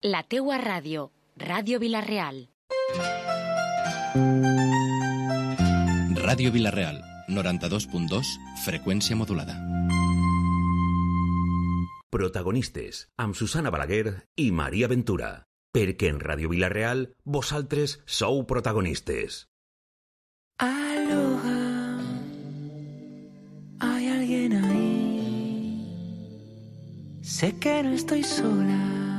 La teua ràdio, Ràdio Vila-real. Ràdio Vila-real, 92.2, freqüència modulada. Protagonistes, amb Susana Balaguer i Maria Ventura. Perquè en Ràdio Vila-real, vosaltres sou protagonistes. Aloha, hay alguien ahí. Sé que no estoy sola,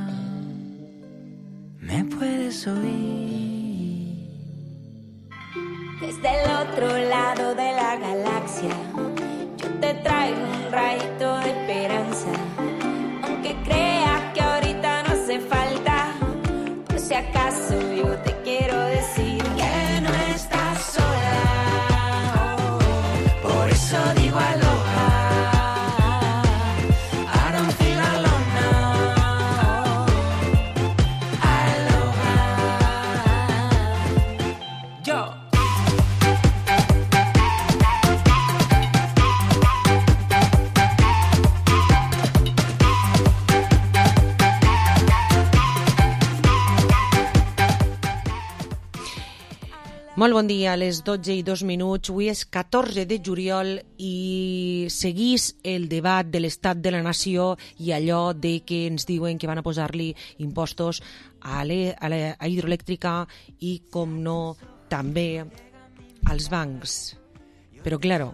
me puedes oír. Desde el otro lado de la galaxia, yo te traigo un rayito de esperanza. Aunque creas que ahorita no hace falta, por si acaso yo te quiero decir que no estás sola. Por eso digo aloha. I don't feel alone now. Aloha. Yo. Molt bon dia, a les 12:02. Avui és 14 de juliol i seguís el debat de l'estat de la nació i allò de que ens diuen que van a posar-li impostos a la hidroelèctrica i, com no, també als bancs. Però, claro,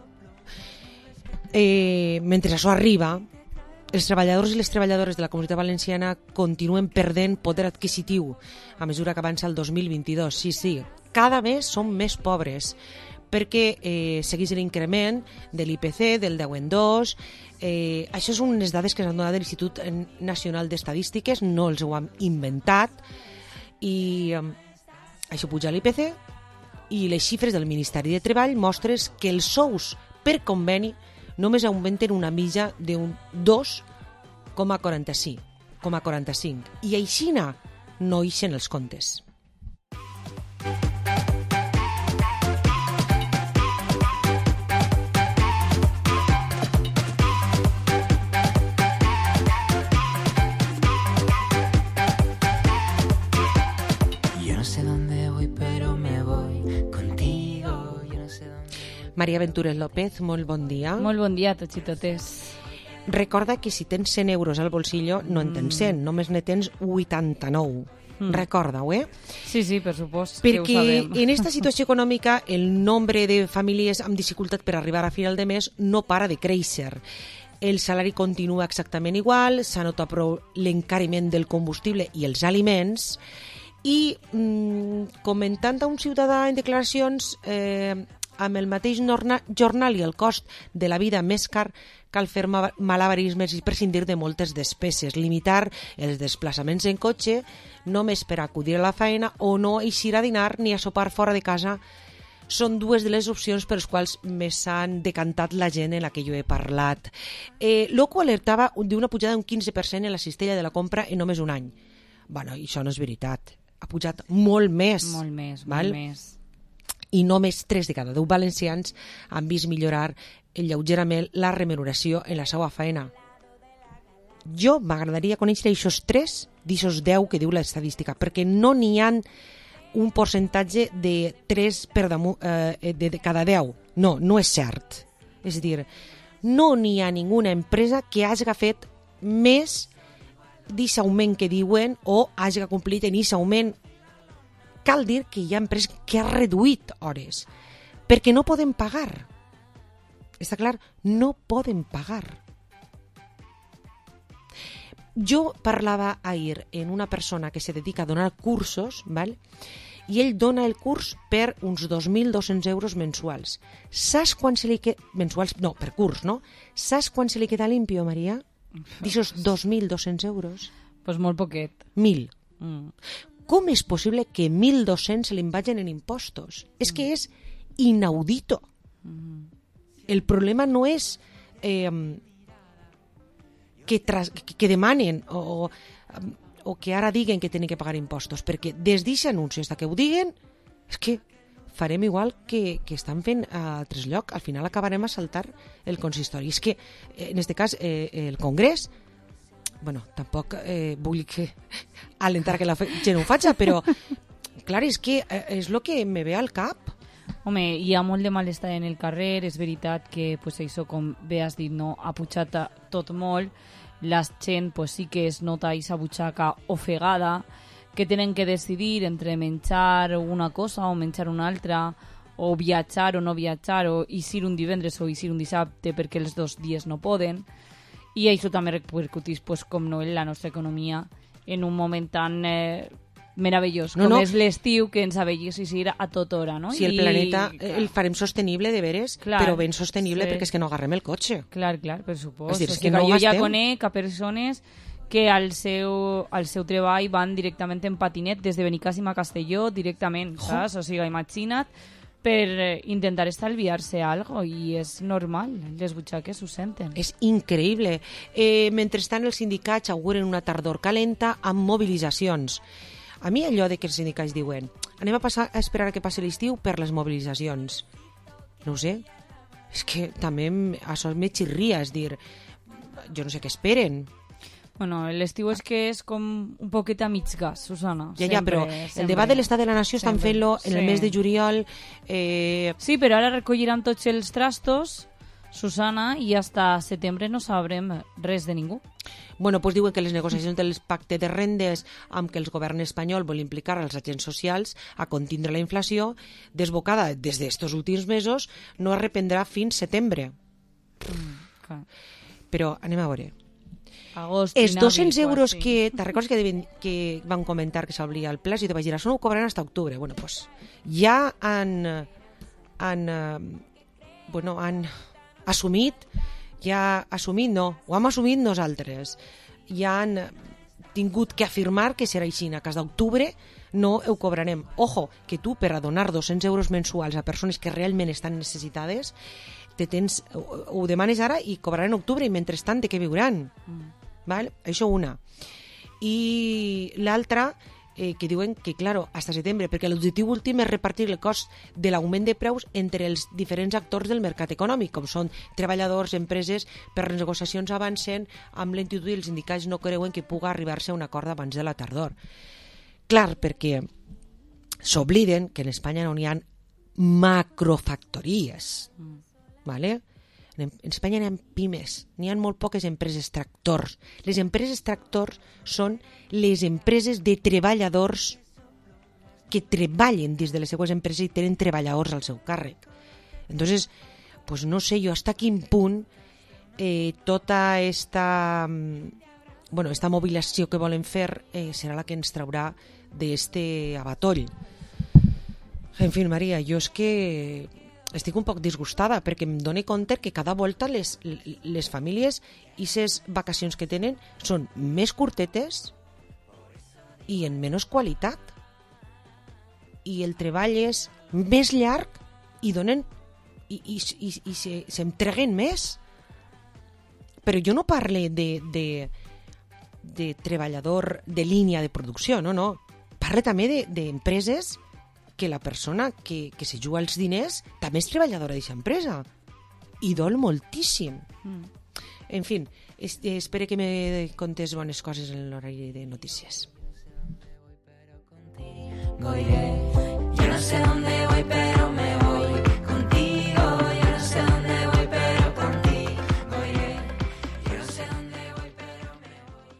mentre això arriba, els treballadors i les treballadores de la Comunitat Valenciana continuen perdent poder adquisitiu a mesura que avança el 2022. Sí, cada mes són més pobres perquè segueix l'increment de l'IPC del 10,2. Això són unes dades que s'han donat de l'Institut Nacional d'Estadístiques, no els ho hem inventat, i això puja l'IPC, i les xifres del Ministeri de Treball mostren que els sous per conveni només augmenten una mitja d'un 2,45, i aixina no ixen els comptes. Maria Ventura López, molt bon dia. Molt bon dia a tots i totes. Recorda que si tens 100 euros al bolsillo no en tens 100, només ne tens 89. Recorda-ho, Sí, per supost, perquè que ho sabem. En aquesta situació econòmica el nombre de famílies amb dificultat per arribar a final de mes no para de créixer. El salari continua exactament igual, s'ha notat prou l'encariment del combustible i els aliments, i comentant a un ciutadà en declaracions, amb el mateix jornal i el cost de la vida més car, cal fer malabarismes i prescindir de moltes despeses, limitar els desplaçaments en cotxe només per acudir a la feina o no eixir a dinar ni a sopar fora de casa. Són dues de les opcions per les quals més s'han decantat la gent en la que jo he parlat. L'OCU alertava d'una pujada d'un 15% en la cistella de la compra en només un any. Bueno, això no és veritat. Ha pujat molt més. Molt més. I només 3 de cada 10 valencians han vist millorar lleugerament la remuneració en la seva feina. Jo m'agradaria conèixer aquests 3 d'aixòs 10 que diu l'estadística, perquè no n'hi ha un percentatge de 3 per damunt, de cada 10. No és cert. És a dir, no n'hi ha ninguna empresa que hagi fet més d'aquest augment que diuen o hagi complit en aquest augment. Cal dir que hi ha empreses que han reduït hores perquè no poden pagar. Està clar? No poden pagar. Jo parlava ahir en una persona que se dedica a donar cursos, val? I ell dona el curs per uns 2.200 euros mensuals. Saps quan se li queda... Mensuals? No, per curs, no? Saps quan se li queda limpio, Maria? D'aixòs 2.200 euros? Pues molt poquet. 1.000. Com és possible que 1.200 se li vagin en impostos? És que és inaudito. El problema no és que demanen o que ara diguen que tenen que pagar impostos, perquè des d'aquest anunci fins que ho diguen, és que farem igual que estan fent a altres llocs. Al final acabarem a saltar el consistori. És que, en aquest cas, el Congrés bueno, tampoc vull alentar que la gent ho faci, però clar, és que és el que me ve al cap. Home, hi ha molt de malestar en el carrer, és veritat que pues, això, com bé has dit, no, ha pujat tot molt, la gent pues, sí que es nota aquesta butxaca ofegada, que tenen que decidir entre menjar una cosa o menjar una altra, o viatjar o no viatjar, o eixir un divendres o eixir un dissabte perquè els 2 dies no poden, i això també repercuteix, pues, com no, en la nostra economia en un moment tan meravellós com és l'estiu, que ens avellís a tota hora, no? Si el planeta el farem sostenible de veres, però ben sostenible, perquè és que no agarrem el cotxe. Clar, per supost. És que no jo ja conec a persones que al seu treball van directament en patinet des de Benicàssim a Castelló, directament, saps? O sigui, imagina't, per intentar estalviar-se algo, i és normal, les butxaques ho senten. És increïble. Mentrestant, els sindicats auguren una tardor calenta amb mobilitzacions. A mi allò de que els sindicats diuen anem a esperar a que passi l'estiu per les mobilitzacions. No ho sé. És que també això me xirria, és dir, jo no sé què esperen. Bueno, l'estiu és que és com un poquet a mig gas, Susana. Ja, però el debat de l'estat de la nació estan fent-lo en el mes de juliol. Sí, però ara recolliran tots els trastos, Susana, i hasta setembre no sabrem res de ningú. Bueno, doncs diuen que les negociacions del pacte de rendes amb què el govern espanyol vol implicar els agents socials a contindre la inflació, desbocada des d'estos últims mesos, no es reprendrà fins setembre. Però anem a veure. Agost, els 200 euros que... Te'n recordes que van comentar que s'obria el pla? I te vaig dir, això no ho cobraran fins a octubre. Bueno, doncs ja han assumit, no, ho hem assumit nosaltres. Ja han tingut que afirmar que serà així. A cas d'octubre no ho cobrarem. Ojo, que tu per a donar 200 euros mensuals a persones que realment estan necessitades, ho demanes ara i cobraran en octubre, i mentrestant de què viuran? Val? Això una. I l'altra, que diuen que, claro, hasta setembre, perquè l'objectiu últim és repartir el cost de l'augment de preus entre els diferents actors del mercat econòmic, com són treballadors, empreses, per les negociacions avancen amb lentitud i els sindicats no creuen que pugui arribar-se a un acord abans de la tardor. Clar, perquè s'obliden que en Espanya no n'hi ha macrofactories, ¿vale? En Espanya n'hi ha pimes, n'hi ha molt poques empreses tractors. Les empreses tractors són les empreses de treballadors que treballen dins de les seues empreses i tenen treballadors al seu càrrec. Entonces, pues no sé jo hasta quin punt tota esta mobilització que volen fer serà la que ens traurà d'este abatoll. En fi, Maria, jo és que estic un poc disgustada perquè em dono compte que cada volta les famílies i les vacacions que tenen són més curtetes i en menys qualitat, i el treball és més llarg i donen i s'entreguen més. Però jo no parle de treballador de línia de producció, no. Parle també d'empreses que la persona que se juga els diners també és treballadora d'aquesta empresa i dol moltíssim. En fi, espero que me contés bones coses en l'horari de notícies. Yo no sé dónde voy, pero me voy contigo. Yo no sé dónde voy, pero contigo iré. Yo no sé dónde voy, pero me voy.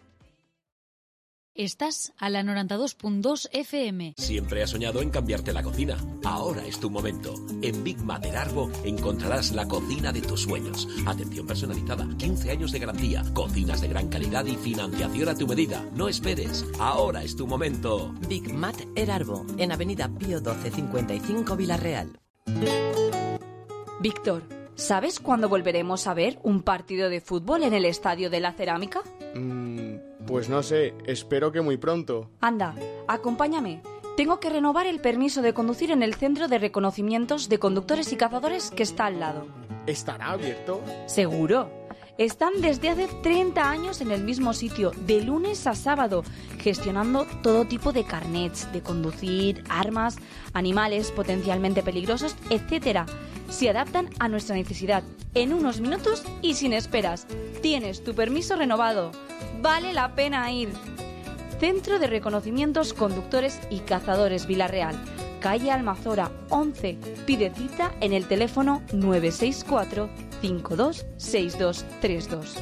Estás a la 92.2 FM. Siempre has soñado en cambiarte la cocina. Ahora es tu momento. En Big Mater Arbo encontrarás la cocina de tus sueños. Atención personalizada, 15 años de garantía, cocinas de gran calidad y financiación a tu medida. No esperes. Ahora es tu momento. Big Mater Arbo, en Avenida Pío 12 55 Villarreal. Víctor, ¿sabes cuándo volveremos a ver un partido de fútbol en el Estadio de la Cerámica? Pues no sé, espero que muy pronto. Anda, acompáñame. Tengo que renovar el permiso de conducir en el Centro de Reconocimientos de Conductores y Cazadores que está al lado. ¿Estará abierto? Seguro. Están desde hace 30 años en el mismo sitio, de lunes a sábado, gestionando todo tipo de carnets de conducir, armas, animales potencialmente peligrosos, etc. Se adaptan a nuestra necesidad en unos minutos y sin esperas. Tienes tu permiso renovado. vale la pena ir. Centro de Reconocimientos Conductores y Cazadores Vila-real, calle Almazora 11. Pide cita en el teléfono 964 52 6232.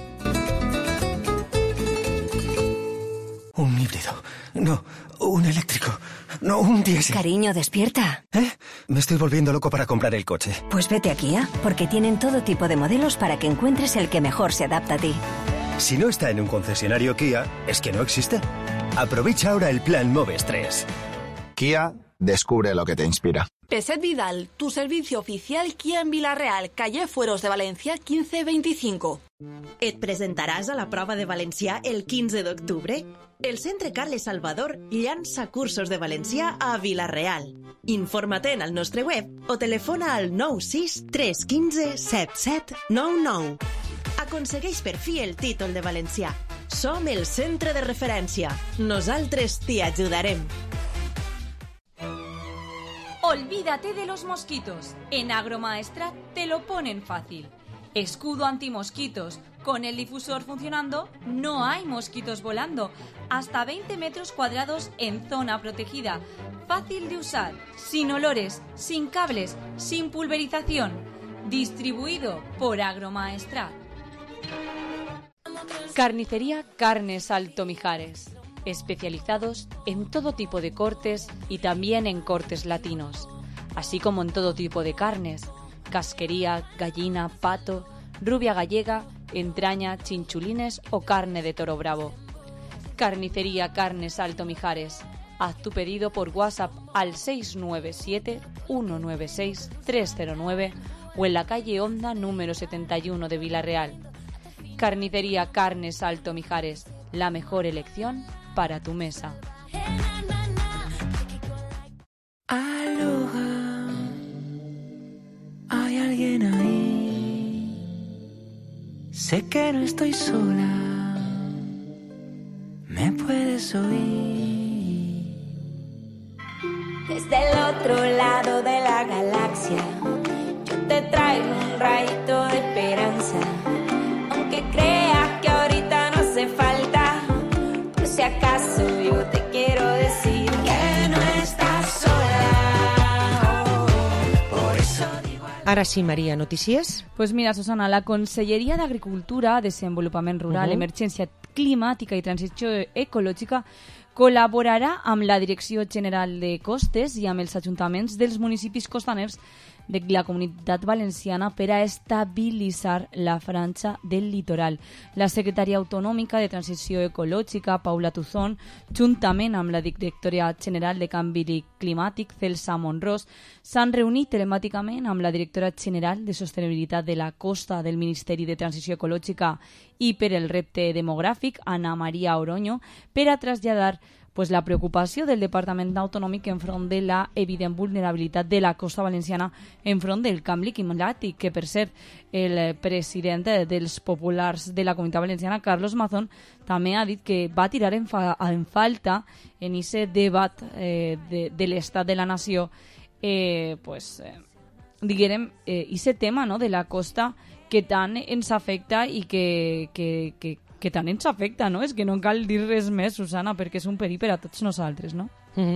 Un híbrido. No, un eléctrico. No, un diésel. Cariño, despierta. Me estoy volviendo loco para comprar el coche. Pues vete a Kia, porque tienen todo tipo de modelos para que encuentres el que mejor se adapta a ti. Si no está en un concesionario Kia, es que no existe. Aprovecha ahora el plan Moves 3. Kia, descubre lo que te inspira. Peset Vidal, tu servicio oficial Kia en Vila-real, calle Fueros de València 1525. Et presentaràs a la prova de valencià el 15 d'octubre? El Centre Carles Salvador llança cursos de valencià a Vila-real. Informa't en el nostre web o telefona al 96 315 7799. Aconsegueix per fi el títol de valencià. Som el centre de referència. Nosaltres t'hi ajudarem. Olvídate de los mosquitos. En Agromaestrat te lo ponen fácil. Escudo antimosquitos. Con el difusor funcionando, no hay mosquitos volando. Hasta 20 metros cuadrados en zona protegida. Fácil de usar, sin olores, sin cables, sin pulverización. Distribuido por Agromaestrat. Carnicería Carnes Alto Mijares. Especializados en todo tipo de cortes y también en cortes latinos, así como en todo tipo de carnes, casquería, gallina, pato, rubia gallega, entraña, chinchulines o carne de toro bravo. Carnicería Carnes Alto Mijares. Haz tu pedido por WhatsApp al 697 196 309 o en la calle Honda número 71 de Vila-real. Carnicería Carnes Alto Mijares, la mejor elección para tu mesa. Aloha, hay alguien ahí. Sé que no estoy sola, me puedes oír. Desde el otro lado de la galaxia, yo te traigo un rayito de esperanza. Aunque creas que ahorita no hace falta, por si acaso yo te quiero decir que no estás sola. Por eso digo... Ara sí, Maria, notícies? Pues mira, Susana, la Conselleria d'Agricultura, Desenvolupament Rural, Emergència Climàtica i Transició Ecològica col·laborarà amb la Direcció General de Costes i amb els ajuntaments dels municipis costaners de la Comunitat Valenciana per a estabilitzar la franja del litoral. La secretària autonòmica de Transició Ecològica, Paula Tuzón, juntament amb la directora general de Canvi Climàtic, Celsa Monrós, s'han reunit telemàticament amb la directora general de Sostenibilitat de la Costa del Ministeri de Transició Ecològica i per el repte demogràfic, Ana Maria Oroño, per a traslladar la preocupació del Departament Autonòmic enfront de la evident vulnerabilitat de la costa valenciana enfront del canvi climàtic, que per cert el president dels populars de la Comunitat Valenciana, Carlos Mazón, també ha dit que va tirar en falta en aquest debat de l'estat de la nació diguem, aquest tema, no?, de la costa que tant ens afecta i que tant ens afecta, no? És que no cal dir res més, Susana, perquè és un perill per a tots nosaltres, no?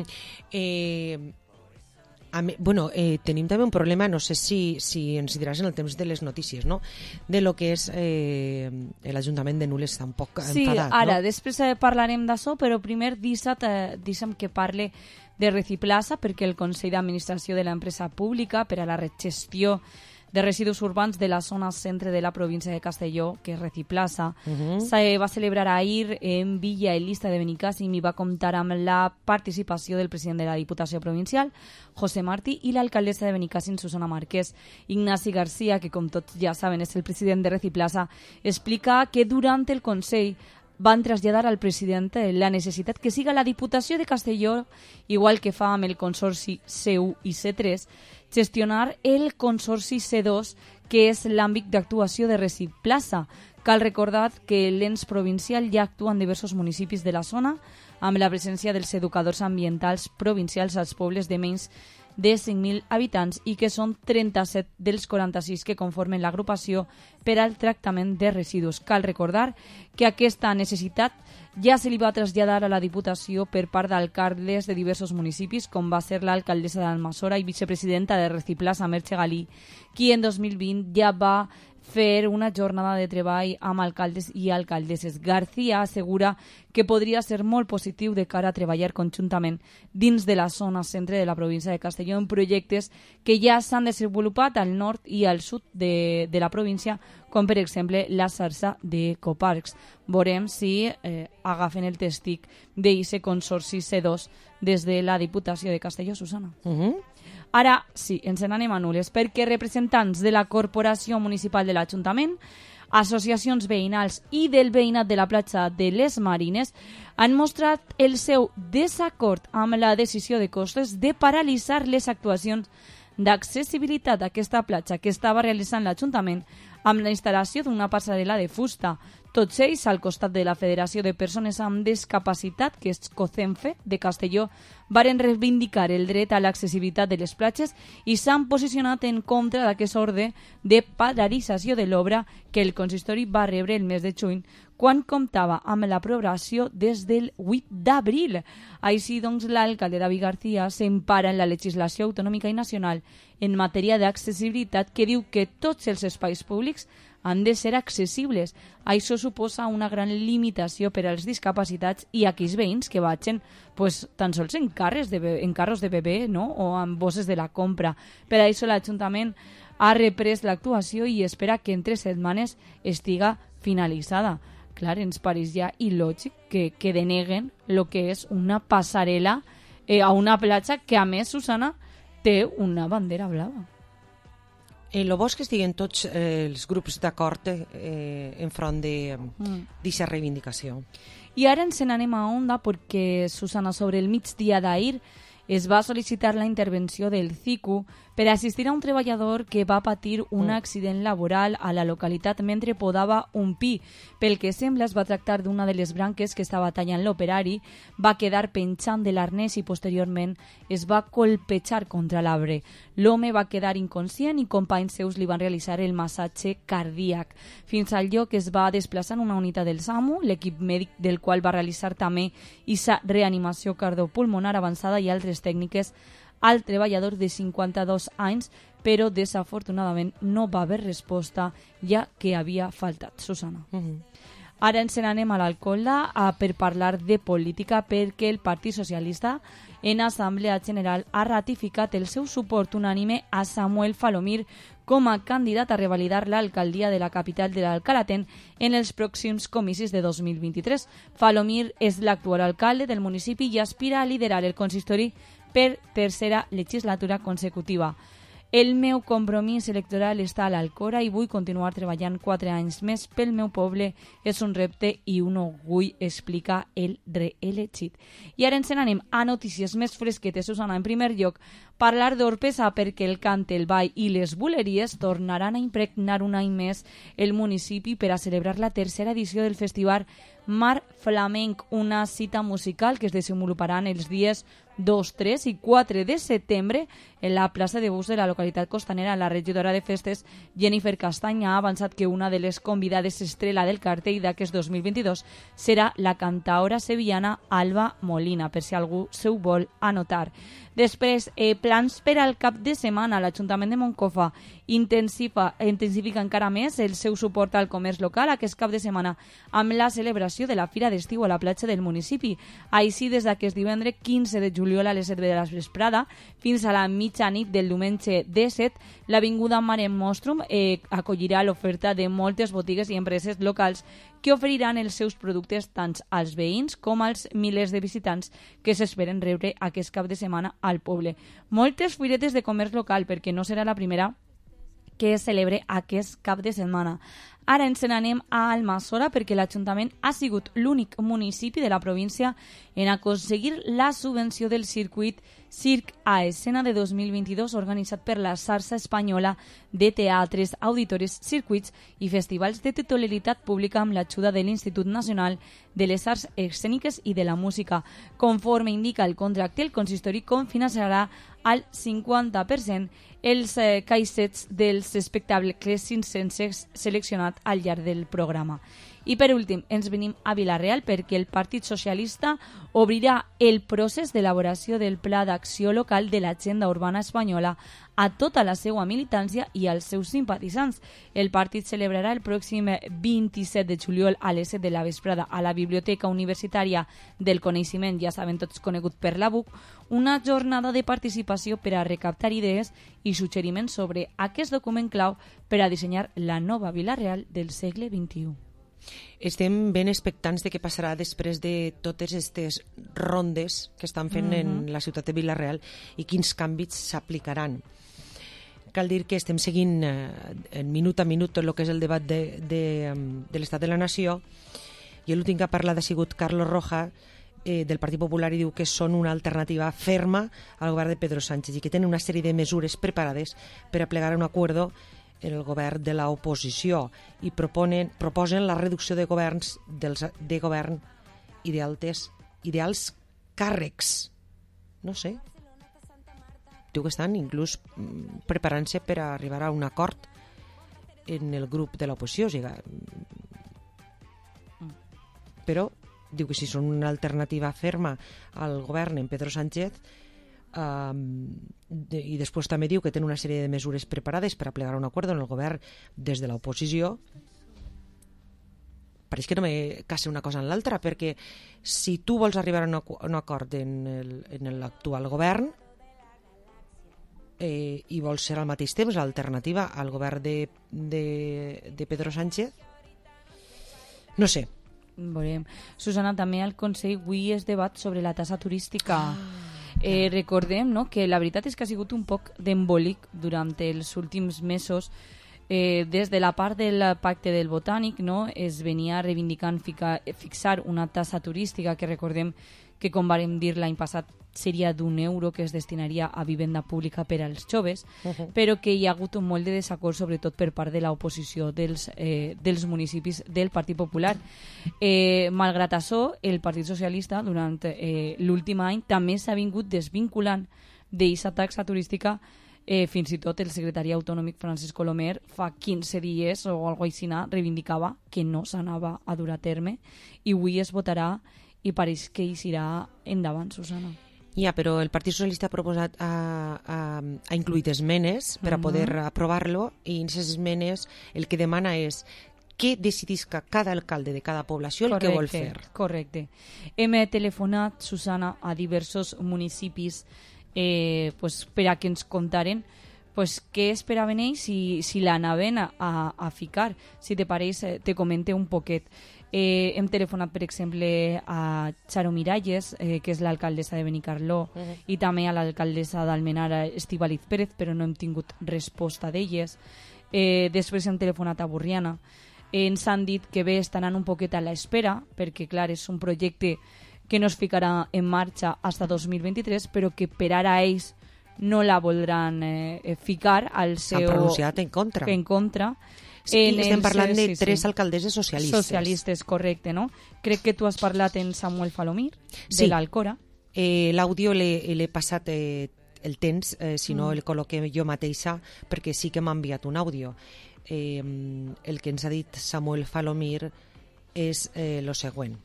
Tenim també un problema, no sé si ens diràs en el temps de les notícies, no?, de lo que és l'Ajuntament de Nules, està un poc enfadat, no? Ara, no? després parlarem d'això, però primer deixa'm que parle de Reciplaza, perquè el Consell d'Administració de l'empresa pública per a la gestió de residus urbans de la zona centre de la província de Castelló, que és Reciplaza, se va celebrar ahir en Villa Elista de Benicàssim i va comptar amb la participació del president de la Diputació Provincial, José Martí, i l'alcaldessa de Benicàssim, Susana Marquès. Ignasi García, que com tots ja saben és el president de Reciplaza, explica que durant el Consell van traslladar al president la necessitat que siga la Diputació de Castelló, igual que fa amb el Consorci C1 i C3, gestionar el Consorci C2, que és l'àmbit d'actuació de Reciplaza. Cal recordar que l'ens provincial ja actua en diversos municipis de la zona, amb la presència dels educadors ambientals provincials als pobles de menys de 5.000 habitants i que són 37 dels 46 que conformen l'agrupació per al tractament de residus. Cal recordar que aquesta necessitat ja se li va traslladar a la Diputació per part d'alcaldes de diversos municipis, com va ser l'alcaldessa d'Almassora i vicepresidenta de Reciplaza, Merche Galí, qui en 2020 ja va fer una jornada de treball amb alcaldes i alcaldesses. García assegura que podria ser molt positiu de cara a treballar conjuntament dins de la zona centre de la província de Castelló en projectes que ja s'han desenvolupat al nord i al sud de la província, com per exemple la xarxa d'ecoparcs. Veurem si agafen el testic d'eixe consorci C2 des de la Diputació de Castelló, Susana. Ara sí, ens n'anem a nules, perquè representants de la Corporació Municipal de l'Ajuntament, associacions veïnals i del veïnat de la platja de les Marines han mostrat el seu desacord amb la decisió de Costes de paralitzar les actuacions d'accessibilitat a aquesta platja que estava realitzant l'Ajuntament amb la instal·lació d'una passarel·la de fusta. Tots ells, al costat de la Federació de Persones amb Discapacitat, que és COCENFE, de Castelló, varen reivindicar el dret a l'accessibilitat de les platges i s'han posicionat en contra d'aquest ordre de paralització de l'obra que el consistori va rebre el mes de juny, quan comptava amb l'aprovació des del 8 d'abril. Així doncs, l'alcalde David García s'empara en la legislació autonòmica i nacional en matèria d'accessibilitat que diu que tots els espais públics han de ser accessibles. Això suposa una gran limitació per als discapacitats i aquells veïns que vagin tan sols en carros de bebè, no? O amb bosses de la compra. Per això l'Ajuntament ha reprès l'actuació i espera que en 3 setmanes estiga finalitzada. Clar, ens pareix ja il·lògic que deneguen el que és una passarel·la a una platja que, a més, Susana, té una bandera blava. El bo és que estiguen tots els grups d'acord enfront d'aquesta reivindicació. I ara ens n'anem a Onda perquè, Susana, sobre el migdia d'ahir es va sol·licitar la intervenció del CICU per assistir a un treballador que va patir un accident laboral a la localitat mentre podava un pi. Pel que sembla, es va tractar d'una de les branques que estava tallant l'operari, va quedar penjant de l'arnès i posteriorment es va colpejar contra l'arbre. L'home va quedar inconscient i companys seus li van realitzar el massatge cardíac. Fins al lloc es va desplaçar una unitat del SAMU, l'equip mèdic del qual va realitzar també aquesta reanimació cardiopulmonar avançada i altres tècniques al treballador de 52 anys, però desafortunadament no va haver resposta ja que havia faltat. Susana. Ara ens n'anem a l'Alcola per parlar de política perquè el Partit Socialista en Assemblea General ha ratificat el seu suport unànime a Samuel Falomir com a candidat a revalidar l'alcaldia de la capital de l'Alcalaten en els pròxims comicis de 2023. Falomir és l'actual alcalde del municipi i aspira a liderar el consistori per 3a legislatura consecutiva. El meu compromís electoral està a l'Alcora i vull continuar treballant 4 anys més pel meu poble. És un repte i un orgull, explica el reelegit. I ara ens n'anem a notícies més fresquetes, Susana. En primer lloc, parlar d'Orpesa perquè el cant, el ball i les buleries tornaran a impregnar un any més el municipi per a celebrar la 3a edició del festival Mar Flamenc, una cita musical que es desenvoluparà els dies 2, 3 i 4 de setembre en la plaça de bus de la localitat costanera. La regidora de festes, Jennifer Castanya, ha avançat que una de les convidades estrella del cartell d'aquest 2022 serà la cantaora sevillana Alba Molina, per si algú s'ho vol anotar. Després, plans per al cap de setmana. L'Ajuntament de Moncofa intensifica encara més el seu suport al comerç local aquest cap de setmana amb la celebració de la Fira d'Estiu a la platja del municipi. Així, des d'aquest divendres 15 de juliol a les 7 de la vesprada fins a la mitjanit del diumenge 17, l'Avinguda Mare Nostrum acollirà l'oferta de moltes botigues i empreses locals que oferiran els seus productes tant als veïns com als milers de visitants que s'esperen rebre aquest cap de setmana al poble. Moltes firetes de comerç local, perquè no serà la primera que es celebre aquest cap de setmana. Ara ens n'anem a Almassora perquè l'Ajuntament ha sigut l'únic municipi de la província en aconseguir la subvenció del circuit Circ a Escena de 2022, organitzat per la Xarxa Espanyola de Teatres, Auditores, Circuits i Festivals de titularitat pública amb l'ajuda de l'Institut Nacional de les Arts Escèniques i de la Música. Conforme indica el contracte, el consistori cofinançarà al 50% els caixets dels espectacles circenses seleccionats al llarg del programa. I per últim, ens venim a Vila-real perquè el Partit Socialista obrirà el procés d'elaboració del Pla d'Acció Local de l'Agenda Urbana Espanyola a tota la seva militància i als seus simpatitzants. El partit celebrarà el pròxim 27 de juliol a les 7 de la vesprada a la Biblioteca Universitària del Coneixement, ja saben tots conegut per la BUC, una jornada de participació per a recaptar idees i suggeriments sobre aquest document clau per a dissenyar la nova Vila-real del segle XXI. Estem ben expectants de què passarà després de totes aquestes rondes que estan fent en la ciutat de Vila-real i quins canvis s'aplicaran. Cal dir que estem seguint en minut a minut tot el que és el debat de l'estat de la nació i l'últim que ha parlat ha sigut Carlos Roja del Partit Popular i diu que són una alternativa ferma al govern de Pedro Sánchez i que tenen una sèrie de mesures preparades per a plegar un acuerdo en el govern de l'oposició i proposen la reducció de govern i d'alts càrrecs. No sé. Diu que estan inclús preparant-se per a arribar a un acord en el grup de l'oposició. O sigui, però diu que si són una alternativa ferma al govern en Pedro Sánchez i després també diu que té una sèrie de mesures preparades per a plegar un acord en el govern des de l'oposició. Pareix que no me casa una cosa en l'altra, perquè si tu vols arribar a un acord en l'actual govern i vols ser al mateix temps l'alternativa al govern de Pedro Sánchez, no sé. Veurem. Susana, també al Consell avui es debat sobre la tassa turística. Recordem, no?, que la veritat és que ha sigut un poc d'embolic durant els últims mesos. Des de la part del Pacte del Botànic, no?, es venia reivindicant fixar una tassa turística que recordem que, com vàrem dir l'any passat, seria d'€1 que es destinaria a vivenda pública per als joves, però que hi ha hagut un molt de desacord, sobretot per part de l'oposició dels municipis del Partit Popular. Malgrat això, el Partit Socialista, durant l'últim any, també s'ha vingut desvinculant d'aquesta taxa turística. Fins i tot el secretari autonòmic Francesc Colomer fa 15 dies o alguna cosa així reivindicava que no s'anava a dur a terme i avui es votarà i pareix que hi serà endavant, Susana. Ja, però el Partit Socialista ha proposat, ha incluït esmenes per a poder aprovar-lo i en aquestes esmenes el que demana és que decidisca cada alcalde de cada població el que vol fer. Correcte. Hem telefonat, Susana, a diversos municipis per a que ens contaren què esperaven ells si l'anaven a ficar. Si te pareix, te comente un poquet. Hem telefonat, per exemple, a Charo Miralles, que és l'alcaldessa de Benicarló, i també a l'alcaldessa d'Almenara, Estíbaliz Pérez, però no hem tingut resposta d'elles. Després hem telefonat a Borriana. Ens han dit que bé, estan un poquet a l'espera, perquè, clar, és un projecte que no es ficarà en marxa fins a 2023, però que per ara ells no la voldran ficar al seu... S'han pronunciat en contra. En contra. Sí, estem parlant de tres alcaldesses socialistes. Socialistes, correcte, no? Crec que tu has parlat en Samuel Falomir, de l'Alcora. L'àudio l'he passat el temps, si no el col·loquem jo mateixa, perquè sí que m'ha enviat un àudio. El que ens ha dit Samuel Falomir és el següent.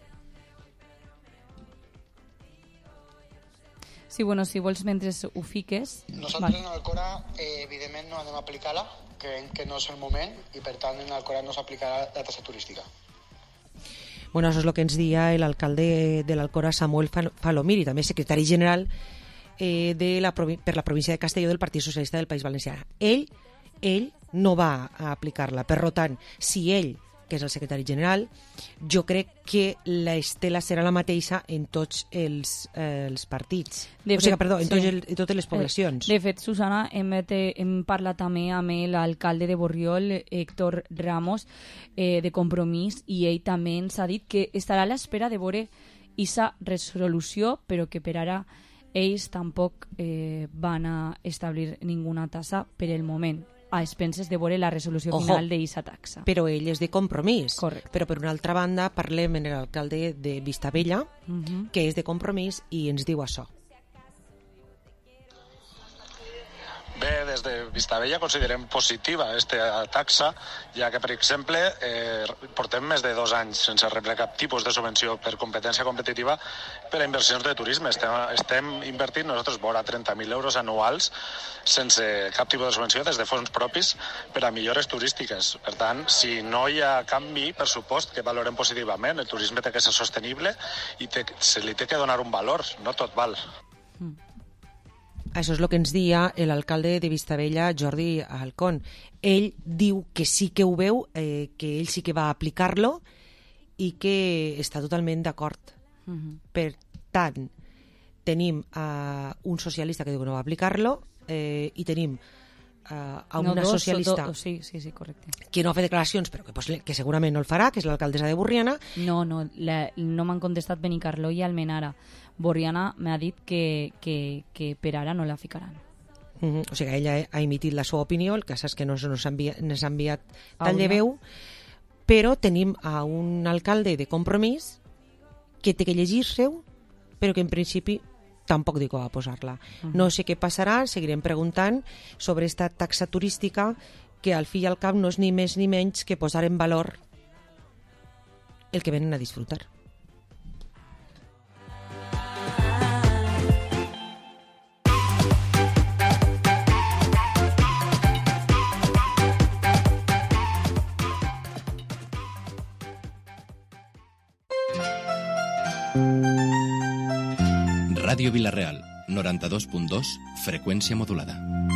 Sí, bueno, si vols mentre ho fiques... Nosaltres en Alcora, evidentment, no anem a aplicar-la, creiem que no és el moment i, per tant, en Alcora no s'aplicarà la tassa turística. Bueno, això és el que ens dia l'alcalde de l'Alcora, Samuel Falomir, i també secretari general per la província de Castelló del Partit Socialista del País Valencià. Ell no va a aplicar-la. Per tant, si ell, que és el secretari general, jo crec que l'estela serà la mateixa en tots els partits. En totes les poblacions. De fet, Susana, hem parlat també amb l'alcalde de Borriol, Héctor Ramos, de Compromís, i ell també ens ha dit que estarà a l'espera de veure aquesta resolució, però que per ara ells tampoc van a establir ninguna tassa per el moment, a expenses de veure la resolució final d'eixa taxa. Però ell és de Compromís. Correcte. Però per una altra banda parlem amb l'alcalde de Vistabella, que és de Compromís, i ens diu això. Bé, des de Vistabella considerem positiva aquesta taxa, ja que, per exemple, portem més de 2 anys sense rebre cap tipus de subvenció per competència competitiva per a inversions de turisme. Estem invertint nosaltres vora 30.000 euros anuals sense cap tipus de subvenció des de fons propis per a millores turístiques. Per tant, si no hi ha canvi, per supost que valorem positivament, el turisme té que ser sostenible i se li té que donar un valor, no tot val. Això és el que ens dia l'alcalde de Vistabella, Jordi Halcón. Ell diu que sí que ho veu, que ell sí que va aplicar-lo i que està totalment d'acord. Per tant, tenim un socialista que diu que no va aplicar-lo i tenim a una socialista sí, correcte, que no ha fet declaracions, però que segurament no el farà, que és l'alcaldessa de Borriana. No m'han contestat Benicarló i Almenara. Borriana m'ha dit que per ara no la ficaran. O sigui, ella ha emitit la seva opinió, el cas és que no s'ha enviat tall de veu, però tenim a un alcalde de Compromís que té que llegir-se-ho, però que en principi tampoc dic que va posar-la. No sé què passarà, seguirem preguntant sobre esta taxa turística que al fi i al cap no és ni més ni menys que posar en valor el que venen a disfrutar. Radio Vilareal, 92.2, frecuencia modulada.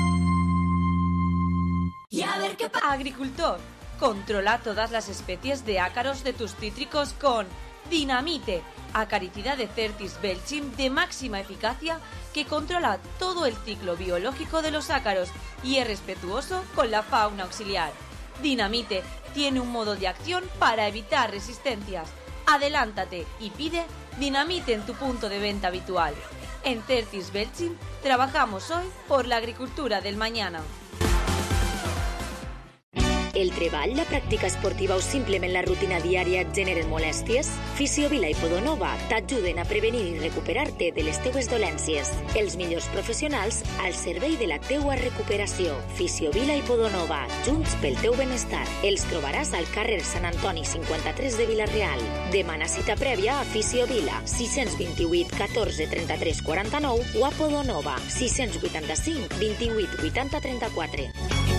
Y a ver qué pasa. Agricultor, controla todas las especies de ácaros de tus cítricos con Dinamite, acaricida de Certis Belchim de máxima eficacia que controla todo el ciclo biológico de los ácaros y es respetuoso con la fauna auxiliar. Dinamite tiene un modo de acción para evitar resistencias. Adelántate y pide Dinamite en tu punto de venta habitual. En Certis Belchim trabajamos hoy por la agricultura del mañana. El treball, la pràctica esportiva o simplement la rutina diària et generen molèsties? Fisiovila i Podonova t'ajuden a prevenir i recuperar-te de les teues dolències. Els millors professionals al servei de la teua recuperació. Fisiovila i Podonova, junts pel teu benestar. Els trobaràs al carrer Sant Antoni 53 de Vila-real. Demana cita prèvia a Fisiovila 628 14 33 49 o a Podonova 685 28 80 34.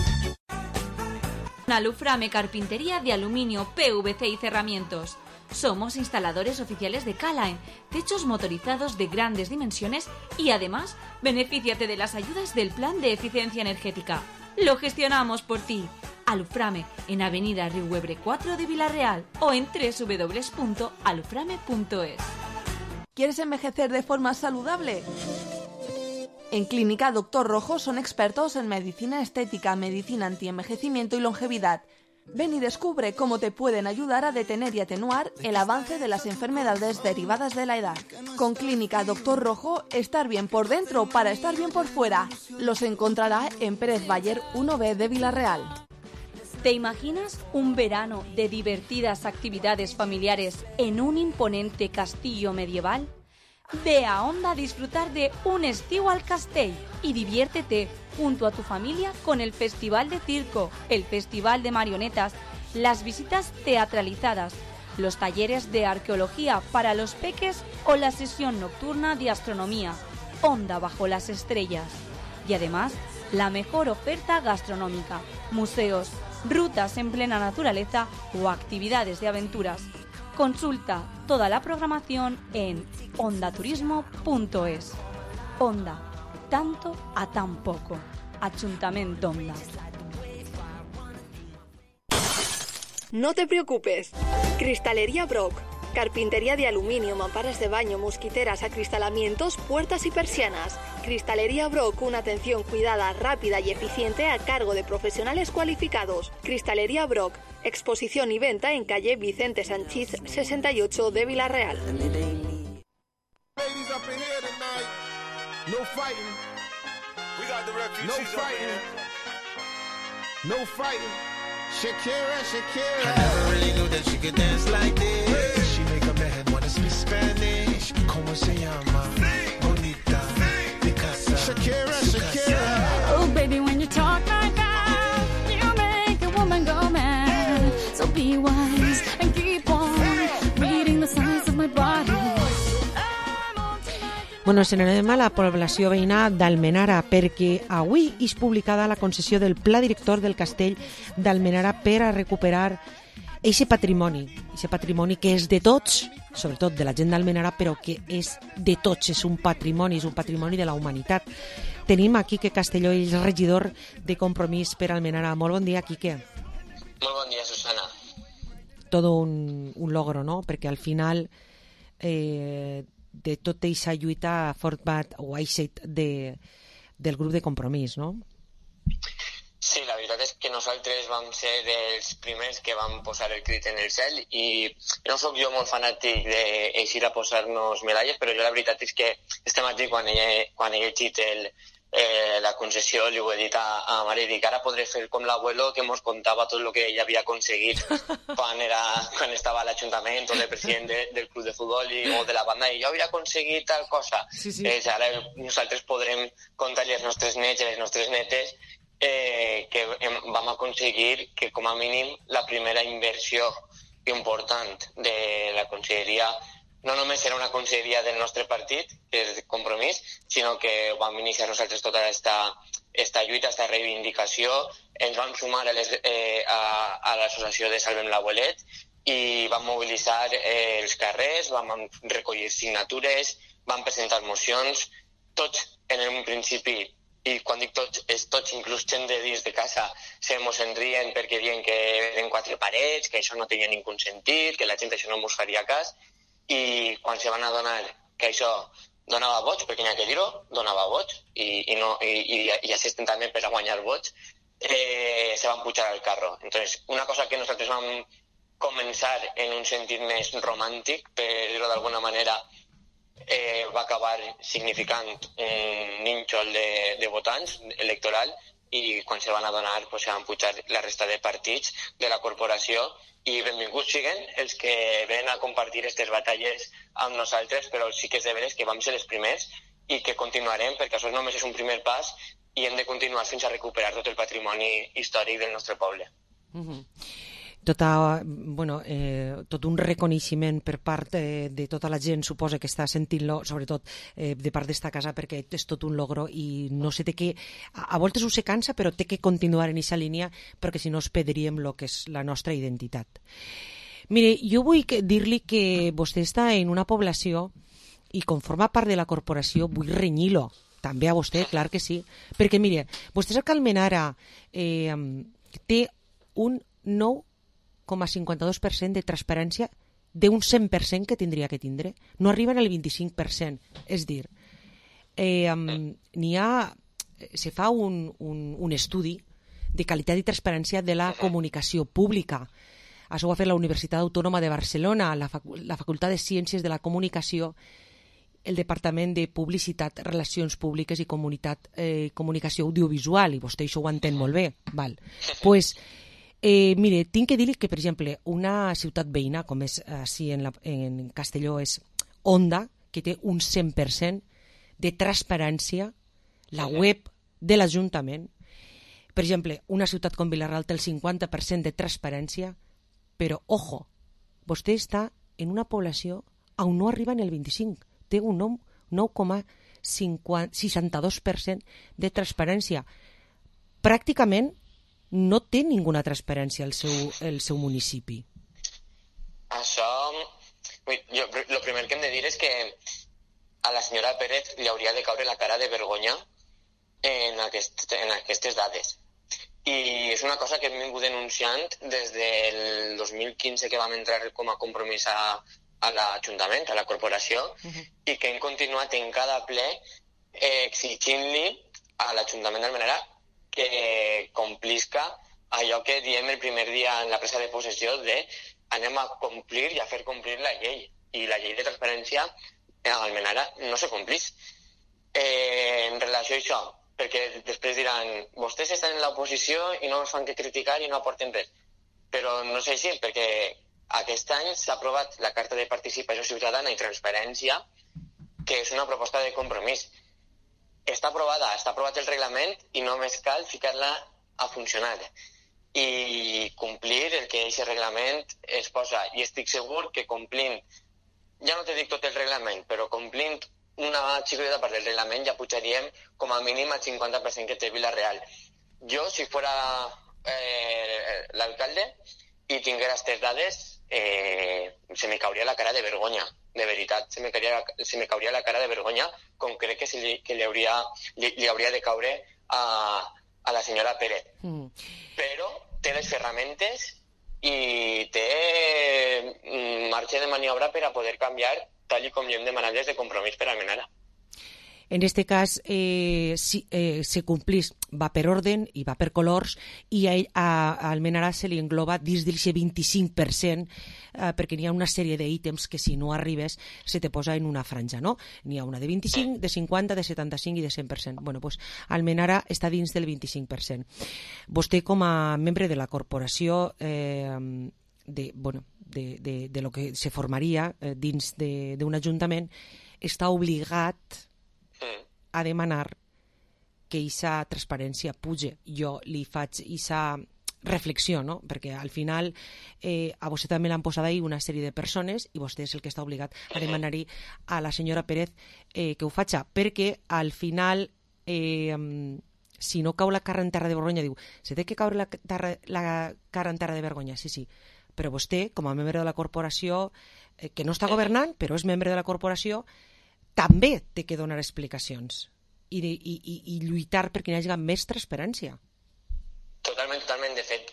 Aluframe Carpintería de Aluminio, PVC y Cerramientos. Somos instaladores oficiales de Calaen, techos motorizados de grandes dimensiones y además benefíciate de las ayudas del Plan de Eficiencia Energética. Lo gestionamos por ti. Aluframe en Avenida Riuebre 4 de Vila-real o en www.aluframe.es. ¿Quieres envejecer de forma saludable? En Clínica Doctor Rojo son expertos en medicina estética, medicina antienvejecimiento y longevidad. Ven y descubre cómo te pueden ayudar a detener y atenuar el avance de las enfermedades derivadas de la edad. Con Clínica Doctor Rojo, estar bien por dentro para estar bien por fuera. Los encontrará en Pérez Bayer 1B de Vila-real. ¿Te imaginas un verano de divertidas actividades familiares en un imponente castillo medieval? Ve a Onda a disfrutar de un estiu al castell y diviértete junto a tu familia con el Festival de Circo, el Festival de Marionetas, las visitas teatralizadas, los talleres de arqueología para los peques o la sesión nocturna de astronomía, Onda bajo las estrellas. Y además, la mejor oferta gastronómica, museos, rutas en plena naturaleza o actividades de aventuras. Consulta toda la programación en ondaturismo.es. Onda, tanto a tan poco. Ayuntamiento d'Onda. No te preocupes. Cristalería Brock. Carpintería de aluminio, mamparas de baño, mosquiteras, acristalamientos, puertas y persianas. Cristalería Brock, una atención cuidada, rápida y eficiente a cargo de profesionales cualificados. Cristalería Brock, exposición y venta en calle Vicente Sanchís 68 de Vila-real. No fighting. We got the refugees. No fighting. No fighting. Shakira, Shakira. I never really knew that she could dance like this. She make a man wanna speak Spanish. Como se llama? Bonita. Picasa. Shakira, Shakira. Oh, baby, when you talk like that, you make a woman go mad. So be wise and keep on reading the signs of my body. Bueno, se n'anem a la població veïna d'Almenara perquè avui és publicada la concessió del Pla Director del Castell d'Almenara per a recuperar eixe patrimoni que és de tots, sobretot de la gent d'Almenara, però que és de tots, és un patrimoni de la humanitat. Tenim a Quique Castelló, el regidor de Compromís per Almenara. Molt bon dia, Quique. Molt bon dia, Susana. Todo un logro, no? Perquè al final de tota aquesta lluita ha format o ha eixit del grup de Compromís, no? Sí, la veritat és que nosaltres vam ser dels primers que vam posar el crit en el cel i no sóc jo molt fanàtic d'eixir a posar-nos medalles, però jo la veritat és que este matí quan he llegit la concessió li ho he dit a mare, dic, ara podré fer com l'abuelo que ens contava tot el que ell havia aconseguit quan estava a l'Ajuntament o de president del club de futbol o de la banda, i jo havia aconseguit tal cosa. Sí. Ara nosaltres podrem contar-li als nostres nets i a les nostres netes que vam aconseguir que com a mínim la primera inversió important de la conselleria no només era una conselleria del nostre partit, que és de Compromís, sinó que vam iniciar nosaltres tota esta lluita, esta reivindicació, ens vam sumar a l'associació de Salvem l'Abuelet i vam mobilitzar els carrers, vam recollir signatures, vam presentar mocions, tots en un principi, i quan dic tots, és tots, inclús gent de dins de casa, se mos enrien perquè diuen que eren 4 parets, que això no tenia ningú sentit, que la gent això no mos faria cas, i quan se van adonar que això donava vots, perquè n'hi ha que dir-ho, donava vots, i assisten també per a guanyar vots, se van pujar al carro. Entonces, una cosa que nosaltres vam començar en un sentit més romàntic, per dir-ho d'alguna manera, va acabar significant un nínxol de votants electoral, i quan se van adonar se van pujar la resta de partits de la corporació, i benvinguts siguen els que venen a compartir aquestes batalles amb nosaltres, però sí que és de veres que vam ser els primers i que continuarem, perquè això només és un primer pas i hem de continuar fins a recuperar tot el patrimoni històric del nostre poble. Tot un reconeixement per part de tota la gent, suposa que està sentint-lo, sobretot de part d'esta casa, perquè és tot un logro i no sé, a voltes se cansa, però té que continuar en aquesta línia, perquè si no es perdríem el que és la nostra identitat. Mire, jo vull dir-li que vostè està en una població i com forma part de la corporació vull renyir-lo, també a vostè, clar que sí, perquè mire, vostè sap que Almenara té un 9,52% de transparència d'un 100% que tindria que tindre. No arriben al 25%. És dir, se fa un estudi de qualitat i transparència de la comunicació pública. Això ho ha fet la Universitat Autònoma de Barcelona, la Facultat de Ciències de la Comunicació, el Departament de Publicitat, Relacions Públiques i Comunicació Audiovisual, i vostè això ho entén molt bé. Pues, mire, tinc que dir que, per exemple, una ciutat veïna, com és així en Castelló, és Onda, que té un 100% de transparència, la web de l'Ajuntament. Per exemple, una ciutat com Vila-real té el 50% de transparència, però, ojo, vostè està en una població on no arriba en el 25%, té un 9,62% de transparència. Pràcticament no té ninguna transparència el seu municipi. Això, jo el primer que hem de dir és que a la senyora Pérez li hauria de caure la cara de vergonya en aquestes dades. I és una cosa que hem vingut denunciant des del 2015 que vam entrar com a compromís a l'Ajuntament, a la corporació, i que hem continuat en cada ple exigint-li a l'Ajuntament d'Almenara que complisca allò que diem el primer dia en la presa de possessió de anem a complir i a fer complir la llei. I la llei de transparència a Almenara no se complís. en relació a això, perquè després diran vostès estan en l'oposició i no ens fan que criticar i no aporten res. Però no és així, perquè aquest any s'ha aprovat la Carta de Participació Ciutadana i Transparència, que és una proposta de compromís. Està aprovat el reglament i només cal ficar-la a funcionar i complir el que aquest reglament es posa. I estic segur que complint, ja no te dic tot el reglament, però complint una xicoteta part del reglament ja pujaríem com a mínim al 50% que té Vila-real. Jo, si fuera l'alcalde i tinguera aquestes dades, se me cauria la cara de vergonya. De veritat, se me cauria la cara de vergonya, com crec que li hauria de caure a la senyora Pérez. Però té les ferramentes i té marge de maniobra per a poder canviar tal com li hem demanat des de Compromís per Almenara. En este cas, se complís, va per orden i va per colors, i a Almenara se li engloba dins del 25%, perquè n'hi ha una sèrie d'ítems que si no arribes se te posa en una franja, no? N'hi ha una de 25, de 50, de 75 i de 100%. Bueno, doncs Almenara està dins del 25%. Vostè, com a membre de la corporació de lo que se formaria dins d'un ajuntament, està obligat a demanar que aquesta transparència puge. Jo li faig aquesta reflexió, no? Perquè al final a vostè també l'han posat ahí una sèrie de persones i vostè és el que està obligat a demanar-hi a la senyora Pérez que ho faci, perquè al final si no cau la cara en terra de vergonya, diu, se té que caure la cara en terra de vergonya, sí, però vostè, com a membre de la corporació, que no està governant, però és membre de la corporació, també té que donar explicacions i lluitar perquè hi hagi més transparència. Totalment. De fet,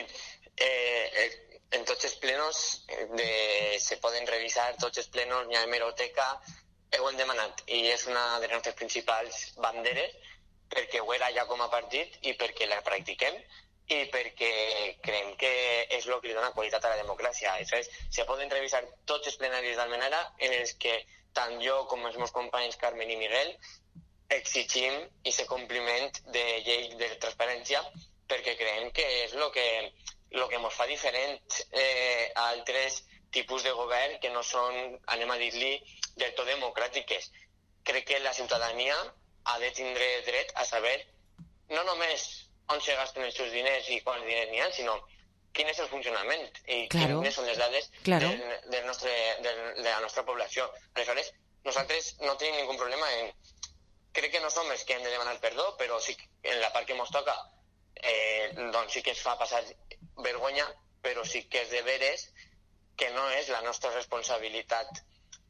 en tots els plenos se poden revisar, tots els plenos, n'hi ha hemeroteca, ho hem demanat i és una de les nostres principals banderes perquè ho era ja com a partit i perquè la practiquem i perquè creiem que és el que li dona qualitat a la democràcia. Se poden revisar tots els plenaris d'Almenara en els que tant jo com els meus companys Carmen i Miguel exigim aquest compliment de llei de transparència perquè creiem que és el que ens fa diferent a altres tipus de govern que no són, anem a dir-li, del tot democràtiques. Crec que la ciutadania ha de tindre dret a saber no només on se gasten els seus diners i quants diners n'hi ha, sinó quin és el funcionament i quines són les dades de la nostra població. Aleshores, nosaltres no tenim ningú problema en... Crec que no som els que hem de demanar perdó, però sí que en la part que ens toca doncs sí que ens fa passar vergonya, però sí que és de veres que no és la nostra responsabilitat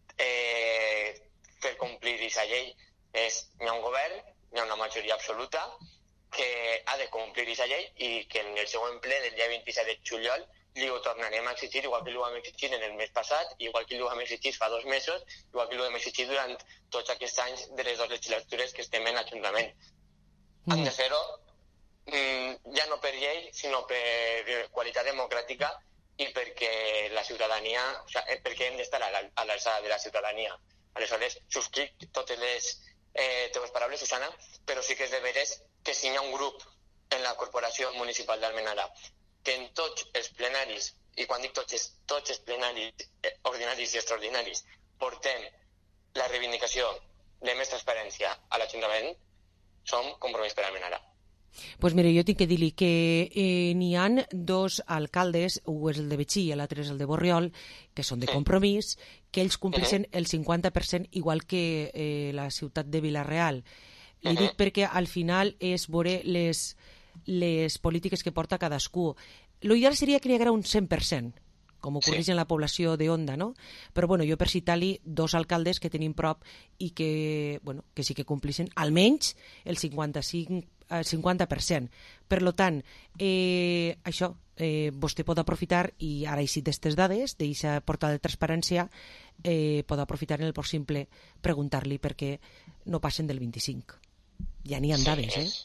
fer complir aquesta llei. Hi ha un govern, hi ha una majoria absoluta que ha de complir aquesta llei i que en el següent ple del dia 27 de juliol li ho tornarem a exigir, igual que ho vam exigir en el mes passat, igual que ho vam exigir fa 2 mesos, igual que ho vam exigir durant tots aquests anys de les 2 legislatures que estem en l'Ajuntament. Hem de fer-ho ja no per llei, sinó per qualitat democràtica i perquè la ciutadania, perquè hem d'estar a l'alçada de la ciutadania. Aleshores, subscric totes les teves paraules, Susana, però sí que és de veres que si hi ha un grup en la Corporació Municipal d'Almenara que en tots els plenaris, i quan dic tots els plenaris ordinaris i extraordinaris, portem la reivindicació de més transparència a l'Ajuntament, som Compromís per Almenara. Pues mire, jo tinc que dir-li que n'hi ha 2 alcaldes, un és el de Betxí i l'altre és el de Borriol, que són de Compromís, que ells compleixen el 50% igual que la ciutat de Vila-real. Li dic perquè al final és veure les polítiques que porta cadascú. L'ideal seria que n'hi haguera un 100%, com ocorreix en la població d'Onda, no? Però bueno, jo per citar-li 2 alcaldes que tenim prop i que sí que compleixen almenys el 50%. Per tant, això, vostè pot aprofitar, i ara hi cita aquestes dades, d'aquesta portal de transparència, pot aprofitar en el pròxim ple preguntar-li per què no passen del 25%. Ja n'hi ha dades,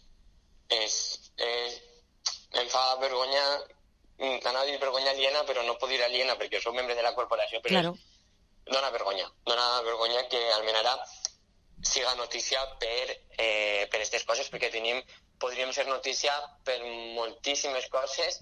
Em fa vergonya, anava a dir vergonya aliena, però no puc dir aliena perquè soc membre de la corporació, però dona vergonya que Almenara siga notícia per aquestes coses, perquè podríem ser notícia per moltíssimes coses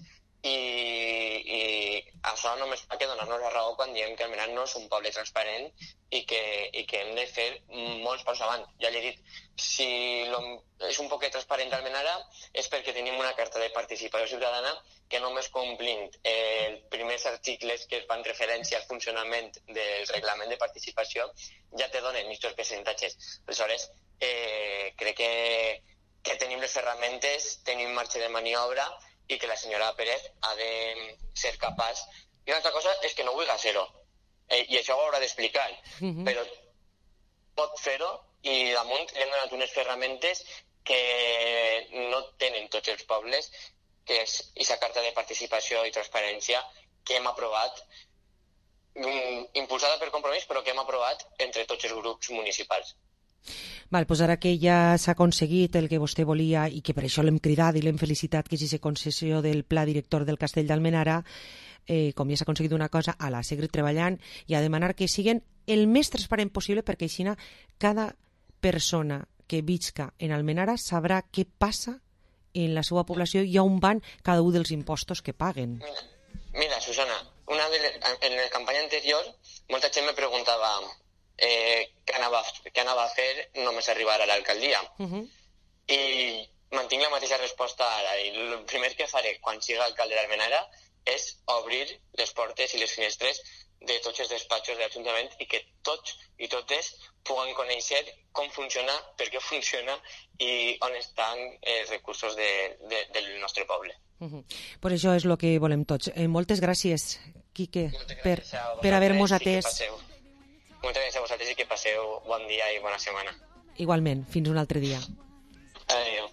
i això només fa que donar-nos la raó quan diem que Almenar no és un poble transparent i que hem de fer molts passos avant. Ja l'he dit, si és un poquet transparent Almenara és perquè tenim una carta de participació ciutadana que només complint els primers articles que fan referència al funcionament del reglament de participació ja te donen aquests percentatges. Aleshores, crec que tenim les ferramentes, tenim marge de maniobra i que la senyora Pérez ha de ser capaç. I una altra cosa és que no vulgui ser-ho. I això ho haurà d'explicar. Però pot fer-ho i damunt li hem donat unes ferramentes que no tenen tots els pobles, que és aquesta carta de participació i transparència que hem aprovat, impulsada per Compromís, però que hem aprovat entre tots els grups municipals. Val, doncs ara que ja s'ha aconseguit el que vostè volia i que per això l'hem cridat i l'hem felicitat, que és aquesta concessió del pla director del Castell d'Almenara, com ja s'ha aconseguit una cosa, a la seguir treballant i a demanar que siguin el més transparent possible perquè així cada persona que visca en Almenara sabrà què passa en la seva població i on van cada un dels impostos que paguen. Mira, Susana, en la campanya anterior molta gent me preguntava què anava a fer només arribar a l'alcaldia. I mantinc la mateixa resposta ara. I el primer que faré quan siga alcalde d'Almenara és obrir les portes i les finestres de tots els despatxos de l'Ajuntament i que tots i totes puguen conèixer com funciona, per què funciona i on estan els recursos del nostre poble. Per això és el que volem tots. Moltes gràcies, Quique, per haver-nos atès. Moltes gràcies a vosaltres i que passeu bon dia i bona setmana. Igualment, fins un altre dia. Adéu.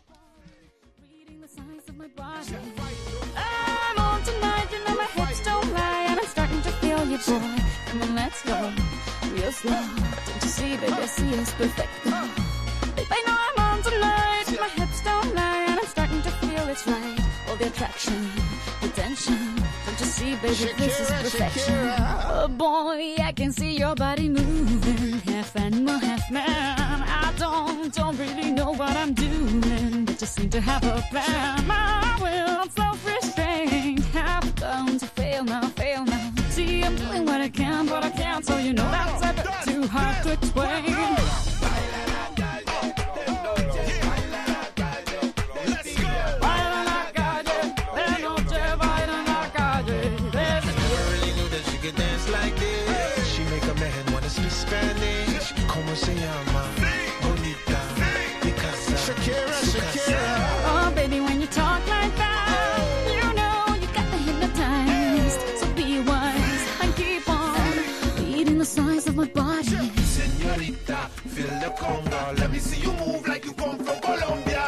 I'm on tonight, you know my hips don't lie, and I'm starting to feel you, boy. Come on, let's go, real slow. Don't you see, baby, I see it's perfect. Babe, I know I'm on tonight, my hips don't lie, and I'm starting to feel it's right. All the attraction, the tension. Don't you see, baby, this is perfection. Oh boy, I can see your body moving, half animal, half man. I don't really know what I'm doing, but just seem to have a plan. My will, self-restraint, have come to fail now. See, I'm doing what I can, but I can't, so you know that's a bit too hard to explain. Oh, baby, when you talk like that, you know you got me hypnotized. So be wise and keep on beating the size of my body. Señorita, feel the conga. Let me see you move like you come from Colombia.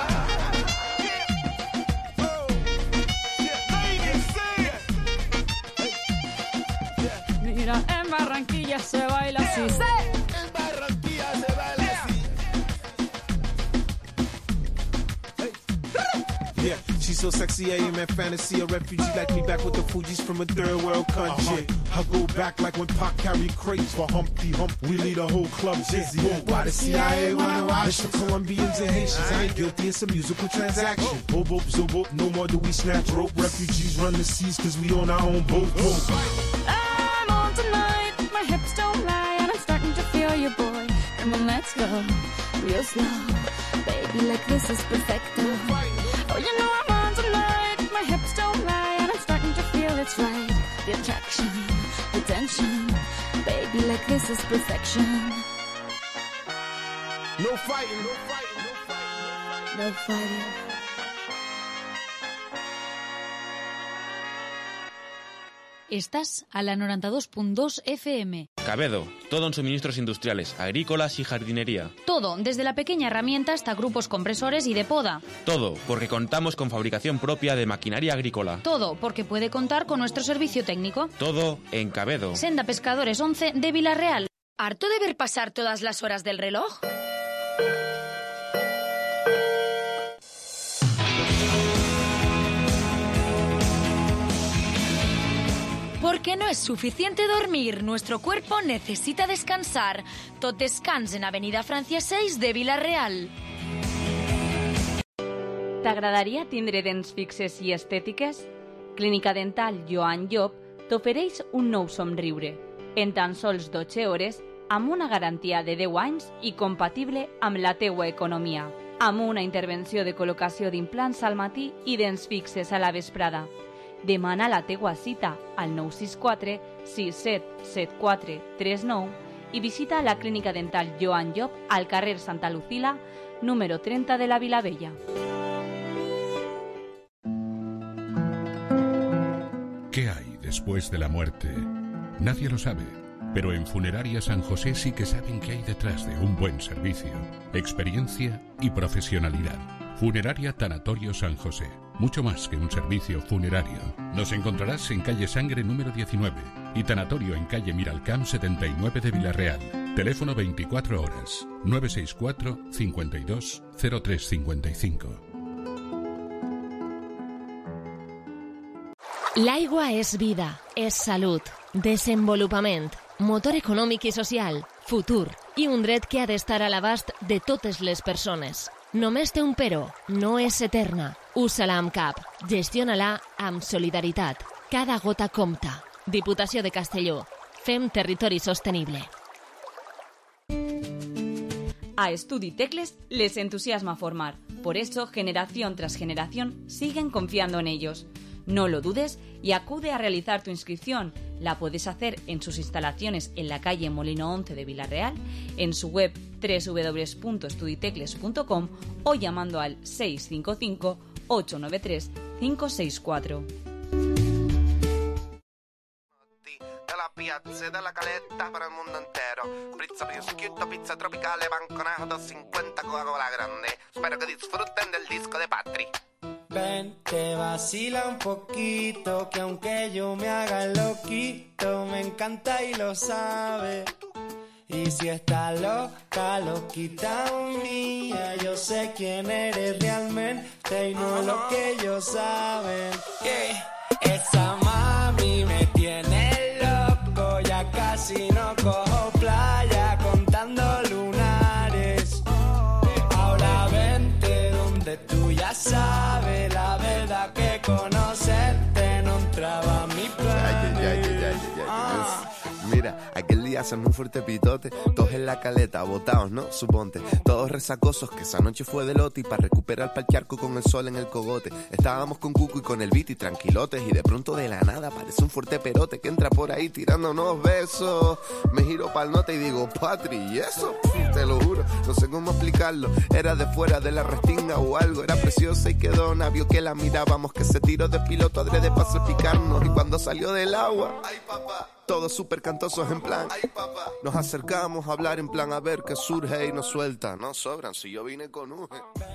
Mira, en Barranquilla se baila así. En Barranquilla se baila así. Yeah, she's so sexy, I am in fantasy. A refugee like me back with the Fugees from a third world country. I go back like when Pac carried crates for Humpty Hump. We lead a whole club dizzy. Why the CIA wanna watch the Colombians and Haitians? I ain't guilty, it's a musical transaction. Boop, boop, zoop, no more do we snatch rope. Refugees run the seas cause we own our own boat. I'm on tonight, my hips don't lie, and I'm starting to feel you, boy. Come on, let's go, real slow. Baby, like this is perfecto. Oh, you know I'm on tonight, my hips don't lie, and I'm starting to feel it's right. The attraction, the tension. Baby, like this is perfection. No fighting, no fighting, no fighting. No fighting. Estás a la 92.2 FM. Cabedo, todo en suministros industriales, agrícolas y jardinería. Todo, desde la pequeña herramienta hasta grupos compresores y de poda. Todo, porque contamos con fabricación propia de maquinaria agrícola. Todo, porque puede contar con nuestro servicio técnico. Todo en Cabedo. Senda Pescadores 11 de Vilarreal. ¿Harto de ver pasar todas las horas del reloj? ¿Por Porque no es suficiente dormir, nuestro cuerpo necesita descansar. Tot descans en Avenida Francia 6 de Vila-real. T'agradaria tindre dents fixes i estètiques? Clínica Dental Joan Llop t'ofereix un nou somriure, en tan sols 12 hores, amb una garantia de 10 anys i compatible amb la teua economia, amb una intervenció de col·locació d'implants al matí i dents fixes a la vesprada. Demana la teua cita al 964 6774 39 i visita la Clínica Dental Joan Llop al carrer Santa Lucila, número 30 de la Vilavella. ¿Qué hay después de la muerte? Nadie lo sabe, pero en Funeraria San José sí que saben qué hay detrás de un buen servicio, experiencia y profesionalidad. Funeraria Tanatorio San José, mucho más que un servicio funerario. Nos encontrarás en calle Sangre número 19 y Tanatorio en calle Miralcamp 79 de Vila-real. Teléfono 24 horas, 964 52 0355. L'aigua és vida, és salut, desenvolupament, motor econòmic i social, futur i un dret que ha d'estar a l'abast de totes les persones. Només té un però, no és eterna. Usa-la amb cap, gestiona-la amb solidaritat. Cada gota compta. Diputació de Castelló. Fem territori sostenible. A Estudi Tecles les entusiasma formar. Por eso, generación tras generación, siguen confiando en ellos. No lo dudes y acude a realizar tu inscripción. La puedes hacer en sus instalaciones en la calle Molino 11 de Vila-real, en su web www.estuditecles.com o llamando al 655 893 564. Dalla piazza e dalla caletta per il mondo intero. Pizza prosciutto, pizza tropicale, banconato 250 Coca-Cola grande. Spero que disfruten del disco de Patri. Ven, te vacila un poquito, que aunque yo me haga loquito, me encanta y lo sabe. Y si está loca, loquita mía, yo sé quién eres realmente y no lo que ellos saben. Esa mami me tiene loco, ya casi no cojo playa contando lunares. Ahora vente donde tú ya sabes, la verdad que conocerte no entraba a mi plan. Mira, aquel día hacen un fuerte pitote, todos en la caleta, botados, ¿no? Suponte, todos resacosos, que esa noche fue de lote y para recuperar pa'l charco con el sol en el cogote. Estábamos con Cuco y con el Viti tranquilotes y de pronto de la nada aparece un fuerte perote que entra por ahí tirándonos besos. Me giro pa'l nota y digo, Patri, ¿y eso? Te lo juro, no sé cómo explicarlo. Era de fuera de la restinga o algo, era preciosa y quedó navio que la mirábamos, que se tiró de piloto adrede para salpicarnos. Y cuando salió del agua, ay papá, todos súper cantosos en plan, ay papá, nos acercamos a hablar en plan a ver qué surge y nos suelta. No sobran, si yo vine con Uge.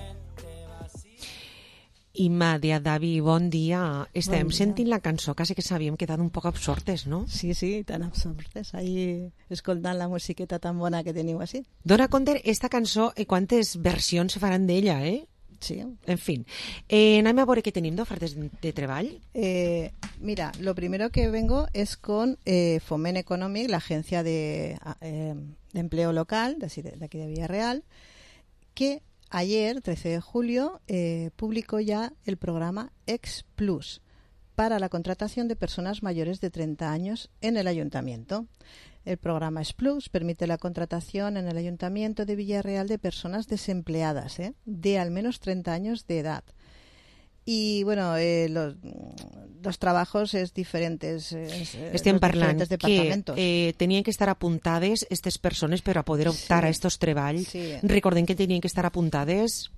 Immadia, Davi, bon dia. Estem sentint la cançó, quasi que s'havíem quedat un poc absortes, no? Sí, sí, tan absortes. Ahí escoltant la musiqueta tan bona que teniu així. Dona compte, esta cançó, quantes versions se faran d'ella, eh? Sí. En fin. Anem a veure què tenim d'ofertes de treball. Mira, lo primero que vengo es con Foment Economic, la agencia de empleo local de aquí de Villarreal, que ayer, 13 de julio, publicó ya el programa Ex Plus para la contratación de personas mayores de 30 años en el ayuntamiento. El programa Ex Plus permite la contratación en el ayuntamiento de Villarreal de personas desempleadas, de al menos 30 años de edad. Y bueno, los trabajos es diferentes. Estem parlant que tenien que estar apuntades aquestes persones per a poder optar a aquests treballs. Sí. Recordem que tenien que estar apuntades.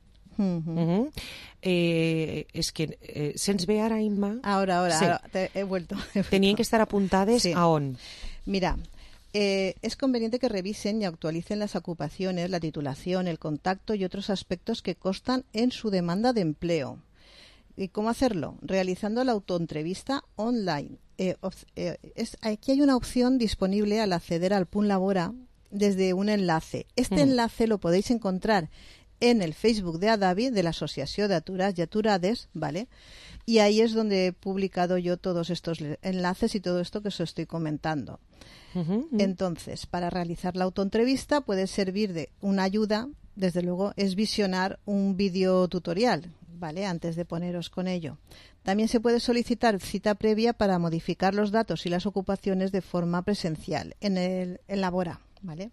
Es que se'ns ve ara, Imma? Ahora, sí. He vuelto. Tenien que estar apuntades sí. ¿A on? Mira, es conveniente que revisen y actualicen las ocupaciones, la titulación, el contacto y otros aspectos que constan en su demanda de empleo. ¿Y cómo hacerlo? Realizando la autoentrevista online. Aquí hay una opción disponible al acceder al PUN Labora desde un enlace. Este enlace lo podéis encontrar en el Facebook de Adavi, de la Asociación de Aturas y Aturades, ¿vale? Y ahí es donde he publicado yo todos estos enlaces y todo esto que os estoy comentando. Entonces, para realizar la autoentrevista puede servir de una ayuda, desde luego, es visionar un vídeo tutorial, ¿vale? Antes de poneros con ello. También se puede solicitar cita previa para modificar los datos y las ocupaciones de forma presencial en la Bora, ¿vale?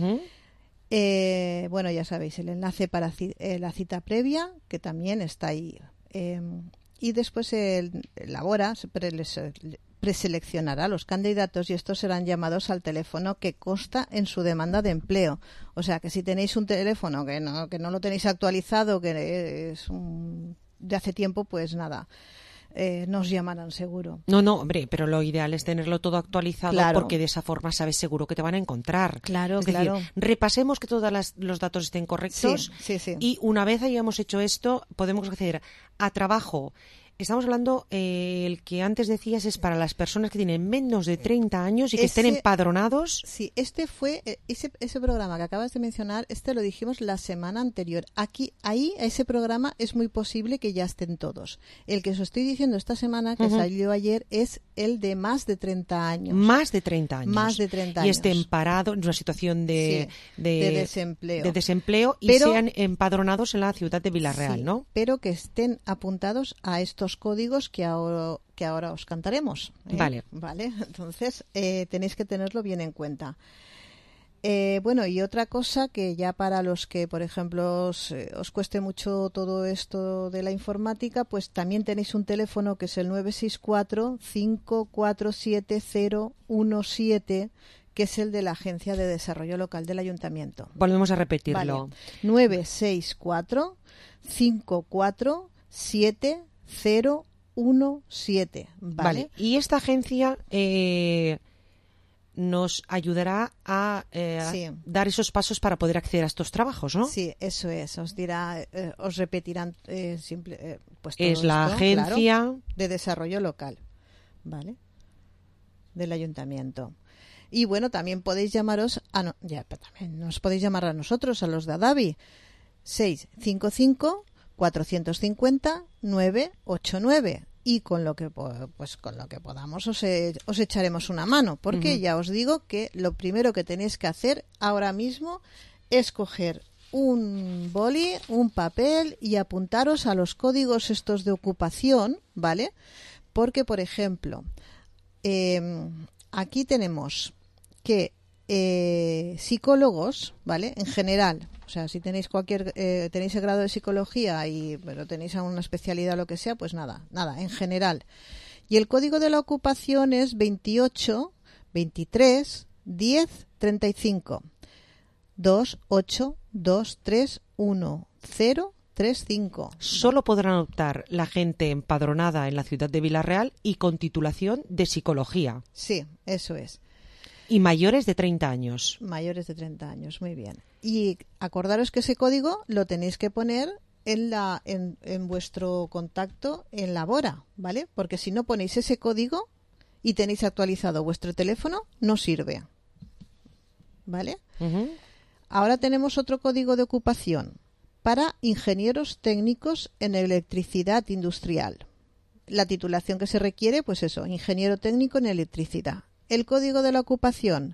Bueno, ya sabéis, el enlace para la cita previa, que también está ahí. Y después la Bora preseleccionará los candidatos y estos serán llamados al teléfono que consta en su demanda de empleo. O sea, que si tenéis un teléfono que no lo tenéis actualizado, que es de hace tiempo, pues nada, nos llamarán seguro. No, hombre, pero lo ideal es tenerlo todo actualizado, claro, porque de esa forma sabes seguro que te van a encontrar. Claro, es decir, repasemos que todos los datos estén correctos sí. Y una vez hayamos hecho esto, podemos acceder a trabajo. Estamos hablando, el que antes decías es para las personas que tienen menos de 30 años y que estén empadronados. Sí, este fue ese programa que acabas de mencionar, lo dijimos la semana anterior. Ahí, a ese programa es muy posible que ya estén todos. El que os estoy diciendo esta semana, que salió ayer, es el de más de 30 años. Más de 30 años. Más de 30 años. Y estén parados en una situación de desempleo. De desempleo y sean empadronados en la ciudad de Vila-real, sí, ¿no? Pero que estén apuntados a estos códigos que ahora os cantaremos. Vale. Entonces tenéis que tenerlo bien en cuenta. Bueno, y otra cosa que ya para los que, por ejemplo, os cueste mucho todo esto de la informática, pues también tenéis un teléfono que es el 964-547-017, que es el de la Agencia de Desarrollo Local del Ayuntamiento. Volvemos a repetirlo. Vale. 964-547-017, ¿vale? Y esta agencia nos ayudará a dar esos pasos para poder acceder a estos trabajos, ¿no? Sí, eso es. Os repetirán pues todo es la esto, Agencia claro, de Desarrollo Local, ¿vale? Del Ayuntamiento. Y bueno, también podéis llamaros también nos podéis llamar a nosotros, a los de Adavi, 655-450-989, y con lo que podamos os echaremos una mano, porque ya os digo que lo primero que tenéis que hacer ahora mismo es coger un boli, un papel y apuntaros a los códigos estos de ocupación, ¿vale? Porque, por ejemplo, aquí tenemos que psicólogos, ¿vale? En general, o sea, si tenéis tenéis el grado de psicología pero tenéis alguna especialidad o lo que sea, pues nada, en general. Y el código de la ocupación es 28 23 10 35 28 23 10 35. Solo podrán optar la gente empadronada en la ciudad de Vila-real y con titulación de psicología. Sí, eso es. Y mayores de 30 años. Mayores de 30 años, muy bien. Y acordaros que ese código lo tenéis que poner en vuestro contacto en la Bora, ¿vale? Porque si no ponéis ese código y tenéis actualizado vuestro teléfono, no sirve. ¿Vale? Ahora tenemos otro código de ocupación para ingenieros técnicos en electricidad industrial. La titulación que se requiere, pues eso, ingeniero técnico en electricidad. El código de la ocupación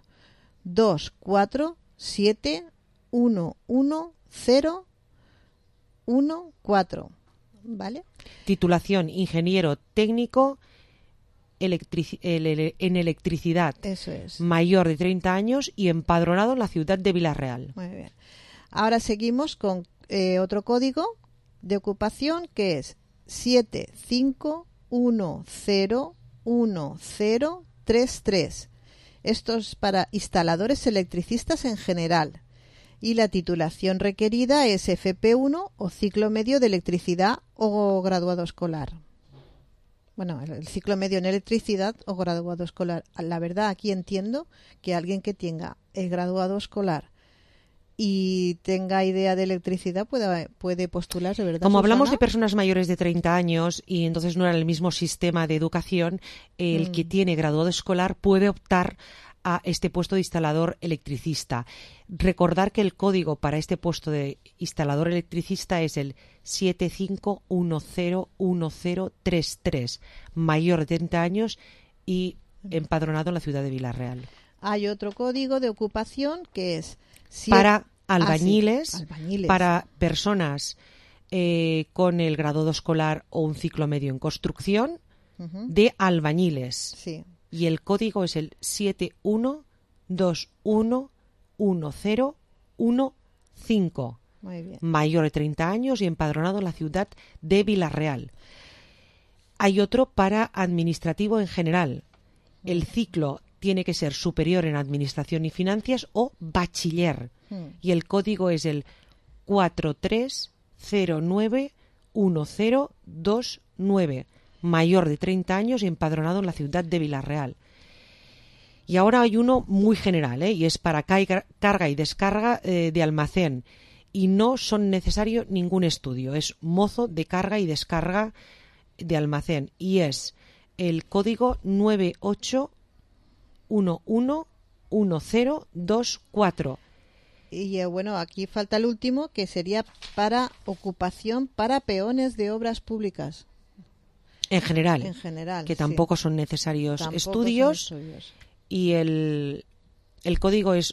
247111014, ¿vale? Titulación ingeniero técnico en electricidad. Eso es. Mayor de 30 años y empadronado en la ciudad de Vila-real. Muy bien. Ahora seguimos con otro código de ocupación que es 75101033. Esto es para instaladores electricistas en general. Y la titulación requerida es FP1 o ciclo medio de electricidad o graduado escolar. Bueno, el ciclo medio en electricidad o graduado escolar. La verdad, aquí entiendo que alguien que tenga el graduado escolar y tenga idea de electricidad puede postularse, ¿verdad? Como hablamos Susana? de personas mayores de 30 años y entonces no era el mismo sistema de educación, el que tiene graduado escolar puede optar a este puesto de instalador electricista. Recordar que el código para este puesto de instalador electricista es el 75101033, mayor de 30 años y empadronado en la ciudad de Vila-real. Hay otro código de ocupación que es... Para albañiles, albañiles, para personas con el grado escolar o un ciclo medio en construcción, de albañiles. Sí. Y el código es el 71211015. Muy bien. Mayor de 30 años y empadronado en la ciudad de Vila-real. Hay otro para administrativo en general. El ciclo tiene que ser superior en administración y finanzas o bachiller. Y el código es el 43091029, mayor de 30 años y empadronado en la ciudad de Vila-real. Y ahora hay uno muy general, y es para carga y descarga de almacén. Y no son necesario ningún estudio. Es mozo de carga y descarga de almacén. Y es el código 98111024. Y bueno, aquí falta el último, que sería para ocupación para peones de obras públicas. En general, que tampoco son necesarios estudios. Y el código es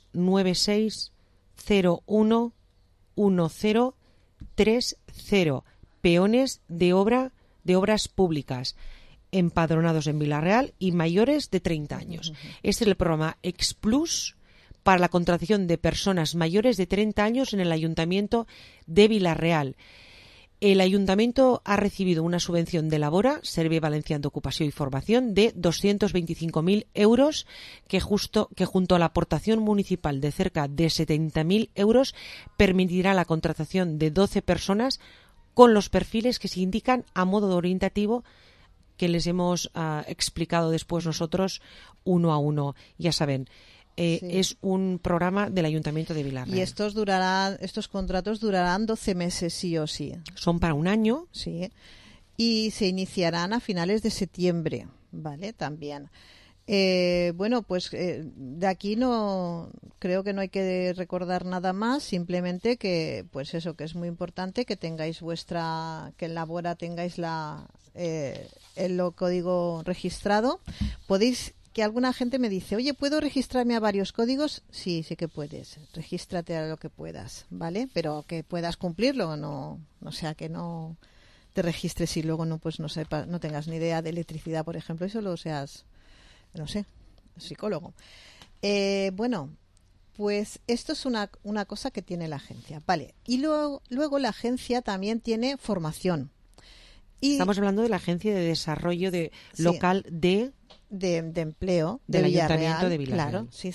96011030, peones de obras públicas, empadronados en Vila-real y mayores de 30 años. Este es el programa Explus para la contratación de personas mayores de 30 años en el Ayuntamiento de Vila-real. El Ayuntamiento ha recibido una subvención de Labora, Servei Valencià d'Ocupació y Formación, de 225.000 euros, que junto a la aportación municipal de cerca de 70.000 euros permitirá la contratación de 12 personas con los perfiles que se indican a modo de orientativo, que les hemos explicado después nosotros uno a uno. Ya saben, es un programa del Ayuntamiento de Vila-real. Y estos contratos durarán 12 meses sí o sí. Son para un año. Sí. Y se iniciarán a finales de septiembre, ¿vale? También. Bueno, pues de aquí no creo que no hay que recordar nada más, simplemente que pues eso, que es muy importante que tengáis que en Labora tengáis el código registrado. Podéis, que alguna gente me dice, oye, ¿puedo registrarme a varios códigos? Sí, sí que puedes. Regístrate a lo que puedas, ¿vale? Pero que puedas cumplirlo, no sea que no te registres y luego no tengas ni idea de electricidad, por ejemplo, y solo seas, no sé, psicólogo. Bueno, pues esto es una cosa que tiene la agencia, ¿vale? Y luego la agencia también tiene formación. Estamos hablando de la Agencia de Desarrollo Local de Empleo del Villarreal, Ayuntamiento de Vila-real. Claro, sí.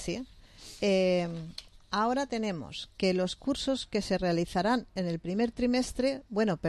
Ahora tenemos que los cursos que se realizarán en el primer trimestre,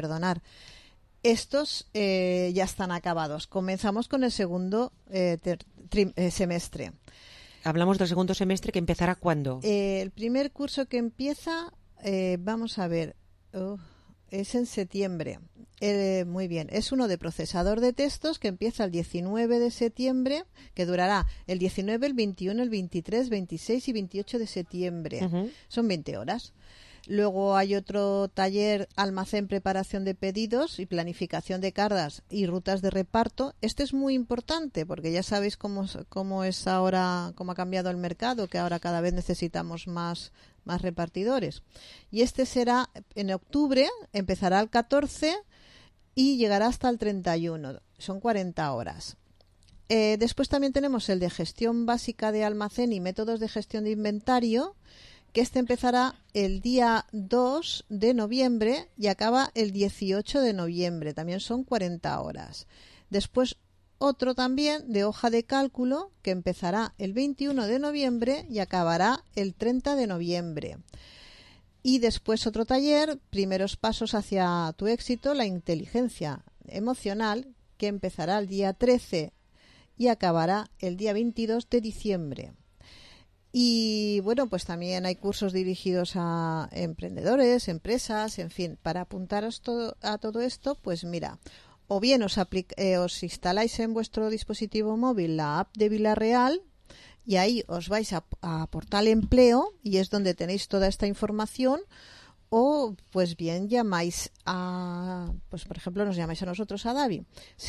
estos ya están acabados. Comenzamos con el segundo semestre. Hablamos del segundo semestre, que empezará ¿cuándo? El primer curso que empieza, vamos a ver, es en septiembre. Muy bien, es uno de procesador de textos que empieza el 19 de septiembre, que durará el 19, el 21, el 23, 26 y 28 de septiembre. Son 20 horas. Luego hay otro taller, almacén, preparación de pedidos y planificación de cargas y rutas de reparto. Este es muy importante porque ya sabéis cómo es ahora, cómo ha cambiado el mercado, que ahora cada vez necesitamos más repartidores. Y este será en octubre, empezará el 14 y llegará hasta el 31. Son 40 horas. Después también tenemos el de gestión básica de almacén y métodos de gestión de inventario, que este empezará el día 2 de noviembre y acaba el 18 de noviembre. También son 40 horas. Después otro también de hoja de cálculo, que empezará el 21 de noviembre y acabará el 30 de noviembre. Y después otro taller, primeros pasos hacia tu éxito, la inteligencia emocional, que empezará el día 13 y acabará el día 22 de diciembre. Y bueno, pues también hay cursos dirigidos a emprendedores, empresas, en fin. Para apuntaros a todo esto, pues mira, o bien os instaláis en vuestro dispositivo móvil la app de Vila-real, y ahí os vais a Portal Empleo y es donde tenéis toda esta información. O, pues bien, llamáis a, pues por ejemplo, nos llamáis a nosotros a Davi,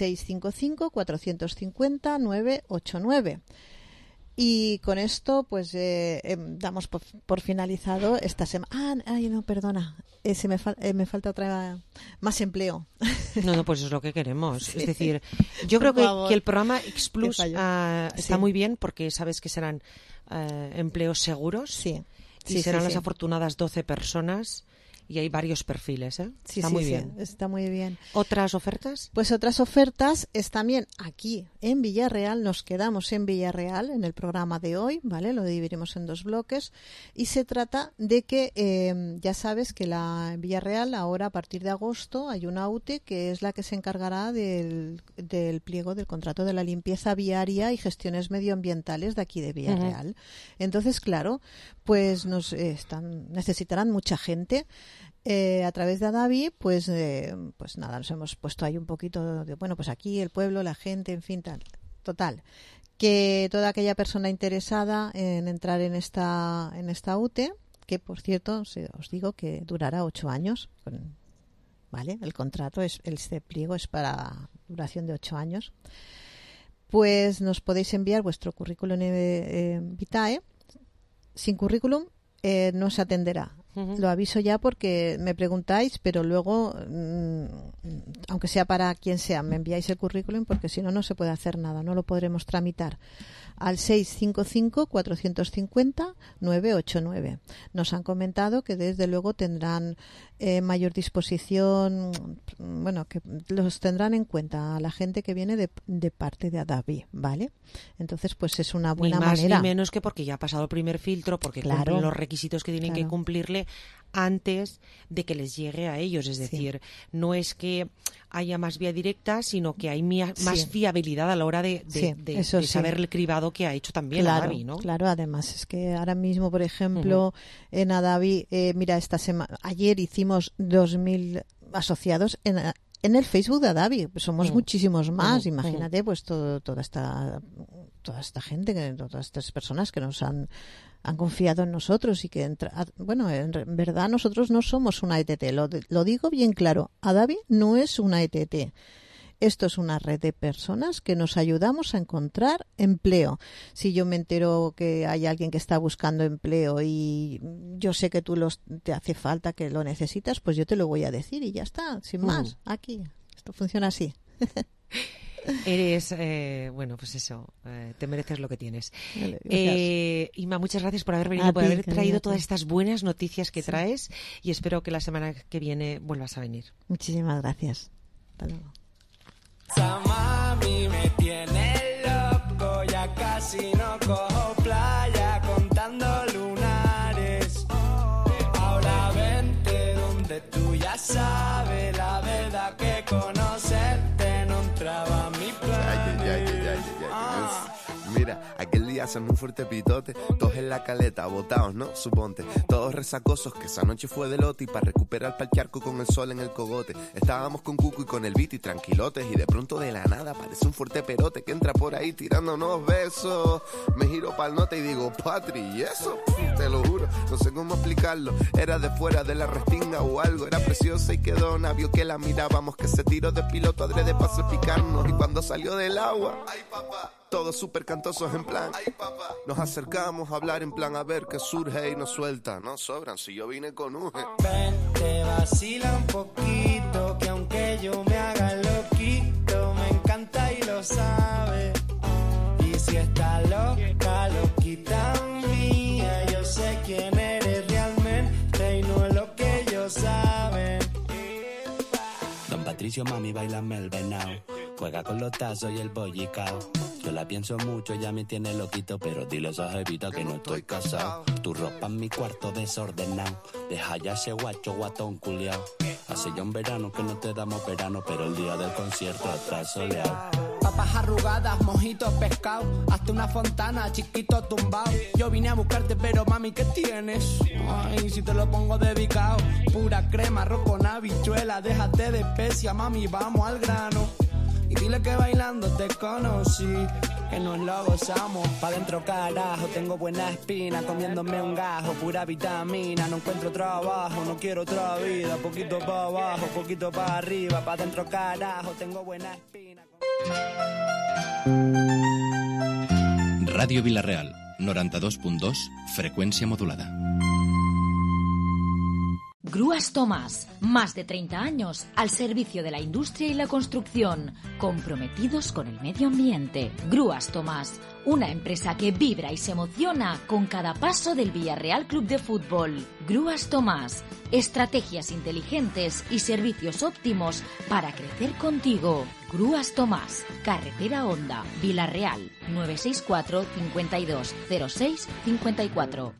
655-450-989. Y con esto, pues, damos por finalizado esta semana. Ay, no, perdona, me falta otra, más empleo. No, pues es lo que queremos. Sí. Es decir, yo creo que el programa X-Plus está muy bien porque sabes que serán empleos seguros. Sí. Y serán las afortunadas 12 personas y hay varios perfiles, ¿eh? Sí, está muy bien. Está muy bien. ¿Otras ofertas? Pues otras ofertas es también aquí en Villarreal. Nos quedamos en Villarreal en el programa de hoy, ¿vale? Lo dividimos en 2 bloques y se trata de que ya sabes que en Villarreal ahora a partir de agosto hay una UTE que es la que se encargará del pliego del contrato de la limpieza viaria y gestiones medioambientales de aquí de Villarreal. Entonces, claro, pues necesitarán mucha gente. A través de Adavi, pues nada, nos hemos puesto ahí un poquito de, bueno, pues aquí el pueblo, la gente, en fin, tal. Total, que toda aquella persona interesada en entrar en esta UTE, que por cierto, os digo que durará 8 años, ¿vale? El contrato, este pliego es para duración de 8 años. Pues nos podéis enviar vuestro currículum vitae. Sin currículum no se atenderá. Lo aviso ya porque me preguntáis, pero luego, aunque sea para quien sea, me enviáis el currículum porque si no, no se puede hacer nada, no lo podremos tramitar. Al 655-450-989. Nos han comentado que desde luego tendrán mayor disposición, bueno, que los tendrán en cuenta a la gente que viene de parte de Adavi, ¿vale? Entonces, pues es una buena manera. Ni más ni menos que porque ya ha pasado el primer filtro, porque cumplen los requisitos que tienen que cumplirle antes de que les llegue a ellos. Es decir, no es que haya más vía directa, sino que hay más fiabilidad a la hora de saber el cribado que ha hecho también Adavi, ¿no? Claro, además es que ahora mismo, por ejemplo, en Adavi, mira, ayer hicimos 2.000 asociados en el Facebook de Adavi. Somos muchísimos más. Imagínate, pues toda esta gente, todas estas personas que nos han confiado en nosotros y que, bueno, en verdad nosotros no somos una ETT, lo digo bien claro, Adavi no es una ETT, esto es una red de personas que nos ayudamos a encontrar empleo. Si yo me entero que hay alguien que está buscando empleo y yo sé que te hace falta, que lo necesitas, pues yo te lo voy a decir y ya está, sin más, aquí, esto funciona así. Eres, bueno, pues eso, te mereces lo que tienes. Inma, muchas gracias por haber venido, por haber traído todas estas buenas noticias que traes y espero que la semana que viene vuelvas a venir. Muchísimas gracias. Hasta luego. Esa mami me tiene loco, ya casi no cojo playa contando lunares. Ahora vente donde tú ya sabes la verdad que conocerte no entraba a mi plan. Mira, aquel día hacemos un fuerte pitote, todos en la caleta, botados, ¿no? Suponte, todos resacosos, que esa noche fue de lote y para recuperar pa'l charco con el sol en el cogote. Estábamos con Cuco y con el Viti tranquilotes y de pronto de la nada aparece un fuerte perote que entra por ahí tirándonos besos. Me giro pa'l note y digo, Patri, ¿y eso? Te lo juro, no sé cómo explicarlo. Era de fuera de la restinga o algo, era preciosa y quedó navio que la mirábamos, que se tiró de piloto adrede para pacificarnos y cuando salió del agua, ay papá, todos súper cantosos en plan, ay papá, nos acercamos a hablar en plan a ver qué surge y nos suelta, no sobran si yo vine con Uge. Ven, te vacila un poquito, que aunque yo me haga loquito, me encanta y lo sabe. Y si está loca, loquita mía, yo sé quién eres realmente y no es lo que ellos saben. Don Patricio, mami, bailame el venao, juega con los tazos y el bollicao. Yo la pienso mucho, ya me tiene loquito, pero dile a esa jevita que no estoy casado. Tu ropa en mi cuarto desordenado, deja ya ese guacho guatón culiao. Hace ya un verano que no te damos verano, pero el día del concierto atrás soleado. Papas arrugadas, mojitos, pescado, hasta una fontana, chiquito tumbao. Yo vine a buscarte, pero mami, ¿qué tienes? Ay, si te lo pongo dedicado. Pura crema, arroz con habichuela, déjate de especia, mami, vamos al grano. Y dile que bailando te conocí, que nos lo gozamos. Pa' dentro carajo, tengo buena espina, comiéndome un gajo, pura vitamina. No encuentro trabajo, no quiero otra vida, poquito pa' abajo, poquito pa' arriba. Pa' dentro carajo, tengo buena espina. Ràdio Vila-real, 92.2, frecuencia modulada. Grúas Tomás, más de 30 años al servicio de la industria y la construcción, comprometidos con el medio ambiente. Grúas Tomás, una empresa que vibra y se emociona con cada paso del Villarreal Club de Fútbol. Grúas Tomás, estrategias inteligentes y servicios óptimos para crecer contigo. Grúas Tomás, Carretera Honda, Vila-real, 964 52 06 54.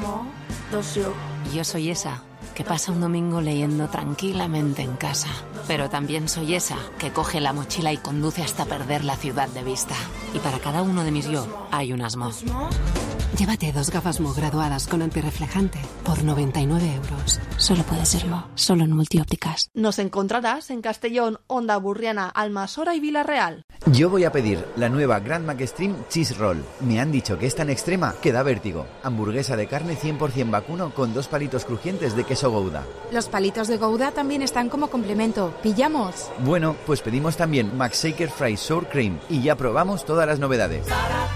Yo soy esa que pasa un domingo leyendo tranquilamente en casa. Pero también soy esa que coge la mochila y conduce hasta perder la ciudad de vista. Y para cada uno de mis yo hay un Asmo. Llévate 2 gafas Mo graduadas con antirreflejante por 99 euros. Solo puede serlo, solo en Multiópticas. Nos encontrarás en Castellón, Honda, Burriana, Almasora y Vila-real. Yo voy a pedir la nueva Grand McExtreme Cheese Roll. Me han dicho que es tan extrema que da vértigo. Hamburguesa de carne 100% vacuno con 2 palitos crujientes de queso Gouda. Los palitos de Gouda también están como complemento. ¿Pillamos? Bueno, pues pedimos también McShaker Fries Sour Cream y ya probamos todas las novedades.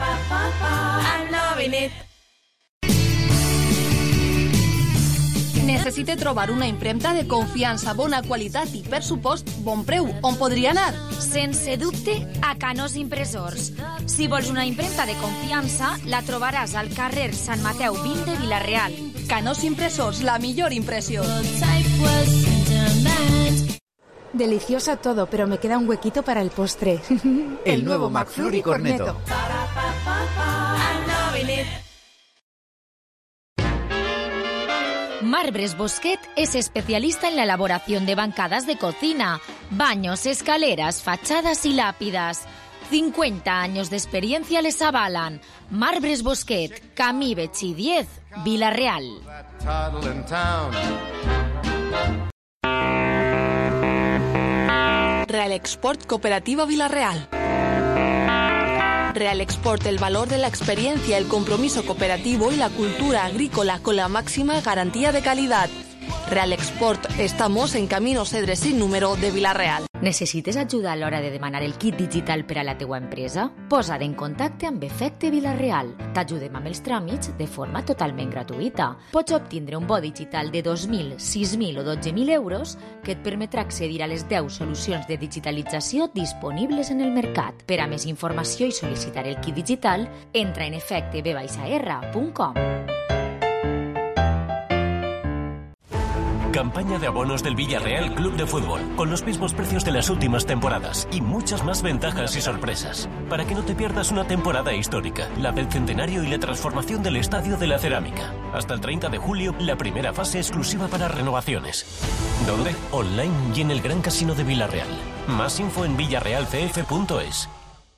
Necessite trobar una impremta de confiança, bona qualitat i, per supost, bon preu. On podria anar? Sense dubte, a Canós Impressors. Si vols una impremta de confiança, la trobaràs al carrer Sant Mateu 20 de Vila-real. Canós Impressors, la millor impressió. Delicioso todo, pero me queda un huequito para el postre. El nuevo McFlurry Cornetto. Marbres Bosquet es especialista en la elaboración de bancadas de cocina, baños, escaleras, fachadas y lápidas. 50 años de experiencia les avalan. Marbres Bosquet, Camí Betxí 10, Vila-real. Real Export Cooperativa Vila-real. Real Export, el valor de la experiencia, el compromiso cooperativo y la cultura agrícola con la máxima garantía de calidad. Real Export, estamos en Camino Cedre sin número de Vila-real. Necessites ajuda a l'hora de demanar el kit digital per a la teua empresa? Posa't en contacte amb Efecte Vila-real. T'ajudem amb els tràmits de forma totalment gratuïta. Pots obtindre un bo digital de 2.000, 6.000 o 12.000 euros que et permetrà accedir a les 10 solucions de digitalització disponibles en el mercat. Per a més informació i sol·licitar el kit digital, entra en efecteb-r.com. Campaña de abonos del Villarreal Club de Fútbol, con los mismos precios de las últimas temporadas y muchas más ventajas y sorpresas. Para que no te pierdas una temporada histórica, la del centenario y la transformación del Estadio de la Cerámica. Hasta el 30 de julio, la primera fase exclusiva para renovaciones. ¿Dónde? Online y en el Gran Casino de Vila-real. Más info en villarrealcf.es.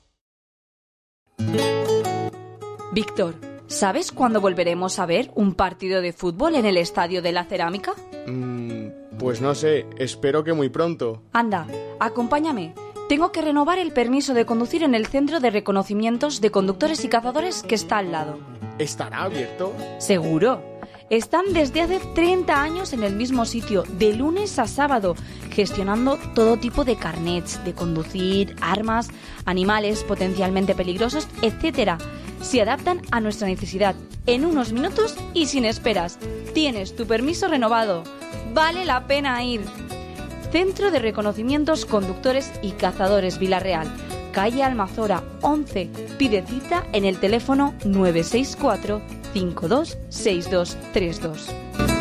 Víctor, ¿sabes cuándo volveremos a ver un partido de fútbol en el Estadio de la Cerámica? Pues no sé, espero que muy pronto. Anda, acompáñame. Tengo que renovar el permiso de conducir en el Centro de Reconocimientos de Conductores y Cazadores que está al lado. ¿Estará abierto? Seguro. Están desde hace 30 años en el mismo sitio, de lunes a sábado, gestionando todo tipo de carnets de conducir, armas, animales potencialmente peligrosos, etc. Se adaptan a nuestra necesidad en unos minutos y sin esperas. Tienes tu permiso renovado. Vale la pena ir. Centro de Reconocimientos Conductores y Cazadores Vila-real, calle Almazora 11. Pide cita en el teléfono 964 526232.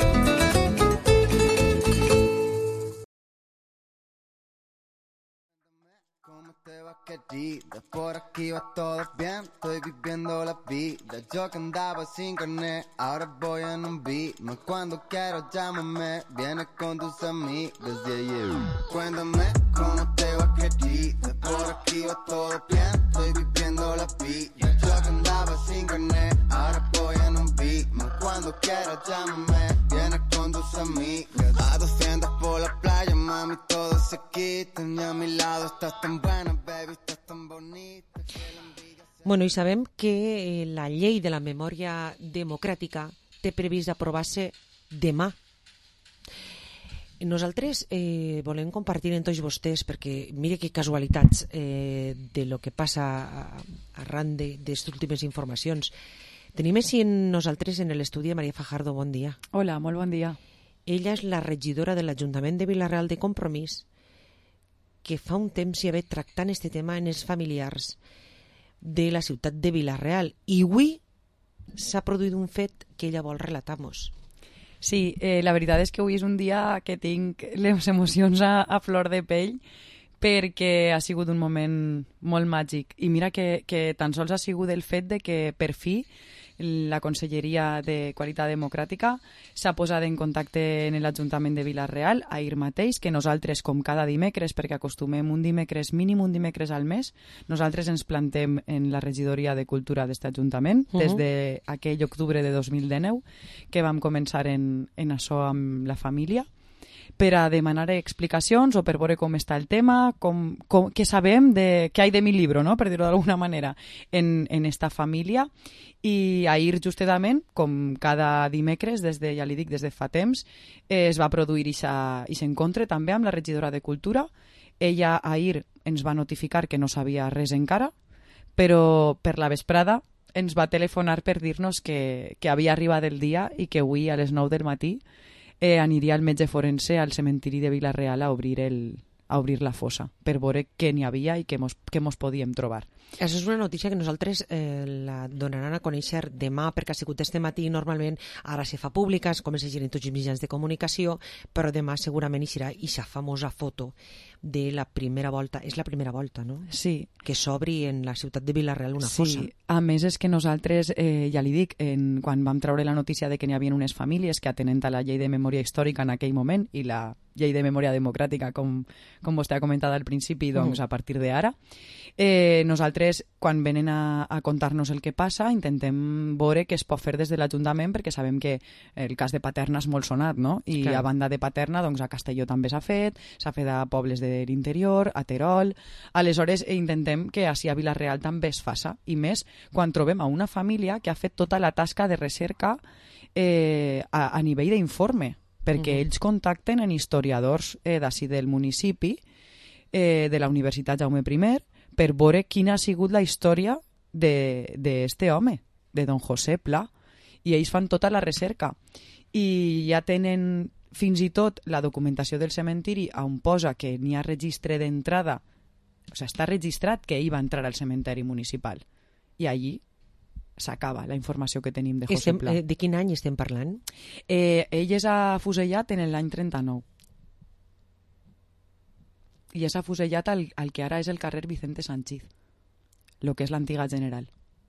Por aquí va todo bien, estoy viviendo la vida. Yo que andaba sin carnet, ahora voy en un beat. Cuando quiero llámame, vienes con tus amigos, yeah. Cuéntame cómo te va querida. Por aquí va todo bien, estoy viviendo la vida. Yo que andaba sin carnet, ahora voy en un beat. Cuando quiero llámame, vienes con tus amigas. A 200 por la playa, mami, todo se quita. Y a mi lado estás tan buena, baby, estás tan bonita. Bueno, i sabem que la llei de la memòria democràtica té previst aprovar-se demà. Nosaltres volem compartir amb tots vostès, perquè mire que casualitats de lo que passa arran d'aquestes últimes informacions. Tenim així nosaltres en l'estudi Maria Fajardo, bon dia. Hola, molt bon dia. Ella és la regidora de l'Ajuntament de Vila-real de Compromís, que fa un temps hi ha tractant este tema en els familiars de la ciutat de Vila-real. I avui s'ha produït un fet que ella vol relatar-nos. Sí, la veritat és que avui és un dia que tinc les emocions a flor de pell, perquè ha sigut un moment molt màgic. I mira que tan sols ha sigut el fet de que per fi la Conselleria de Qualitat Democràtica s'ha posat en contacte en l'Ajuntament de Vila-real ahir mateix, que nosaltres, com cada dimecres, perquè acostumem un dimecres, mínim un dimecres al mes, nosaltres ens plantem en la regidoria de Cultura d'aquest Ajuntament, des d'aquell octubre de 2019, que vam començar en això amb la família, per a demanar explicacions o per veure com està el tema, què sabem, què hi ha de mi llibre, no? Per dir-ho d'alguna manera, en esta família. I ahir, justament, com cada dimecres, ja li dic, des de fa temps, es va produir aquest encontre també amb la regidora de Cultura. Ella ahir ens va notificar que no sabia res encara, però per la vesprada ens va telefonar per dir-nos que havia arribat el dia i que avui a les 9 del matí aniria el metge forense al cementiri de Vila-real a obrir la fossa per veure què n'hi havia i què mos podíem trobar. Això és una notícia que nosaltres la donaran a conèixer demà, perquè ha sigut este matí, normalment ara se fa pública, es comença a girar en tots els mitjans de comunicació, però demà segurament hi serà aquesta famosa foto de la primera volta, és la primera volta, no? Sí. Que s'obri en la ciutat de Vila-real una fossa. Sí, a més és que nosaltres, ja li dic, quan vam treure la notícia de que n'hi havia unes famílies que atenent a la llei de memòria històrica en aquell moment i la llei de memòria democràtica, com vostè ha comentat al principi, doncs a partir d'ara, nosaltres, quan venen a contar-nos el que passa, intentem veure què es pot fer des de l'Ajuntament, perquè sabem que el cas de Paterna és molt sonat, no? I a banda de Paterna, doncs a Castelló també s'ha fet a pobles de l'interior, a Terol. Aleshores, intentem que així a Vila-real també es faça, i més quan trobem a una família que ha fet tota la tasca de recerca a nivell d'informe, perquè ells contacten en historiadors d'ací del municipi, de la Universitat Jaume I, per veure quina ha sigut la història d'este home, de don José Pla, i ells fan tota la recerca. I ja tenen fins i tot la documentació del cementiri on posa que n'hi ha registre d'entrada, o sigui, està registrat que ell va entrar al cementeri municipal. I allí s'acaba la informació que tenim de José Pla. De quin any estem parlant? Ell és afusellat en l'any 39. I és afusellat al que ara és el carrer Vicente Sánchez, el que és l'antiga General.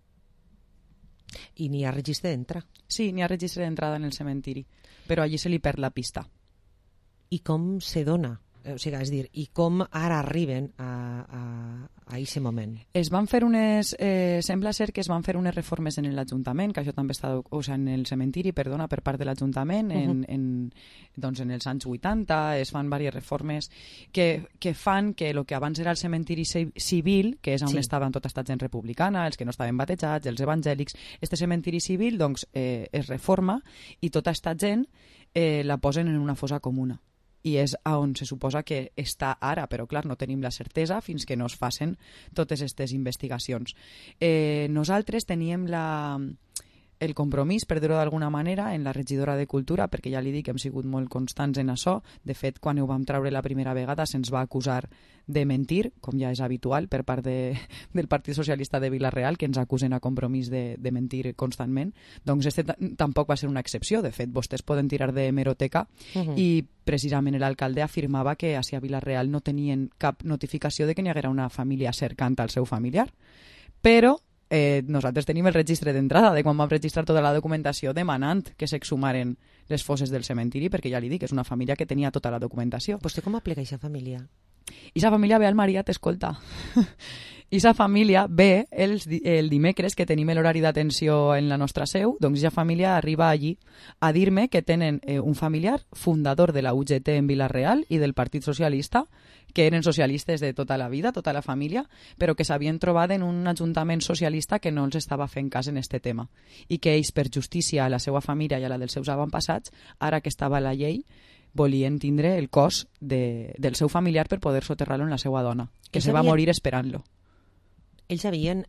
I n'hi ha registre d'entrada? Sí, n'hi ha registre d'entrada en el cementiri, però allí se li perd la pista. I com se dona? O sigui, és dir, i com ara arriben a aquest moment? Sembla ser que es van fer unes reformes en l'Ajuntament, que això també està, en el cementiri, perdona, per part de l'Ajuntament, doncs en els anys 80, es fan diverses reformes que fan que el que abans era el cementiri civil, que és on estaven tota esta gent republicana, els que no estaven batejats, els evangèlics, este cementiri civil doncs es reforma i tota esta gent la posen en una fossa comuna. I és on se suposa que està ara, però clar, no tenim la certesa fins que no es facin totes aquestes investigacions. Nosaltres teníem el compromís, per dir-ho d'alguna manera, en la regidora de Cultura, perquè ja li dic que hem sigut molt constants en això. De fet, quan ho vam treure la primera vegada se'ns va acusar de mentir, com ja és habitual per part del Partit Socialista de Vila-real, que ens acusen a Compromís de mentir constantment. Doncs este tampoc va ser una excepció. De fet, vostès poden tirar de hemeroteca i precisament l'alcalde afirmava que a Vila-real no tenien cap notificació de que n'hi haguera una família cercant al seu familiar. Però nosaltres tenim el registre d'entrada de quan vam registrar tota la documentació demanant que s'exhumaren les fosses del cementiri, perquè ja li dic, és una família que tenia tota la documentació. Vostè com aplica aquesta família? I sa família ve al Maria, t'escolta. I sa família ve el dimecres, que tenim l'horari d'atenció en la nostra seu, doncs sa família arriba allí a dir-me que tenen un familiar fundador de la UGT en Vila-real i del Partit Socialista, que eren socialistes de tota la vida, tota la família, però que s'havien trobat en un ajuntament socialista que no els estava fent cas en este tema. I que ells, per justícia a la seva família i a la dels seus avantpassats, ara que estava la llei, volien tindre el cos del seu familiar per poder soterrar-lo en la seva dona, que se va morir esperant-lo. Ells havien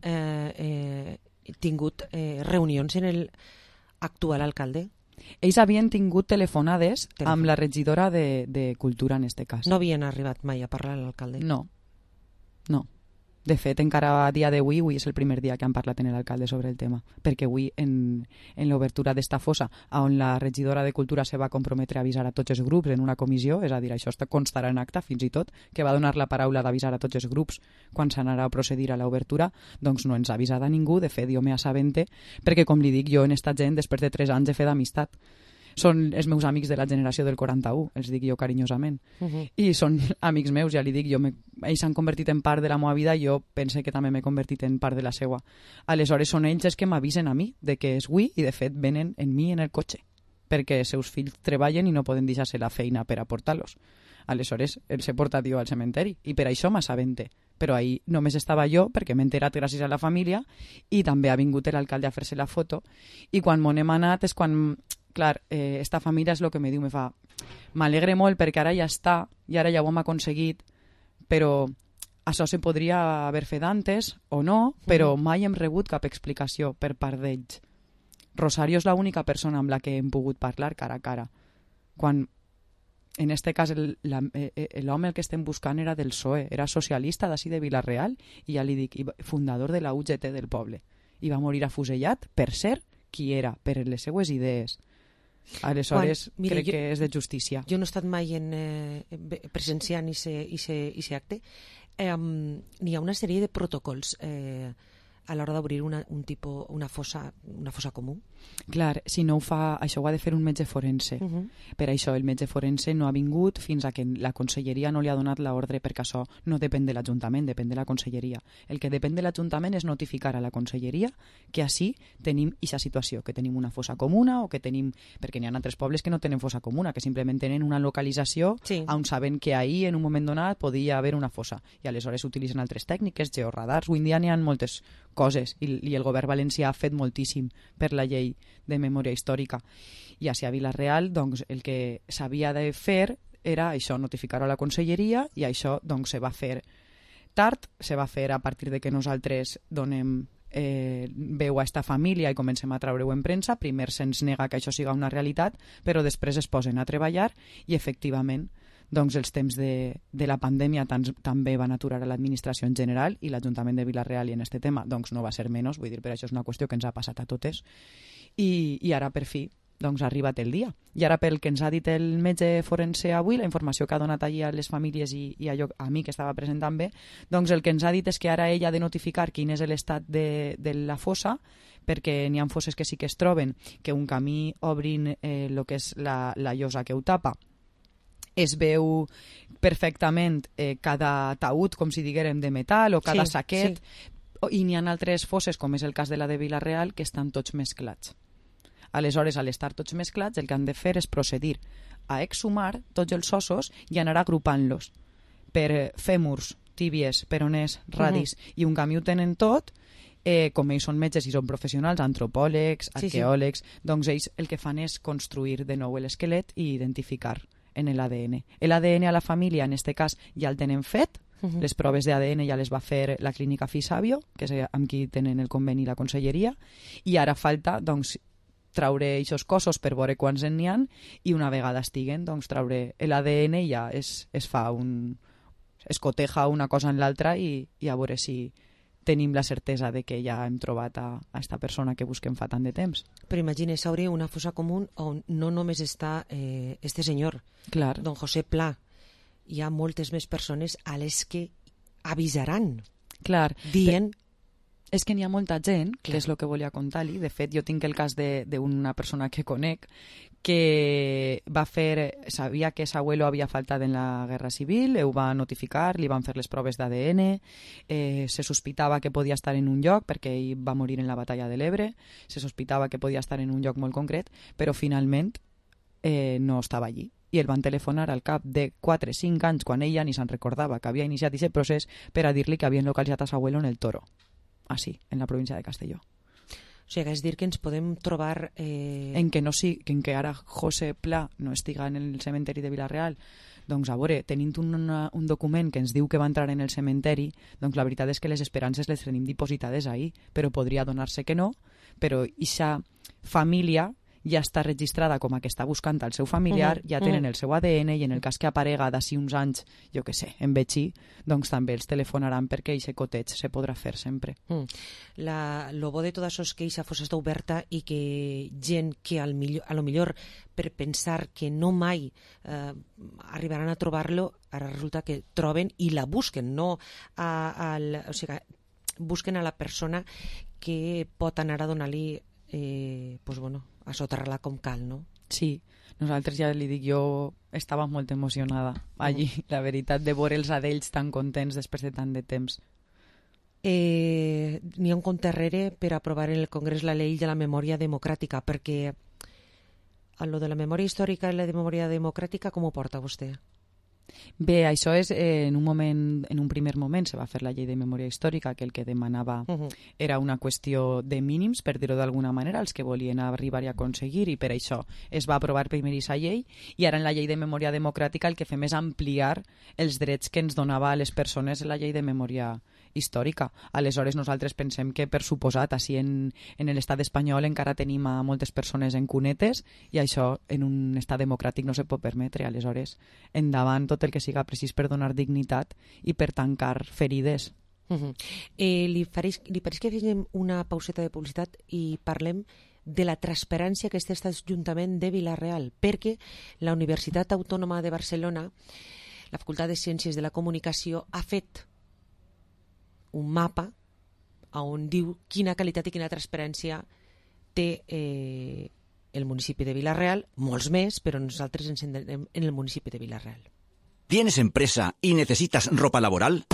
tingut reunions en el actual alcalde? Ells havien tingut telefonades amb la regidora de Cultura, en este cas. No havien arribat mai a parlar amb l'alcalde? No. De fet, encara a dia d'avui, avui és el primer dia que han parlat en l'alcalde sobre el tema, perquè avui, en l'obertura d'esta fossa, on la regidora de Cultura se va comprometre a avisar a tots els grups en una comissió, és a dir, això constarà en acta, fins i tot, que va donar la paraula d'avisar a tots els grups quan s'anarà a procedir a l'obertura, doncs no ens ha avisat a ningú, de fet, jo m'he assabente, perquè, com li dic, jo en esta gent, després de 3 anys, he fet amistat. Són els meus amics de la generació del 41, els dic jo carinyosament. I són amics meus, ja li dic, ells s'han convertit en part de la meva vida i jo pense que també m'he convertit en part de la seva. Aleshores són ells els que m'avisen a mi de que és avui i de fet venen en mi en el cotxe, perquè els seus fills treballen i no poden deixar-se la feina per a portar-los. Aleshores els he portat jo al cementeri i per això m'assabente. Però ahir només estava jo perquè m'he enterat gràcies a la família i també ha vingut l'alcalde a fer-se la foto i quan m'on hem anat és quan... Clar, esta família és el que me diu, me fa... M'alegre molt perquè ara ja està i ara ja ho hem aconseguit, però això se podria haver fet antes o no, però mai hem rebut cap explicació per part d'ells. Rosario és l'única persona amb la que hem pogut parlar cara a cara. Quan, en este cas, l'home el que estem buscant era del PSOE, era socialista d'ací de Vila-real i ja li dic, fundador de la UGT del poble. I va morir afusellat per ser qui era, per les seues idees. Aleshores, crec que és de justícia. Jo no he estat mai presenciant aquest acte. N'hi ha una sèrie de protocols a l'hora d'obrir una fossa comú. Clar, si no ho fa, això ho ha de fer un metge forense. Per això el metge forense no ha vingut fins a que la conselleria no li ha donat l'ordre, perquè això no depèn de l'Ajuntament, depèn de la conselleria. El que depèn de l'Ajuntament és notificar a la conselleria que així tenim aquesta situació, que tenim una fossa comuna o que tenim... Perquè n'hi ha altres pobles que no tenen fossa comuna, que simplement tenen una localització on saben que ahir, en un moment donat, podia haver una fossa. I aleshores utilitzen altres tècniques, georradars, avui en dia n'hi ha moltes coses i el govern valencià ha fet moltíssim per la llei de memòria històrica. I a Vila-real, doncs, el que s'havia de fer era això, notificar-ho a la conselleria i això doncs, se va fer tard, se va fer a partir de que nosaltres donem veu a esta família i comencem a treure-ho en premsa. Primer se'ns nega que això siga una realitat, però després es posen a treballar i efectivament doncs els temps de la pandèmia també van aturar a l'administració en general i l'Ajuntament de Vila-real i en este tema doncs no va ser menys, vull dir, per això és una qüestió que ens ha passat a totes i ara per fi doncs ha arribat el dia. I ara pel que ens ha dit el metge forense avui, la informació que ha donat allí a les famílies i a mi que estava present també, doncs el que ens ha dit és que ara ella ha de notificar quin és l'estat de la fossa, perquè n'hi ha fosses que sí que es troben, que un camí obrin el que és la llosa que ho tapa, es veu perfectament cada taüt, com si diguérem, de metal o cada saquet, i n'hi ha altres fosses, com és el cas de la de Vila-real, que estan tots mesclats. Aleshores, al estar tots mesclats, el que han de fer és procedir a exhumar tots els ossos i anar agrupant-los per fèmurs, tíbies, peroners, radis, i un camí ho tenen tot, com ells són metges i són professionals, antropòlegs, arqueòlegs, doncs ells el que fan és construir de nou l'esquelet i identificar en l'ADN. L'ADN a la família, en aquest cas, ja el tenen fet. Les proves d'ADN ja les va fer la clínica Fisabio, que és amb qui tenen el conveni la conselleria, i ara falta doncs, traure aquests cossos per veure quants n'hi ha i una vegada estiguen, doncs, traure l'ADN i ja es coteja una cosa en l'altra i a veure si tenim la certesa de que ja hem trobat a esta persona que busquem fa tant de temps. Però imagina, s'hauria una fossa comú on no només està este senyor, don José Pla. Hi ha moltes més persones a les que avisaran, dient... És que n'hi ha molta gent, que és el que volia contar-li. De fet, jo tinc el cas d'una persona que conec que sabia que s'abuelo havia faltat en la Guerra Civil, ho va notificar, li van fer les proves d'ADN, se sospitava que podia estar en un lloc perquè ell va morir en la batalla de l'Ebre, se sospitava que podia estar en un lloc molt concret, però finalment no estava allí. I el van telefonar al cap de 4-5 anys, quan ella ni se'n recordava que havia iniciat aquest procés, per a dir-li que havien localitzat a s'abuelo en el Toro, així, en la província de Castelló. O sigui, és dir que ens podem trobar... En que ara José Pla no estiga en el cementeri de Vila-real, doncs a veure, tenint un document que ens diu que va entrar en el cementeri, doncs la veritat és que les esperances les tenim dipositades ahí, però podria donar-se que no, però aquesta família ja està registrada com a que està buscant el seu familiar, ja tenen el seu ADN, i en el cas que aparega d'ací uns anys, jo què sé, en Betxí, doncs també els telefonaran perquè aquest coteig se podrà fer sempre. Lo bo de tot això és que aquesta fossa està oberta i que gent que a lo millor per pensar que no mai arribaran a trobar-lo, ara resulta que troben i la busquen, no o sigui, busquen a la persona que pot anar a donar-li a soterrar-la com cal, no? Sí, nosaltres ja li dic, jo estava molt emocionada allí, la veritat, de veure els adells tan contents després de tant de temps. N'hi ha un compte darrere per aprovar en el Congrés la llei de la memòria democràtica, perquè a lo de la memòria històrica i la de memòria democràtica, com ho porta vostè? Bé, això és en un primer moment se va fer la llei de memòria històrica, que el que demanava era una qüestió de mínims, per dir-ho d'alguna manera, els que volien arribar i aconseguir, i per això es va aprovar primer aquesta llei, i ara en la llei de memòria democràtica el que fem és ampliar els drets que ens donava a les persones en la llei de memòria històrica. Aleshores nosaltres pensem que, per suposat, així en l'estat espanyol encara tenim a moltes persones en cunetes, i això en un estat democràtic no se pot permetre. Aleshores, endavant tot el que siga precís per donar dignitat i per tancar ferides. Li pareix que fem una pauseta de publicitat i parlem de la transparència que té aquest Ajuntament de Vila-real, perquè la Universitat Autònoma de Barcelona, la Facultat de Ciències de la Comunicació, ha fet un mapa on diu quina qualitat i quina transparència té el municipi de Vila-real, molts més, però nosaltres ens centrem en el municipi de Vila-real. ¿Tienes empresa y necesitas ropa laboral?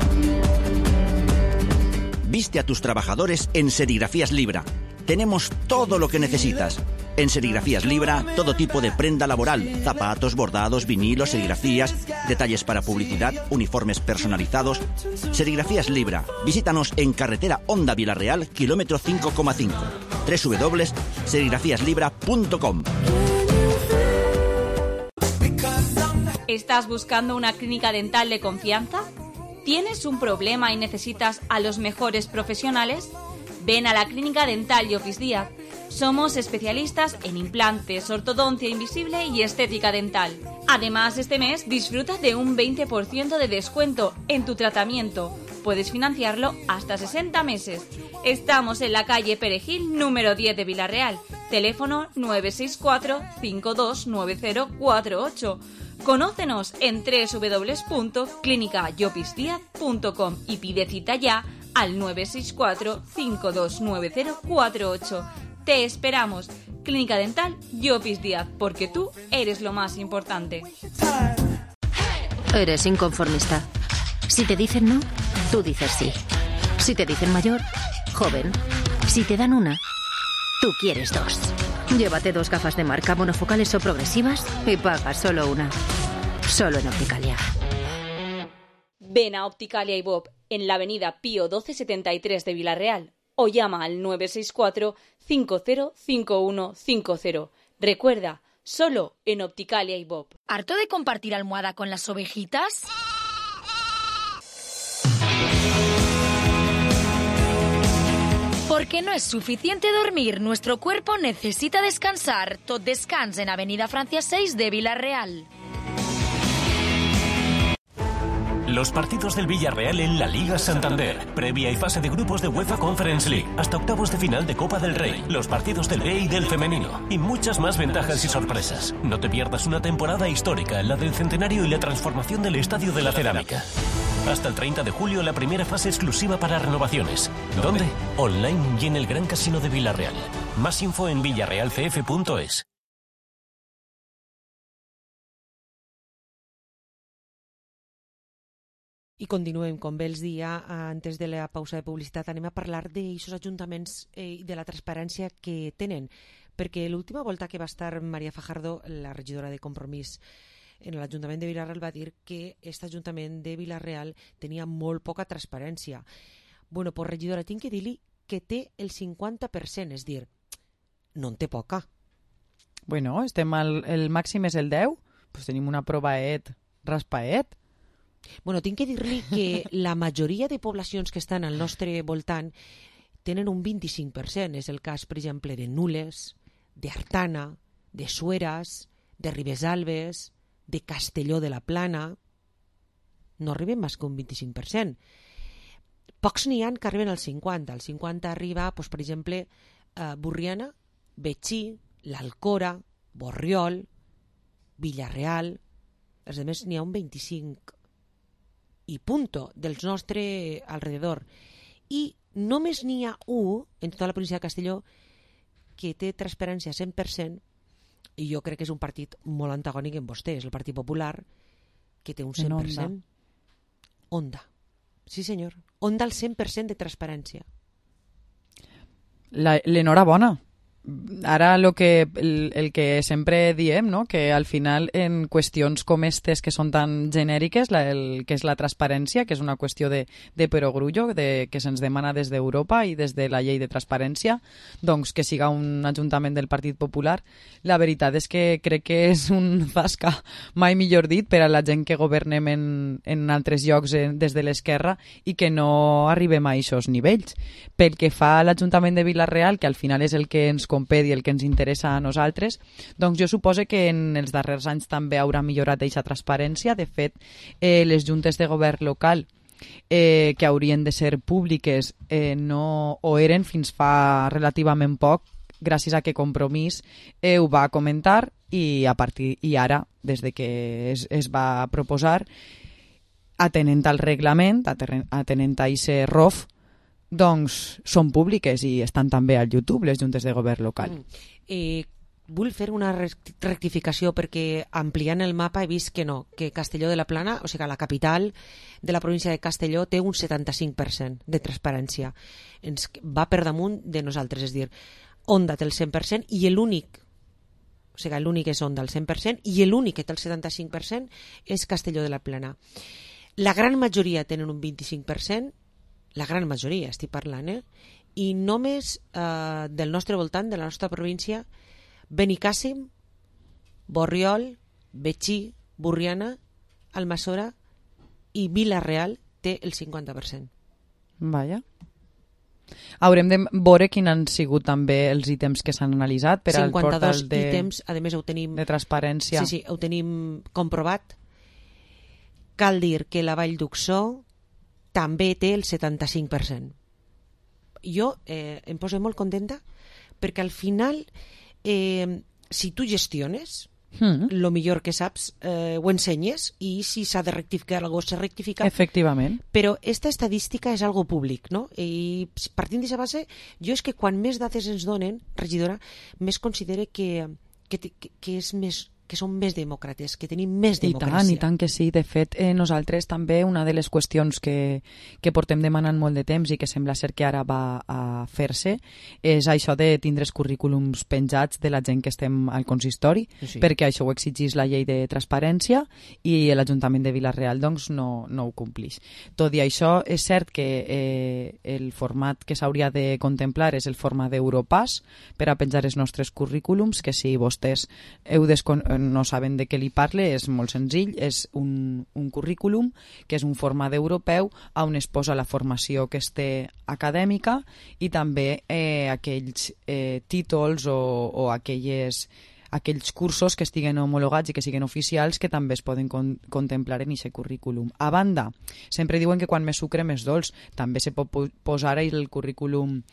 Viste a tus trabajadores en Serigrafías Libra. Tenemos todo lo que necesitas. En Serigrafías Libra, todo tipo de prenda laboral, zapatos, bordados, vinilos, serigrafías, detalles para publicidad, uniformes personalizados. Serigrafías Libra. Visítanos en carretera Honda Vila-real, kilómetro 5,5. www.serigrafíaslibra.com. ¿Estás buscando una clínica dental de confianza? ¿Tienes un problema y necesitas a los mejores profesionales? Ven a la Clínica Dental Llopis Díaz. Somos especialistas en implantes, ortodoncia invisible y estética dental. Además, este mes disfruta de un 20% de descuento en tu tratamiento. Puedes financiarlo hasta 60 meses. Estamos en la calle Perejil, número 10 de Vila-real. Teléfono 964-529048. Conócenos en www.clinicayopisdiaz.com y pide cita ya al 964-529048. Te esperamos. Clínica Dental Llopis Díaz, porque tú eres lo más importante. Eres inconformista. Si te dicen no, tú dices sí. Si te dicen mayor, joven. Si te dan una, tú quieres dos. Llévate 2 gafas de marca monofocales o progresivas y paga solo una. Solo en Opticalia. Ven a Opticalia y Bob en la avenida Pío 1273 de Vila-real o llama al 964-505150. Recuerda, solo en Opticalia y Bob. ¿Harto de compartir almohada con las ovejitas? Porque no es suficiente dormir, nuestro cuerpo necesita descansar. Tot descans en Avenida Francia 6 de Vila-real. Los partidos del Villarreal en la Liga Santander, previa y fase de grupos de UEFA Conference League, hasta octavos de final de Copa del Rey, los partidos del B y del femenino, y muchas más ventajas y sorpresas. No te pierdas una temporada histórica, la del centenario y la transformación del Estadio de la Cerámica. Hasta el 30 de julio la primera fase exclusiva para renovaciones. ¿Dónde? Online y en el Gran Casino de Vila-real. Más info en villarrealcf.es. I continuem, com bé els dia, antes de la pausa de publicitat, anem a parlar d'aquests ajuntaments i de la transparència que tenen, perquè l'última volta que va estar Maria Fajardo, la regidora de Compromís en l'Ajuntament de Vila-real, va dir que aquest Ajuntament de Vila-real tenia molt poca transparència. Bueno, pues regidora, tinc que dir-li que té el 50%, és dir, no en té poca. Bueno, el màxim és el 10, pues tenim una provaet, raspaet. Bueno, tinc que dir-li que la majoria de poblacions que estan al nostre voltant tenen un 25%. És el cas, per exemple, de Nules, d'Artana, de Sueras, de Ribesalbes, de Castelló de la Plana. No arriben més que un 25%. Pocs n'hi ha que arriben al 50%. Al 50% arriba, doncs, per exemple, Borriana, Betxí, l'Alcora, Borriol, Vila-real. Els altres n'hi ha un 25% i punto dels nostre alrededor. I només n'hi ha un en tota la província de Castelló que té transparència 100%, i jo crec que és un partit molt antagònic en vostè, és el Partit Popular, que té un 100%. Onda. Sí, senyor. Onda al 100% de transparència. L'enhorabona. Ara el que sempre diem, no? Que al final en qüestions com aquestes que són tan genèriques, que és la transparència, que és una qüestió de perogrullo que se'ns demana des d'Europa i des de la llei de transparència, doncs que siga un ajuntament del Partit Popular. La veritat és que crec que és un zasca, mai millor dit, per a la gent que governem en altres llocs des de l'esquerra i que no arribem a aquests nivells. Pel que fa a l'Ajuntament de Vila-real, que al final és el que ens compet i el que ens interessa a nosaltres, doncs jo suposo que en els darrers anys també haurà millorat aquesta transparència. De fet, les juntes de govern local que haurien de ser públiques no ho eren fins fa relativament poc, gràcies a que Compromís ho va comentar i ara, des de que es va proposar, atenent al reglament, atenent a aquest ROF, doncs són públiques i estan també al YouTube, les juntes de govern local. Vull fer una rectificació perquè ampliant el mapa he vist que no, que Castelló de la Plana, o sigui, la capital de la província de Castelló, té un 75% de transparència. Ens va per damunt de nosaltres, és dir, Onda té el 100% i l'únic, o sigui, l'únic és Onda el 100% i l'únic que té el 75% és Castelló de la Plana. La gran majoria tenen un 25%, la gran majoria estic parlant, i només del nostre voltant, de la nostra província, Benicàssim, Borriol, Betxí, Borriana, Almassora i Vila-real té el 50%. Vaja. Haurem de veure quins han sigut també els ítems que s'han analitzat per al portal de... 52 ítems, a més ho tenim... De transparència. Sí, ho tenim comprovat. Cal dir que la Vall d'Uxó també té el 75%. Jo em poso molt contenta perquè al final si tu gestiones lo millor que saps ho ensenyes i si s'ha de rectificar alguna cosa se rectifica. Efectivament. Però esta estadística és algo públic, no? I partint d'aquesta base, jo és que quan més dades ens donen, regidora, més considere que és més, que som més demòcrates, que tenim més democràcia. I tant que sí. De fet, nosaltres també una de les qüestions que portem demanant molt de temps i que sembla ser que ara va a fer-se és això de tindre els currículums penjats de la gent que estem al consistori, perquè això ho exigís la llei de transparència i l'Ajuntament de Vila-real doncs no ho complix. Tot i això, és cert que el format que s'hauria de contemplar és el format d'Europass per a penjar els nostres currículums, que si vostès no saben de què li parle, és molt senzill, és un currículum que és un format europeu on es posa la formació que es té acadèmica i també aquells títols o aquelles aquells cursos que estiguen homologats i que siguin oficials que també es poden contemplar en aquest currículum. A banda, sempre diuen que quan més sucre més dolç, també se pot posar el currículum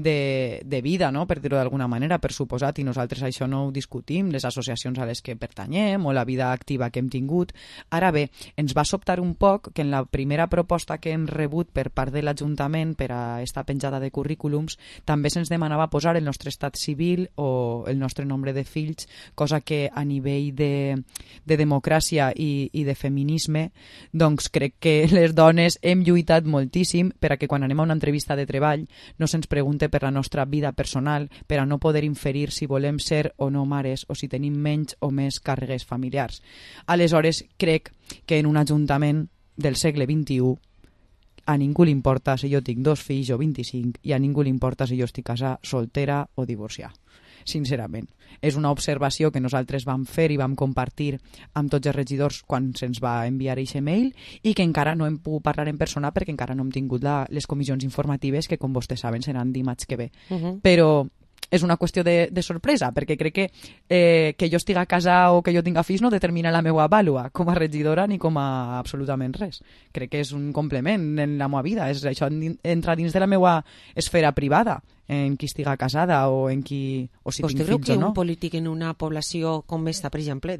de vida, no? Per dir-ho d'alguna manera, per suposat, i nosaltres això no ho discutim, les associacions a les que pertanyem o la vida activa que hem tingut. Ara bé, ens va sobtar un poc que en la primera proposta que hem rebut per part de l'Ajuntament per a esta penjada de currículums també se'ns demanava posar el nostre estat civil o el nostre nombre de fills, cosa que a nivell de democràcia i de feminisme, doncs crec que les dones hem lluitat moltíssim per a que quan anem a una entrevista de treball no se'ns pregunte per la nostra vida personal, per a no poder inferir si volem ser o no mares o si tenim menys o més càrregues familiars. Aleshores, crec que en un ajuntament del segle XXI a ningú li importa si jo tinc 2 fills o 25 i a ningú li importa si jo estic casada, soltera o divorciada. Sincerament. És una observació que nosaltres vam fer i vam compartir amb tots els regidors quan se'ns va enviar aquest mail i que encara no hem pogut parlar en persona perquè encara no hem tingut les comissions informatives que, com vostès saben, seran dimarts que ve. Però és una qüestió de sorpresa, perquè crec que jo estigui a casa o que jo tinga fills no determina la meva vàlua com a regidora ni com a absolutament res. Crec que és un complement en la meva vida. Això entra dins de la meva esfera privada, en qui estigui casada o en qui... o si tinc fills o no. Vostè creu que un polític en una població com esta, per exemple,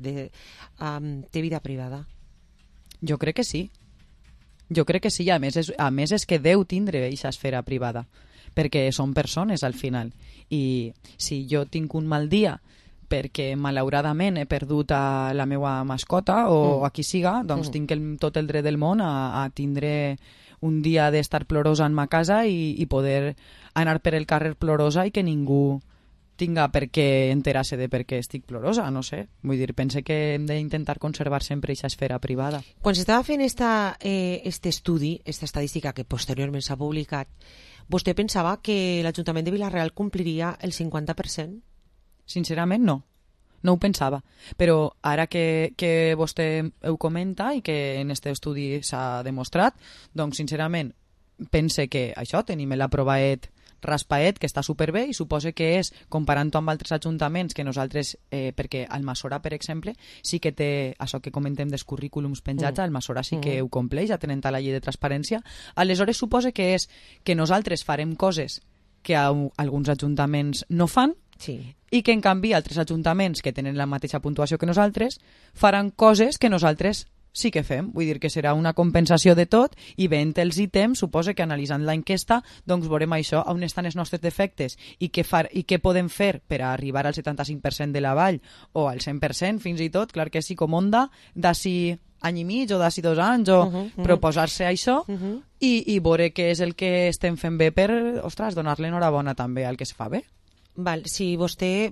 té vida privada? Jo crec que sí. Jo crec que sí, a més és que deu tindre aquesta esfera privada, perquè són persones al final. I si jo tinc un mal dia perquè malauradament he perdut a la meva mascota o a qui siga, doncs tinc tot el dret del món a tindre un dia d'estar plorosa en ma casa i poder anar per el carrer plorosa i que ningú tinga per què enterar-se de per què estic plorosa, no sé. Vull dir, pense que hem d'intentar conservar sempre aquesta esfera privada. Quan s'estava fent este estudi, esta estadística que posteriorment s'ha publicat, vostè pensava que l'Ajuntament de Vila-real compliria el 50%? Sincerament, no. No ho pensava. Però ara que vostè ho comenta i que en aquest estudi s'ha demostrat, doncs, sincerament, pense que això, tenim l'aprovaet raspaet, que està superbé, i suposa que és, comparant-ho amb altres ajuntaments que nosaltres, perquè Almassora, per exemple, sí que té això que comentem dels currículums penjats, Almassora sí que ho compleix, atenent a la llei de transparència. Aleshores suposa que és que nosaltres farem coses que alguns ajuntaments no fan, i que en canvi altres ajuntaments que tenen la mateixa puntuació que nosaltres faran coses que nosaltres sí que fem. Vull dir que serà una compensació de tot i veient els ítems, suposa que analitzant l'enquesta doncs veurem això, on estan els nostres defectes i què podem fer per a arribar al 75% de la vall o al 100% fins i tot, clar que sí, com onda d'ací any i mig o d'ací 2 anys o proposar-se això i veure què és el que estem fent bé per, ostres, donar-li enhorabona també al que es fa bé. Val, si vostè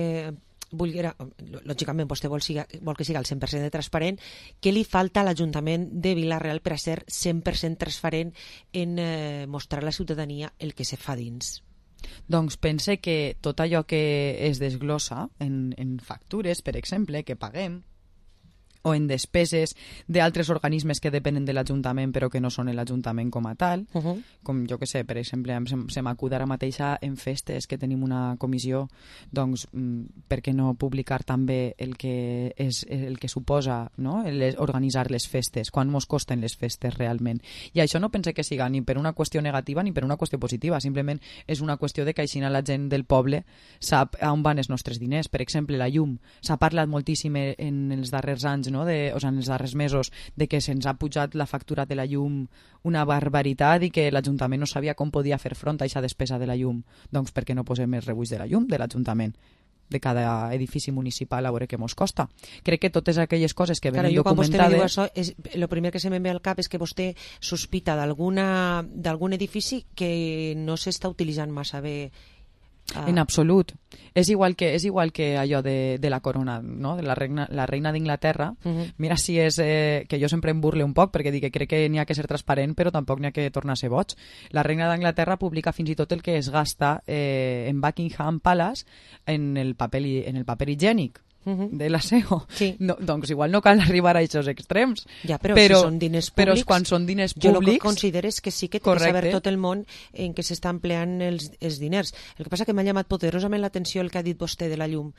lògicament vostè vol que siga el 100% de transparent, què li falta a l'Ajuntament de Vila-real per a ser 100% transparent en mostrar a la ciutadania el que se fa dins? Doncs pense que tot allò que es desglossa en factures, per exemple, que paguem, o en despeses d'altres organismes que depenen de l'Ajuntament però que no són l'Ajuntament com a tal, com jo que sé, per exemple, se m'acut ara mateixa en festes que tenim una comissió, doncs per què no publicar també el que suposa, no? Organitzar les festes, quan mos costen les festes realment. I això no pense que siga ni per una qüestió negativa ni per una qüestió positiva, simplement és una qüestió de que així la gent del poble sap on van els nostres diners. Per exemple, la llum. S'ha parlat moltíssim en els darrers anys, no? En els darrers mesos, de que se'ns ha pujat la factura de la llum una barbaritat i que l'Ajuntament no sabia com podia fer front a aquesta despesa de la llum. Doncs per què no posem els rebuix de la llum de l'Ajuntament, de cada edifici municipal, a veure què mos costa? Crec que totes aquelles coses que venen documentades... Quan vostè me diu això, el primer que se me ve al cap és que vostè sospita d'algun edifici que no s'està utilitzant massa bé. En absolut. És igual que allò de la corona, no? De la reina d'Inglaterra. Mira si és que jo sempre em burle un poc perquè dic que crec que n'hi ha que ser transparent però tampoc n'hi ha que tornar a ser boig. La reina d'Anglaterra publica fins i tot el que es gasta en Buckingham Palace en el paper higiènic. de l'ASEO. No, doncs igual no cal arribar a aquests extrems. Ja, però si són diners públics... Però quan són diners jo públics... Jo el que considero és que sí que té que saber tot el món en què s'està empleant els diners. El que passa que m'ha llamat poderosament l'atenció el que ha dit vostè de la llum.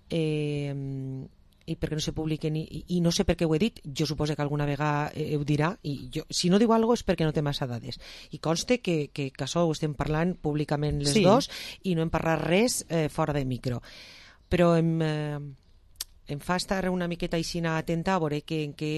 I perquè no se publiquen i no sé per què ho he dit, jo suposo que alguna vegada ho dirà i jo, si no diu alguna cosa és perquè no té massa dades i conste que això ho estem parlant públicament les dos i no hem parlat res fora de micro, però em fa estar una miqueta aixina atenta a veure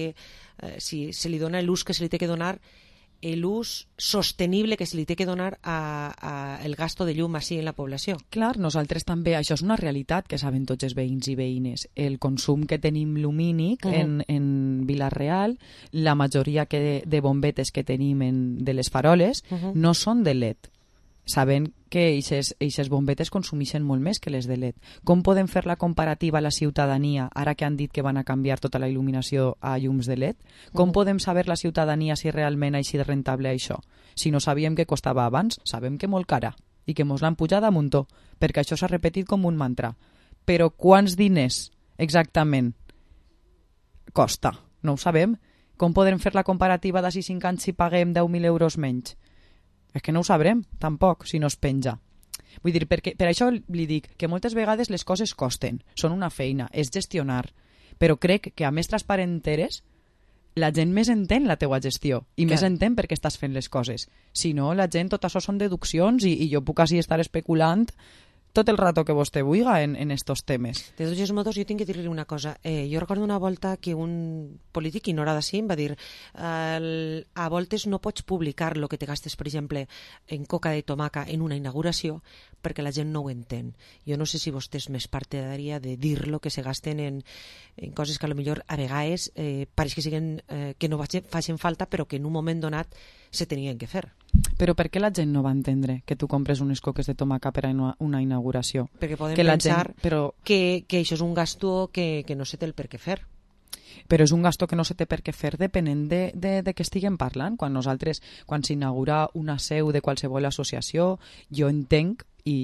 si se li dona l'ús que se li té que donar, l'ús sostenible que se li té que donar el gasto de llum així en la població. Clar, nosaltres també, això és una realitat que saben tots els veïns i veïnes. El consum que tenim lumínic en Vila-real, la majoria de bombetes que tenim de les faroles no són de LED. Sabem que aquestes bombetes consumeixen molt més que les de LED. Com podem fer la comparativa a la ciutadania, ara que han dit que van a canviar tota la il·luminació a llums de LED? Com podem saber la ciutadania si realment és rentable això? Si no sabíem que costava abans, sabem que molt cara i que mos l'han pujat a muntó, perquè això s'ha repetit com un mantra. Però quants diners exactament costa? No ho sabem. Com podem fer la comparativa d'ací 5 anys si paguem 10.000 euros menys? És que no ho sabrem, tampoc, si no es penja. Vull dir, per això li dic que moltes vegades les coses costen, són una feina, és gestionar, però crec que a més transparent eres, la gent més entén la teua gestió i més entén per què estàs fent les coses. Si no, la gent, tot això són deduccions i jo puc així estar especulant tot el rato que vostè vulga en estos temes. De tots modos, jo tinc que dir-li una cosa. Jo recordo una volta que un polític ignorada sí em va dir a voltes no pots publicar el que te gastes, per exemple, en coca de tomaca en una inauguració perquè la gent no ho entén. Jo no sé si vostè és més partidària de dir-lo que se gasten en coses que potser a vegades pareix que siguen que no facin falta però que en un moment donat se tenien que fer. Però per què la gent no va entendre que tu compres unes coques de tomaca per a una inauguració? Perquè podem pensar que això és un gasto que no se té el per què fer. Però és un gasto que no se té per què fer depenent de què estiguem parlant. Quan s'inaugura una seu de qualsevol associació, jo entenc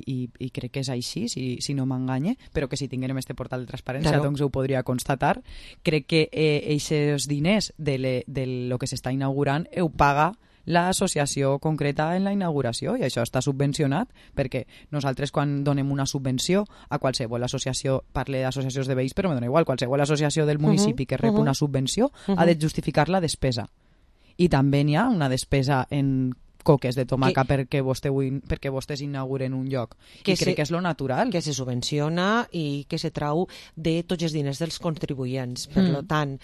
i crec que és així, si no m'enganye, però que si tinguérem este portal de transparència doncs ho podria constatar. Crec que aquests diners de lo que s'està inaugurant ho paga l'associació concreta en la inauguració i això està subvencionat perquè nosaltres quan donem una subvenció a qualsevol associació, parle d'associacions de veïns però me dona igual, qualsevol associació del municipi que rep una subvenció ha de justificar la despesa i també n'hi ha una despesa en coques de tomaca perquè vostès inauguren un lloc i crec que és lo natural. Que se subvenciona i que se trau de tots els diners dels contribuents. Per tant,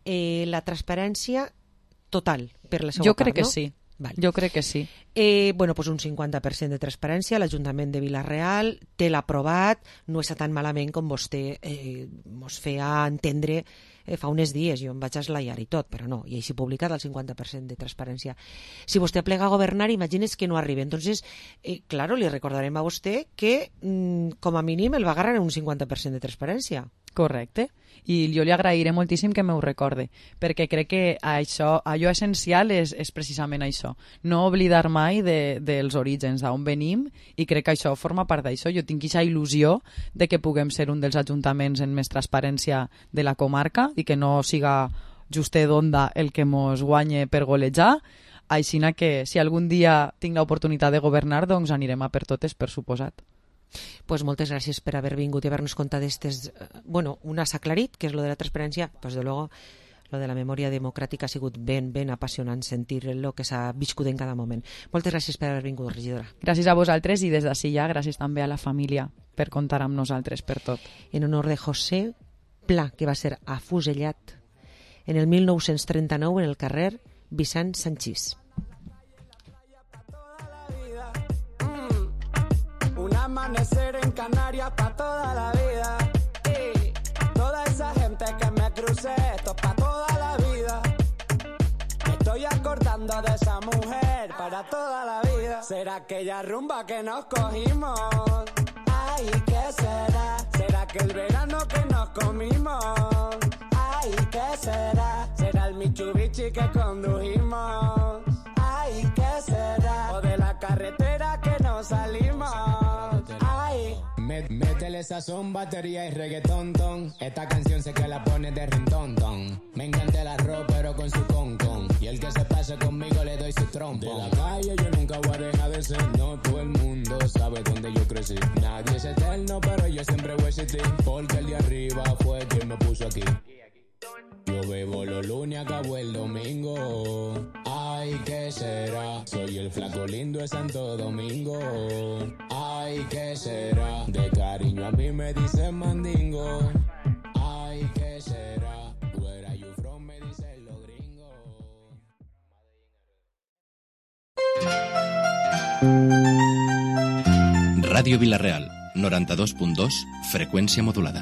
la transparència total per la seva part, no? Jo crec que sí. Jo crec que sí. Bueno, pues un 50% de transparència. L'Ajuntament de Vila-real té l'aprovat, no està tan malament com vostè mos feia entendre fa uns dies. Jo em vaig eslaiar i tot, però no, i així publicat el 50% de transparència. Si vostè plega a governar, imagines que no arriba. Entonces, claro, li recordarem a vostè que com a mínim el va agarrar en un 50% de transparència. Correcte. I jo li agrairé moltíssim que m'ho recorde, perquè crec que allò essencial és precisament això. No oblidar mai dels orígens, d'on venim, i crec que això forma part d'això. Jo tinc aquesta il·lusió de que puguem ser un dels ajuntaments en més transparència de la comarca i que no siga Justé d'Onda el que mos guanye per golejar. Així que si algun dia tinc l'oportunitat de governar, doncs anirem a per totes, per suposat. Pues moltes gràcies per haver vingut i haver-nos contat d'estes... Bueno, una s'ha aclarit, que és lo de la transparència, pues de luego lo de la memòria democràtica ha sigut ben apassionant sentir el que s'ha viscut en cada moment. Moltes gràcies per haver vingut, regidora. Gràcies a vosaltres i des d'ací ja gràcies també a la família per comptar amb nosaltres per tot. En honor de José Pla, que va ser afusellat en el 1939 en el carrer Vicent Sanchís. Amanecer en Canarias pa' toda la vida y toda esa gente que me crucé, esto pa' toda la vida. Me estoy acordando de esa mujer para toda la vida. ¿Será aquella rumba que nos cogimos? Ay, ¿qué será? ¿Será que el verano que nos comimos? Ay, ¿qué será? ¿Será el Mitsubishi que condujimos? Ay, ¿qué será? O de la carretera que nos salimos. Métele sazón, batería y reggaetón, ton. Esta canción sé que la pone de rington, ton. Me encanta el arroz, pero con su con. Y el que se pase conmigo le doy su trompo. De la calle yo nunca voy a dejar de ser. No todo el mundo sabe dónde yo crecí. Nadie es eterno, pero yo siempre voy a existir. Porque el de arriba fue quien me puso aquí. Yo bebo los lunes, acabo el domingo. Ay, ¿qué será? Soy el flaco lindo de Santo Domingo. Ay, ¿qué será? De cariño a mí me dicen mandingo. Ay, ¿qué será? Where are you from? Me dicen los gringos. Radio Vilareal, 92.2, frecuencia modulada.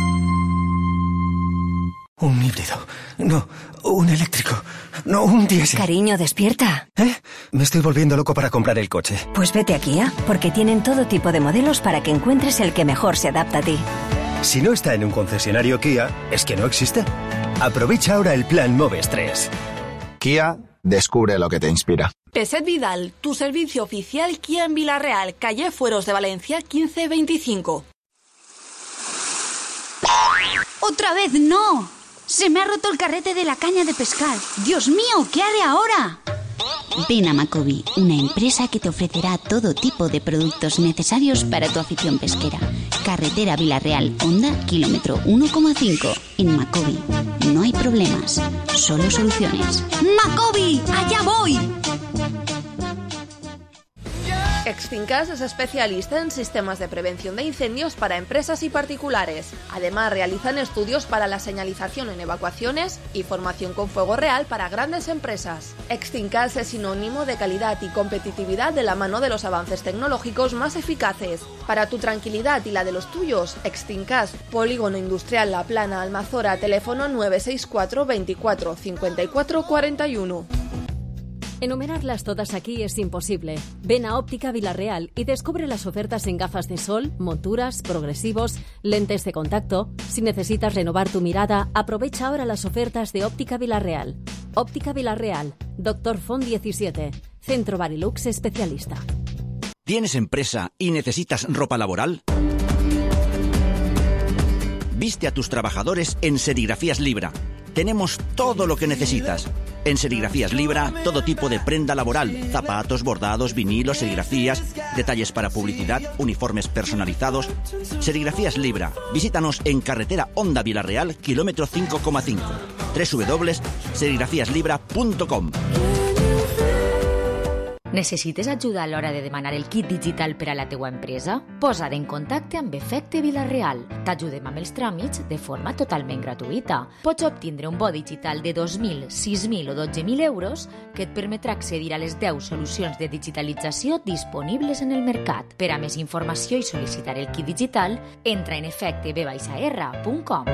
Un híbrido. No, un eléctrico. No, un diésel. Cariño, despierta. Me estoy volviendo loco para comprar el coche. Pues vete a Kia, porque tienen todo tipo de modelos para que encuentres el que mejor se adapta a ti. Si no está en un concesionario Kia, es que no existe. Aprovecha ahora el plan Moves 3. Kia, descubre lo que te inspira. Peset Vidal, tu servicio oficial Kia en Vilareal, calle Fueros de Valencia 1525. ¡Otra vez no! ¡Se me ha roto el carrete de la caña de pescar! ¡Dios mío! ¿Qué haré ahora? Ven a Macobi, una empresa que te ofrecerá todo tipo de productos necesarios para tu afición pesquera. Carretera Vilareal, Honda, kilómetro 1,5. En Macobi no hay problemas, solo soluciones. ¡Macobi! ¡Allá voy! Extincas es especialista en sistemas de prevención de incendios para empresas y particulares. Además, realizan estudios para la señalización en evacuaciones y formación con fuego real para grandes empresas. Extincas es sinónimo de calidad y competitividad de la mano de los avances tecnológicos más eficaces. Para tu tranquilidad y la de los tuyos, Extincas, Polígono Industrial La Plana, Almazora, teléfono 964 24 54 41. Enumerarlas todas aquí es imposible. Ven a Óptica Vilareal y descubre las ofertas en gafas de sol, monturas, progresivos, lentes de contacto. Si necesitas renovar tu mirada, aprovecha ahora las ofertas de Óptica Vilareal. Óptica Vilareal, Dr. Font 17, Centro Barilux especialista. ¿Tienes empresa y necesitas ropa laboral? Viste a tus trabajadores en Serigrafías Libra. Tenemos todo lo que necesitas. En Serigrafías Libra, todo tipo de prenda laboral, zapatos, bordados, vinilos, serigrafías, detalles para publicidad, uniformes personalizados. Serigrafías Libra. Visítanos en carretera Honda Vilareal, kilómetro 5,5. www.serigrafiaslibra.com. Necessites ajuda a l'hora de demanar el kit digital per a la teua empresa? Posa't en contacte amb Efecte Vilareal. T'ajudem amb els tràmits de forma totalment gratuïta. Pots obtindre un bo digital de 2.000, 6.000 o 12.000 euros que et permetrà accedir a les 10 solucions de digitalització disponibles en el mercat. Per a més informació i sol·licitar el kit digital, entra en efecteb-r.com.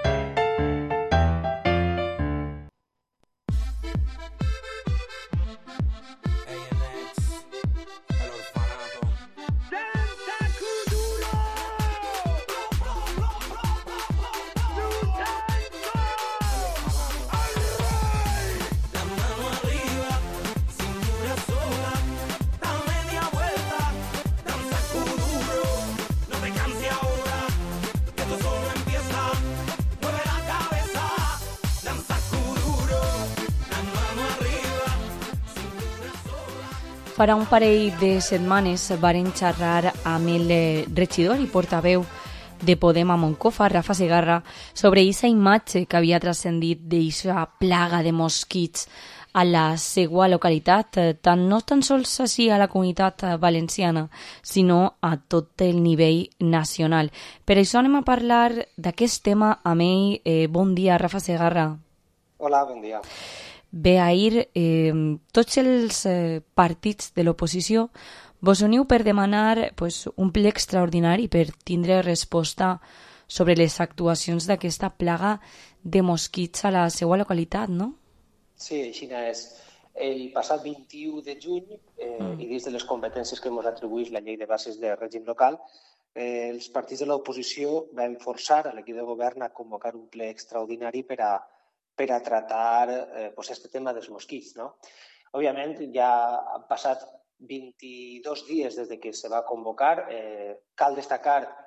Farà un parell de setmanes varen xerrar amb el regidor i portaveu de Podem a Moncofa, Rafa Segarra, sobre aquesta imatge que havia transcendit d'aquesta plaga de mosquits a la seva localitat, no tan sols així a la comunitat valenciana, sinó a tot el nivell nacional. Per això anem a parlar d'aquest tema amb ell. Bon dia, Rafa Segarra. Hola, bon dia. Bé, ahir tots els partits de l'oposició vos uniu per demanar un ple extraordinari per tindre resposta sobre les actuacions d'aquesta plaga de mosquits a la seva localitat, no? Sí, així és. El passat 21 de juny, i dins de les competències que ens atribueix la llei de bases de règim local, els partits de l'oposició van forçar a l'equip de govern a convocar un ple extraordinari per a tratar este tema dels mosquits, no? Òbviament, ja han passat 22 dies des que se va convocar. Cal destacar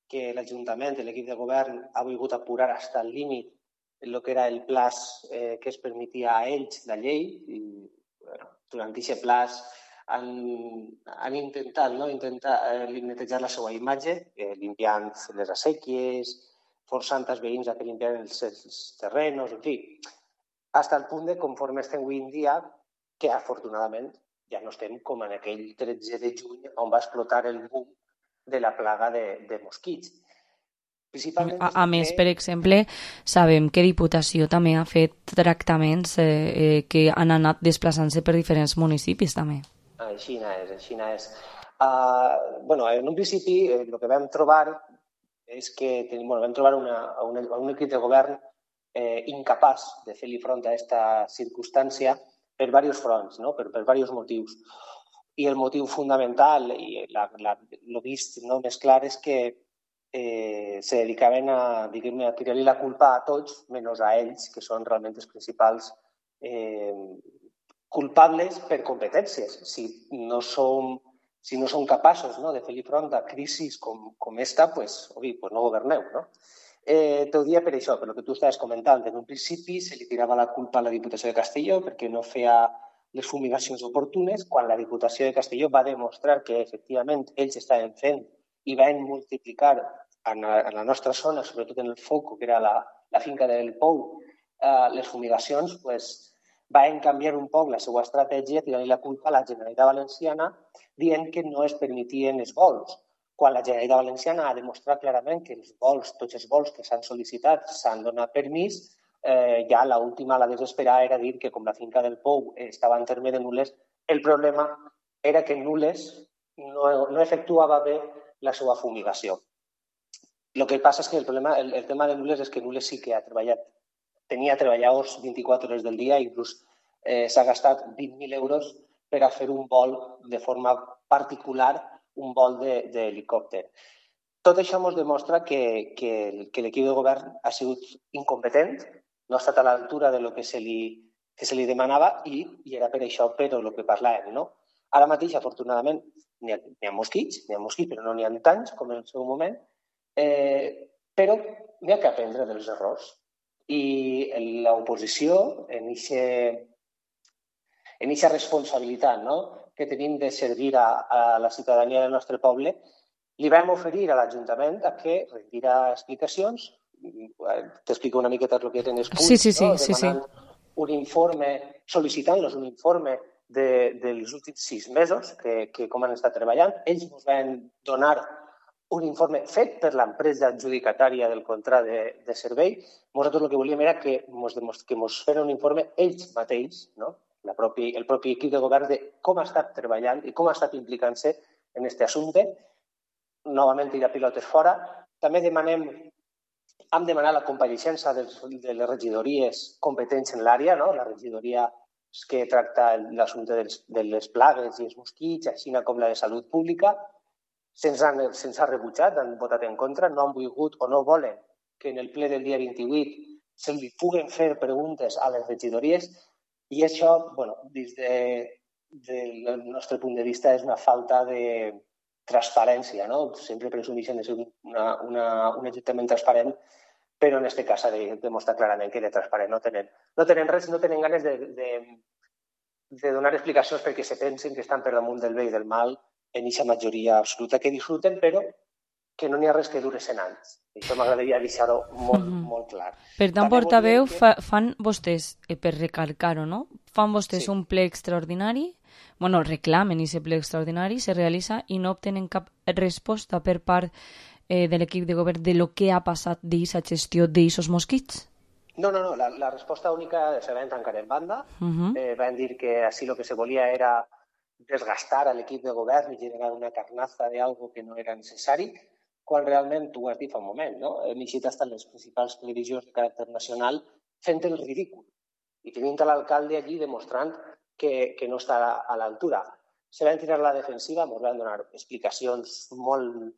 que l'Ajuntament i l'equip de govern ha volgut apurar fins al límit el que era el plaç que es permetia a ells la llei. I, bueno, durant aquest plaç han intentat netejar la seva imatge, limpiant les acequies, forçant els veïns a que limpiaren els terrenos, en fi, fins al punt de, conforme estem avui en dia, que afortunadament ja no estem com en aquell 13 de juny on va explotar el boom de la plaga de mosquits. A més, per exemple, sabem que Diputació també ha fet tractaments que han anat desplaçant-se per diferents municipis també. Així és. En un principi el que vam trobar és que vam trobar un equip de govern incapaç de fer-li front a aquesta circumstància per diversos fronts, no? per diversos motius. I el motiu fundamental, i el vist més clar, és que se dedicaven a tirar-li la culpa a tots, menys a ells, que són realment els principals culpables per competències. Si no som capaços de fer-li front a crisis com esta, doncs no governeu. T'ho dia per això, per el que tu estaves comentant. En un principi se li tirava la culpa a la Diputació de Castelló perquè no feia les fumigacions oportunes, quan la Diputació de Castelló va demostrar que efectivament ells estaven fent i van multiplicar en la nostra zona, sobretot en el foc, que era la finca del Pou, les fumigacions, van canviar un poc la seva estratègia, tirant-li la culpa a la Generalitat Valenciana, dient que no es permetien els vols, quan la Generalitat Valenciana ha demostrat clarament que tots els vols que s'han sol·licitat s'han donat permís. Ja l'última, la desesperada, era dir que com la finca del Pou estava en terme de Nules, el problema era que Nules no efectuava bé la seva fumigació. El que passa és que el tema de Nules és que Nules sí que ha treballat, tenia treballadors 24 hores del dia, inclús s'ha gastat 20.000 euros per a fer un vol de forma particular, un vol d'helicòpter. Tot això ens demostra que l'equip de govern ha sigut incompetent, no ha estat a l'altura del que se li demanava i era per això però el que parlàvem. Ara mateix, afortunadament, n'hi ha mosquits, però no n'hi ha tants com en el seu moment, però n'hi ha que aprendre dels errors. I l'oposició, en aquesta responsabilitat que tenim de servir a la ciutadania del nostre poble, li vam oferir a l'Ajuntament que retira explicacions. T'explico una miqueta el que tens punt. Demanant un informe, sol·licitant-los un informe dels últims 6 mesos que com han estat treballant. Ells ens van donar un informe fet per l'empresa adjudicatària del contracte de servei. Nosaltres el que volíem era que ens feren un informe ells mateixos, el propi equip de govern, de com ha estat treballant i com ha estat implicant-se en aquest assumpte. Novament tirar pilotes fora. També hem demanat la compareixença de les regidories competents en l'àrea, la regidoria que tracta l'assumpte de les plagues i els mosquits, així com la de salut pública. Se'ns ha rebutjat, han votat en contra, no han volgut o no volen que en el ple del dia 28 se li puguen fer preguntes a les regidories i això, des del nostre punt de vista, és una falta de transparència. Sempre presumeixen de ser un ajuntament transparent, però en aquest cas s'ha de demostrar clarament que de transparent no tenen res, no tenen ganes de donar explicacions perquè se pensen que estan per damunt del bé i del mal en aquesta majoria absoluta que disfruten, però que no n'hi ha res que dure 100 anys. Això m'agradaria deixar-ho molt clar. Per tant, portaveu, fan vostès, per recalcar-ho, fan vostès un ple extraordinari, reclamen aquest ple extraordinari, se realitza i no obtenen cap resposta per part de l'equip de govern de lo que ha passat d'aquesta gestió d'aquests mosquits? No, la resposta única se va tancar en banda. Van dir que així el que se volia era desgastar a l'equip de govern i generar una carnaza d'algo que no era necessari, quan realment, tu ho has dit fa un moment, hem eixit fins a les principals televisions de caràcter nacional fent el ridícul i tenint l'alcalde allí demostrant que no està a l'altura. Se van tirar a la defensiva, ens van donar explicacions molt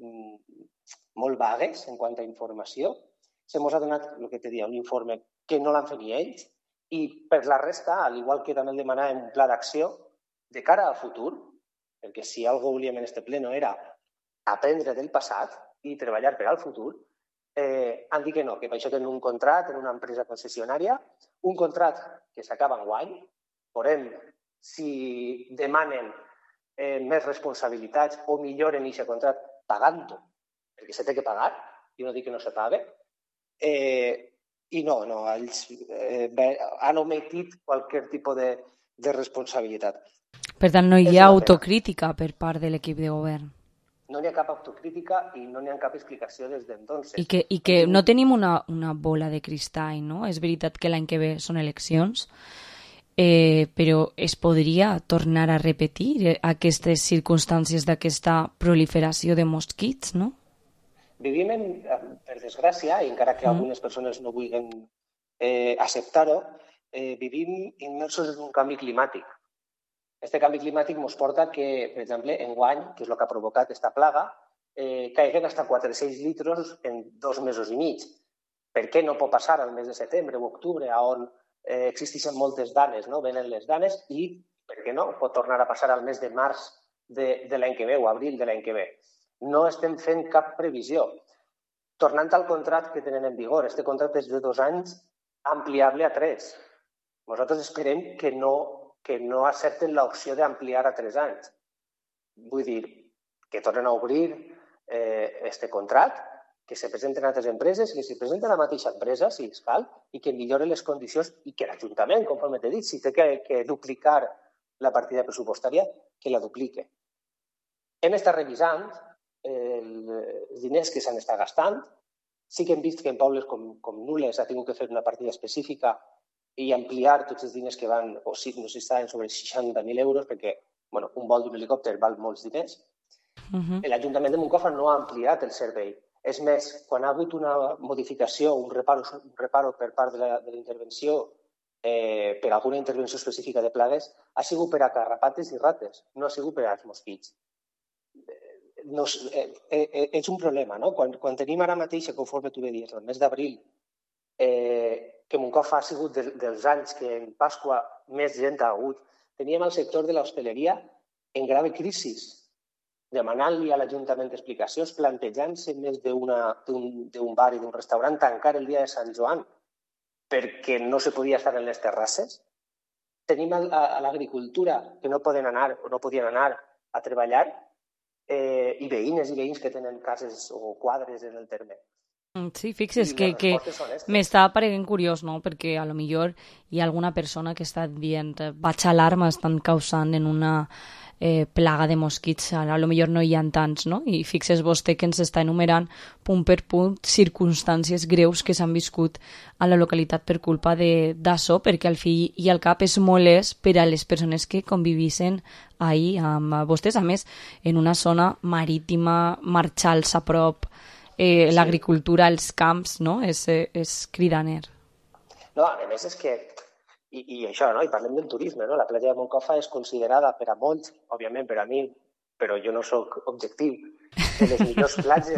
vagues en quant a informació. Se ens ha donat, el que te deia, un informe que no l'han fet ni ells i per la resta, al igual que també el demanàvem un pla d'acció de cara al futur, perquè si alguna cosa volíem en aquest ple no era aprendre del passat, i treballar per al futur, han dit que no, que per això tenen un contracte en una empresa concessionària, un contracte que s'acaba enguany, veurem si demanen més responsabilitats o milloren aquest contracte pagant-ho, perquè se té que pagar, jo no dic que no se pague, i no, ells han ometit qualsevol tipus de responsabilitat. Per tant, no hi ha autocrítica per part de l'equip de govern. No n'hi ha cap autocrítica i no n'hi ha cap explicació des d'entonces. I que no tenim una bola de cristall, no? És veritat que l'any que ve són eleccions, però es podria tornar a repetir aquestes circumstàncies d'aquesta proliferació de mosquits, no? Vivim, per desgràcia, i encara que algunes persones no vulguin acceptar-ho, vivim immersos en un canvi climàtic. Este canvi climàtic ens porta que, per exemple, enguany, que és el que ha provocat aquesta plaga, caiguen fins a 400 litres en 2 mesos i mig. Per què no pot passar al mes de setembre o octubre, on existeixen moltes danes, no? Venen les danes i, per què no, pot tornar a passar al mes de març de l'any que ve o abril de l'any que ve. No estem fent cap previsió. Tornant al contracte que tenen en vigor, este contracte és de 2 anys ampliable a 3. Nosaltres esperem que no accepten l'opció d'ampliar a 3 anys. Vull dir, que tornen a obrir este contracte, que se presenten a altres empreses, que se presenten a la mateixa empresa, si es cal, i que milloren les condicions i que l'Ajuntament, conforme t'he dit, si té que duplicar la partida pressupostària, que la duplique. Hem estat revisant els diners que s'han estat gastant. Sí que hem vist que en pobles com Nules ha tingut que fer una partida específica i ampliar tots els diners que van, o si no sé si estaven sobre 60.000 euros, perquè un vol d'un helicòpter val molts diners. L'Ajuntament de Moncofa no ha ampliat el servei. És més, quan ha hagut una modificació, un reparo per part de la intervenció, per alguna intervenció específica de plagues, ha sigut per a carrapates i rates, no ha sigut per als mosquits. És un problema, no? Quan tenim ara mateix, conforme tu veies, el mes d'abril, que Moncofa ha sigut dels anys que en Pasqua més gent ha hagut, teníem el sector de l'hostaleria en grave crisi, demanant-li a l'Ajuntament explicacions, plantejant-se més d'un bar i d'un restaurant tancar el dia de Sant Joan perquè no se podia estar en les terrasses. Tenim a l'agricultura que no podien anar a treballar i veïnes i veïns que tenen cases o quadres en el terme. Sí, fixes que m'està apareguent curiós, no? Perquè a lo millor hi ha alguna persona que està dient vaig alarma, estan causant en una plaga de mosquits, a lo millor no hi ha tants, no? I fixes vostè que ens està enumerant punt per punt circumstàncies greus que s'han viscut a la localitat per culpa d'això, perquè al fi i al cap és molest per a les persones que convivissin ahir amb vostès, a més, en una zona marítima, marxals a prop, l'agricultura, els camps, no? És cridaner. No, a més és que, i això, no? I parlem del turisme, no? La platja de Moncofa és considerada per a molts, òbviament per a mi, però jo no sóc objectiu, de les millors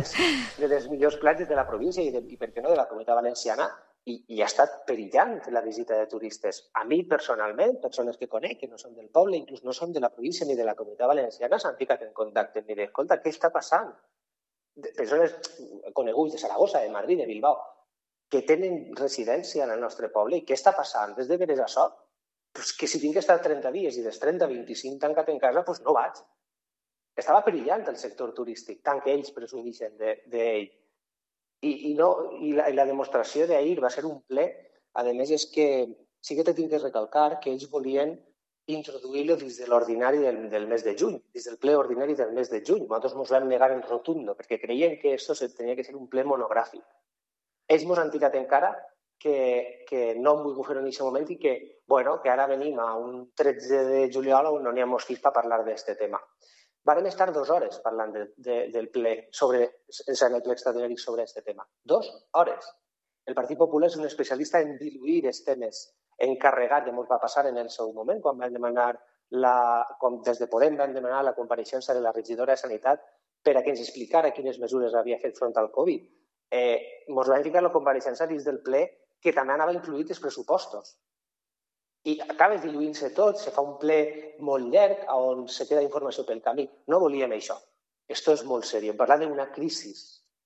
platges de la província i per què no, de la Comunitat Valenciana, i ha estat perillant la visita de turistes. A mi, personalment, persones que conec, que no són del poble, inclús no són de la província ni de la Comunitat Valenciana, s'han ficat en contacte. Em diré, escolta, què està passant? Persones coneguts de Saragossa, de Madrid, de Bilbao, que tenen residència en el nostre poble. I què està passant? Des de veres això? Pues que si tinc que estar 30 dies i dels 30 a 25 tancat en casa, pues no vaig. Estava perillant el sector turístic, tant que ells presumeixen d'ell. I la demostració d'ahir va ser un ple. A més, és que sí que tinc que recalcar que ells volien introduir-lo dins de l'ordinari del mes de juny, dins del ple ordinari del mes de juny. Nosaltres ens vam negar en rotundo, perquè creiem que això tenia que ser un ple monogràfic. Ells ens han tirat encara que no hem volgut fer-ho en aquest moment i que ara venim a un 13 de juliol on no n'hi ha mosquits per parlar d'aquest tema. Vam estar 2 hores parlant del ple en el ple extraordinari sobre aquest tema. 2 hores. El Partit Popular és un especialista en diluir els temes encarregat, ja ens va passar en el seu moment, quan vam demanar, des de Podem vam demanar la compareixença de la regidora de Sanitat per a que ens explicara quines mesures havia fet front al Covid. Ens van ficar la compareixença dins del ple que també anava incluït els pressupostos. I acaba diluint-se tot, se fa un ple molt llarg on se queda informació pel camí. No volíem això. Esto és molt seriós. Parlar d'una crisi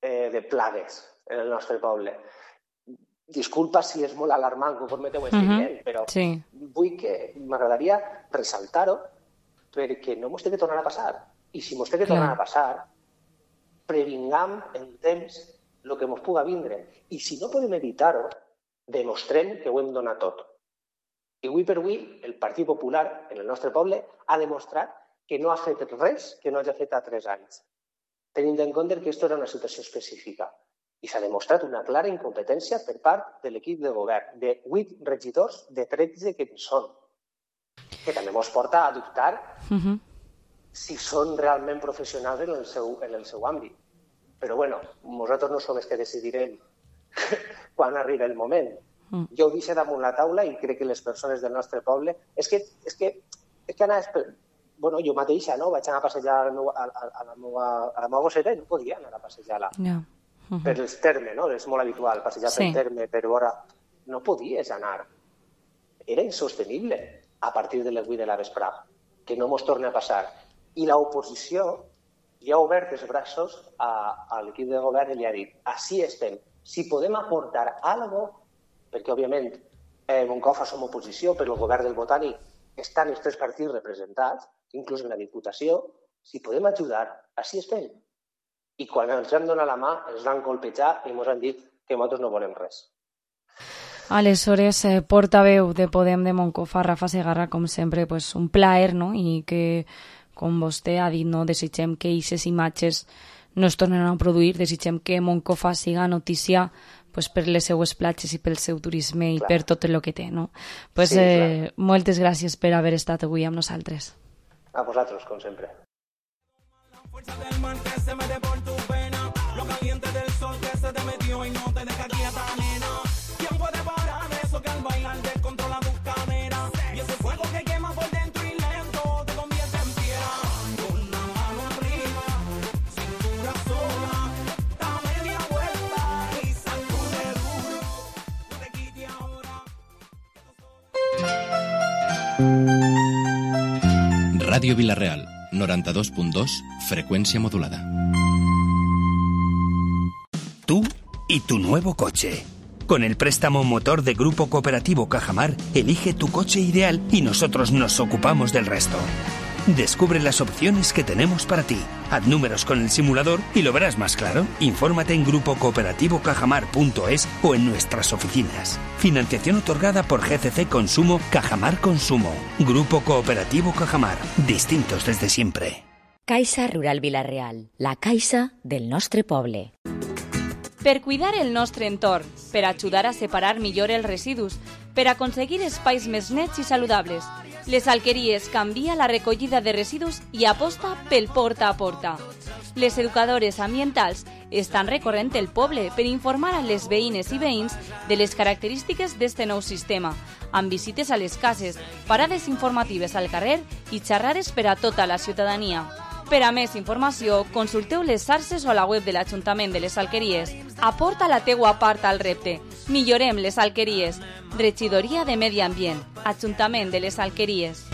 de plagues en el nostre poble. Disculpa si és molt alarmant, conforme t'ho estic dient, però m'agradaria ressaltar-ho perquè no mos té que tornar a passar. I si mos té que tornar a passar, previngam en temps el que mos puga vindre. I si no podem evitar-ho, demostrem que ho hem donat tot. I avui per avui, el Partit Popular en el nostre poble ha demostrat que no ha fet res que no hagi fet a 3 anys, tenint en compte que aquesta era una situació específica. I s'ha demostrat una clara incompetència per part de l'equip de govern, de 8 regidors de 13 que en són, que també ens porta a dubtar si són realment professionals en el seu àmbit. Però bueno, nosaltres no som els que decidirem quan arriba el moment. Jo ho deixo damunt la taula i crec que les persones del nostre poble... És que anar... Bueno, jo mateixa, no? Vaig anar a passejar a la meva gosseta i no podia anar a passejar-la. Per els termes, no? És molt habitual passejar pel terme, per vora... No podies anar. Era insostenible a partir de les 8 de la vesprada, que no mos torni a passar. I l'oposició ja ha obert els braços a l'equip de govern i li ha dit així estem. Si podem aportar alguna cosa, perquè, òbviament, Moncofa som oposició, però el govern del Botànic estan els 3 partits representats, inclús en la Diputació, si podem ajudar, així estem. I quan ens han donat la mà, ens l'han colpejar i ens han dit que nosaltres no volem res. Aleshores, portaveu de Podem de Moncofa, Rafa Segarra, com sempre, un plaer, no? I que, com vostè ha dit, desitgem que aquestes imatges no es tornen a produir, desitgem que Moncofa siga notícia per les seues platges i pel seu turisme i per tot el que té, no? Moltes gràcies per haver estat avui amb nosaltres. A vosaltres, com sempre. Radio Vilarreal, 92.2, frecuencia modulada. Tú y tu nuevo coche. Con el préstamo motor de Grupo Cooperativo Cajamar, elige tu coche ideal y nosotros nos ocupamos del resto. Descubre las opciones que tenemos para ti. Haz números con el simulador y lo verás más claro. Infórmate en grupocooperativo.cajamar.es o en nuestras oficinas. Financiación otorgada por GCC Consumo, Cajamar Consumo. Grupo Cooperativo Cajamar. Distintos desde siempre. Caixa Rural Vilarreal, la caixa del nostre poble. Per cuidar el nostre entorn, per ajudar a separar millor els residus, per aconseguir espais més nets i saludables, Les Alqueries canvia la recollida de residus i aposta pel porta a porta. Les educadores ambientals estan recorrent el poble per informar a les veïnes i veïns de les característiques d'este nou sistema, amb visites a les cases, parades informatives al carrer i xerrades per a tota la ciutadania. Per a més informació, consulteu les xarxes o la web de l'Ajuntament de les Alqueries. Aporta la teua part al repte. Millorem les Alqueries. Regidoria de Medi Ambient. Ajuntament de les Alqueries.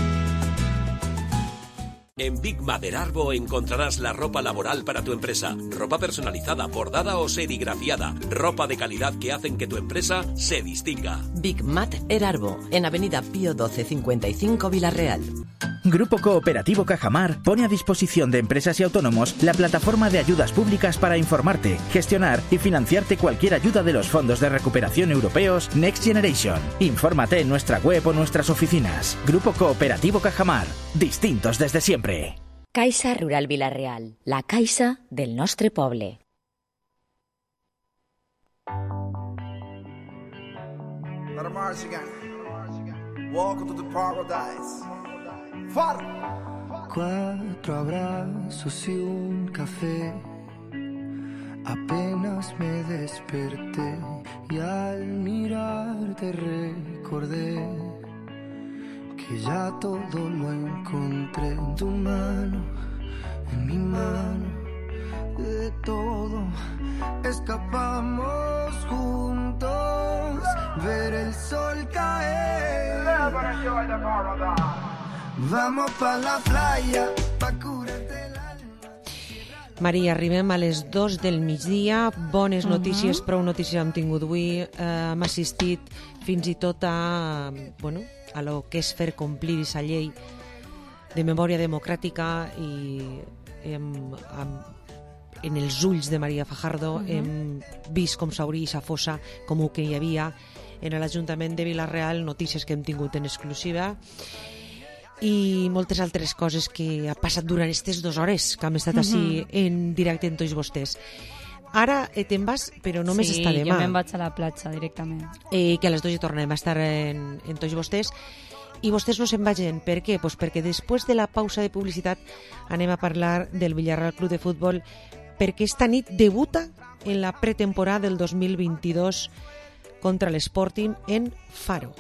En Big Mother Arbo encontrarás la ropa laboral para tu empresa. Ropa personalizada, bordada o serigrafiada. Ropa de calidad que hacen que tu empresa se distinga. Big Mother Arbo, en Avenida Pío 1255 Vilarreal. Grupo Cooperativo Cajamar pone a disposición de empresas y autónomos la plataforma de ayudas públicas para informarte, gestionar y financiarte cualquier ayuda de los fondos de recuperación europeos Next Generation. Infórmate en nuestra web o nuestras oficinas. Grupo Cooperativo Cajamar. Distintos desde siempre. Caixa Rural Vilarreal, la caixa del nostre poble. Welcome to the paradise. 4 abrazos y un café. Apenas me desperté y al mirarte recordé que ya todo lo encontré en tu mano, en mi mano. De todo escapamos juntos, ver el sol caer. Vamos pa' la playa, pa' curarte el alma. Maria, arribem a les 2 del migdia. Bones notícies, prou notícies hem tingut avui. Hem assistit fins i tot a lo que és fer complir aquesta llei de memòria democràtica i en els ulls de Maria Fajardo hem vist com s'obria aquesta fossa, com que hi havia en l'Ajuntament de Vila-real, notícies que hem tingut en exclusiva i moltes altres coses que ha passat durant aquestes 2 hores que hem estat així en directe amb tots vostès. Ara te'n vas, però només està demà. Sí, jo me'n vaig a la platja directament. Que a les 2 ja tornem a estar en tots vostès. I vostès no se'n vagin. Per què? Pues perquè després de la pausa de publicitat anem a parlar del Villarreal Club de Futbol, perquè esta nit debuta en la pretemporada del 2022 contra l'Sporting en Faro.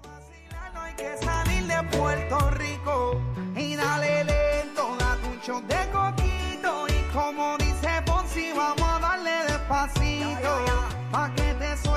Puerto Rico y dale lento, date un shot de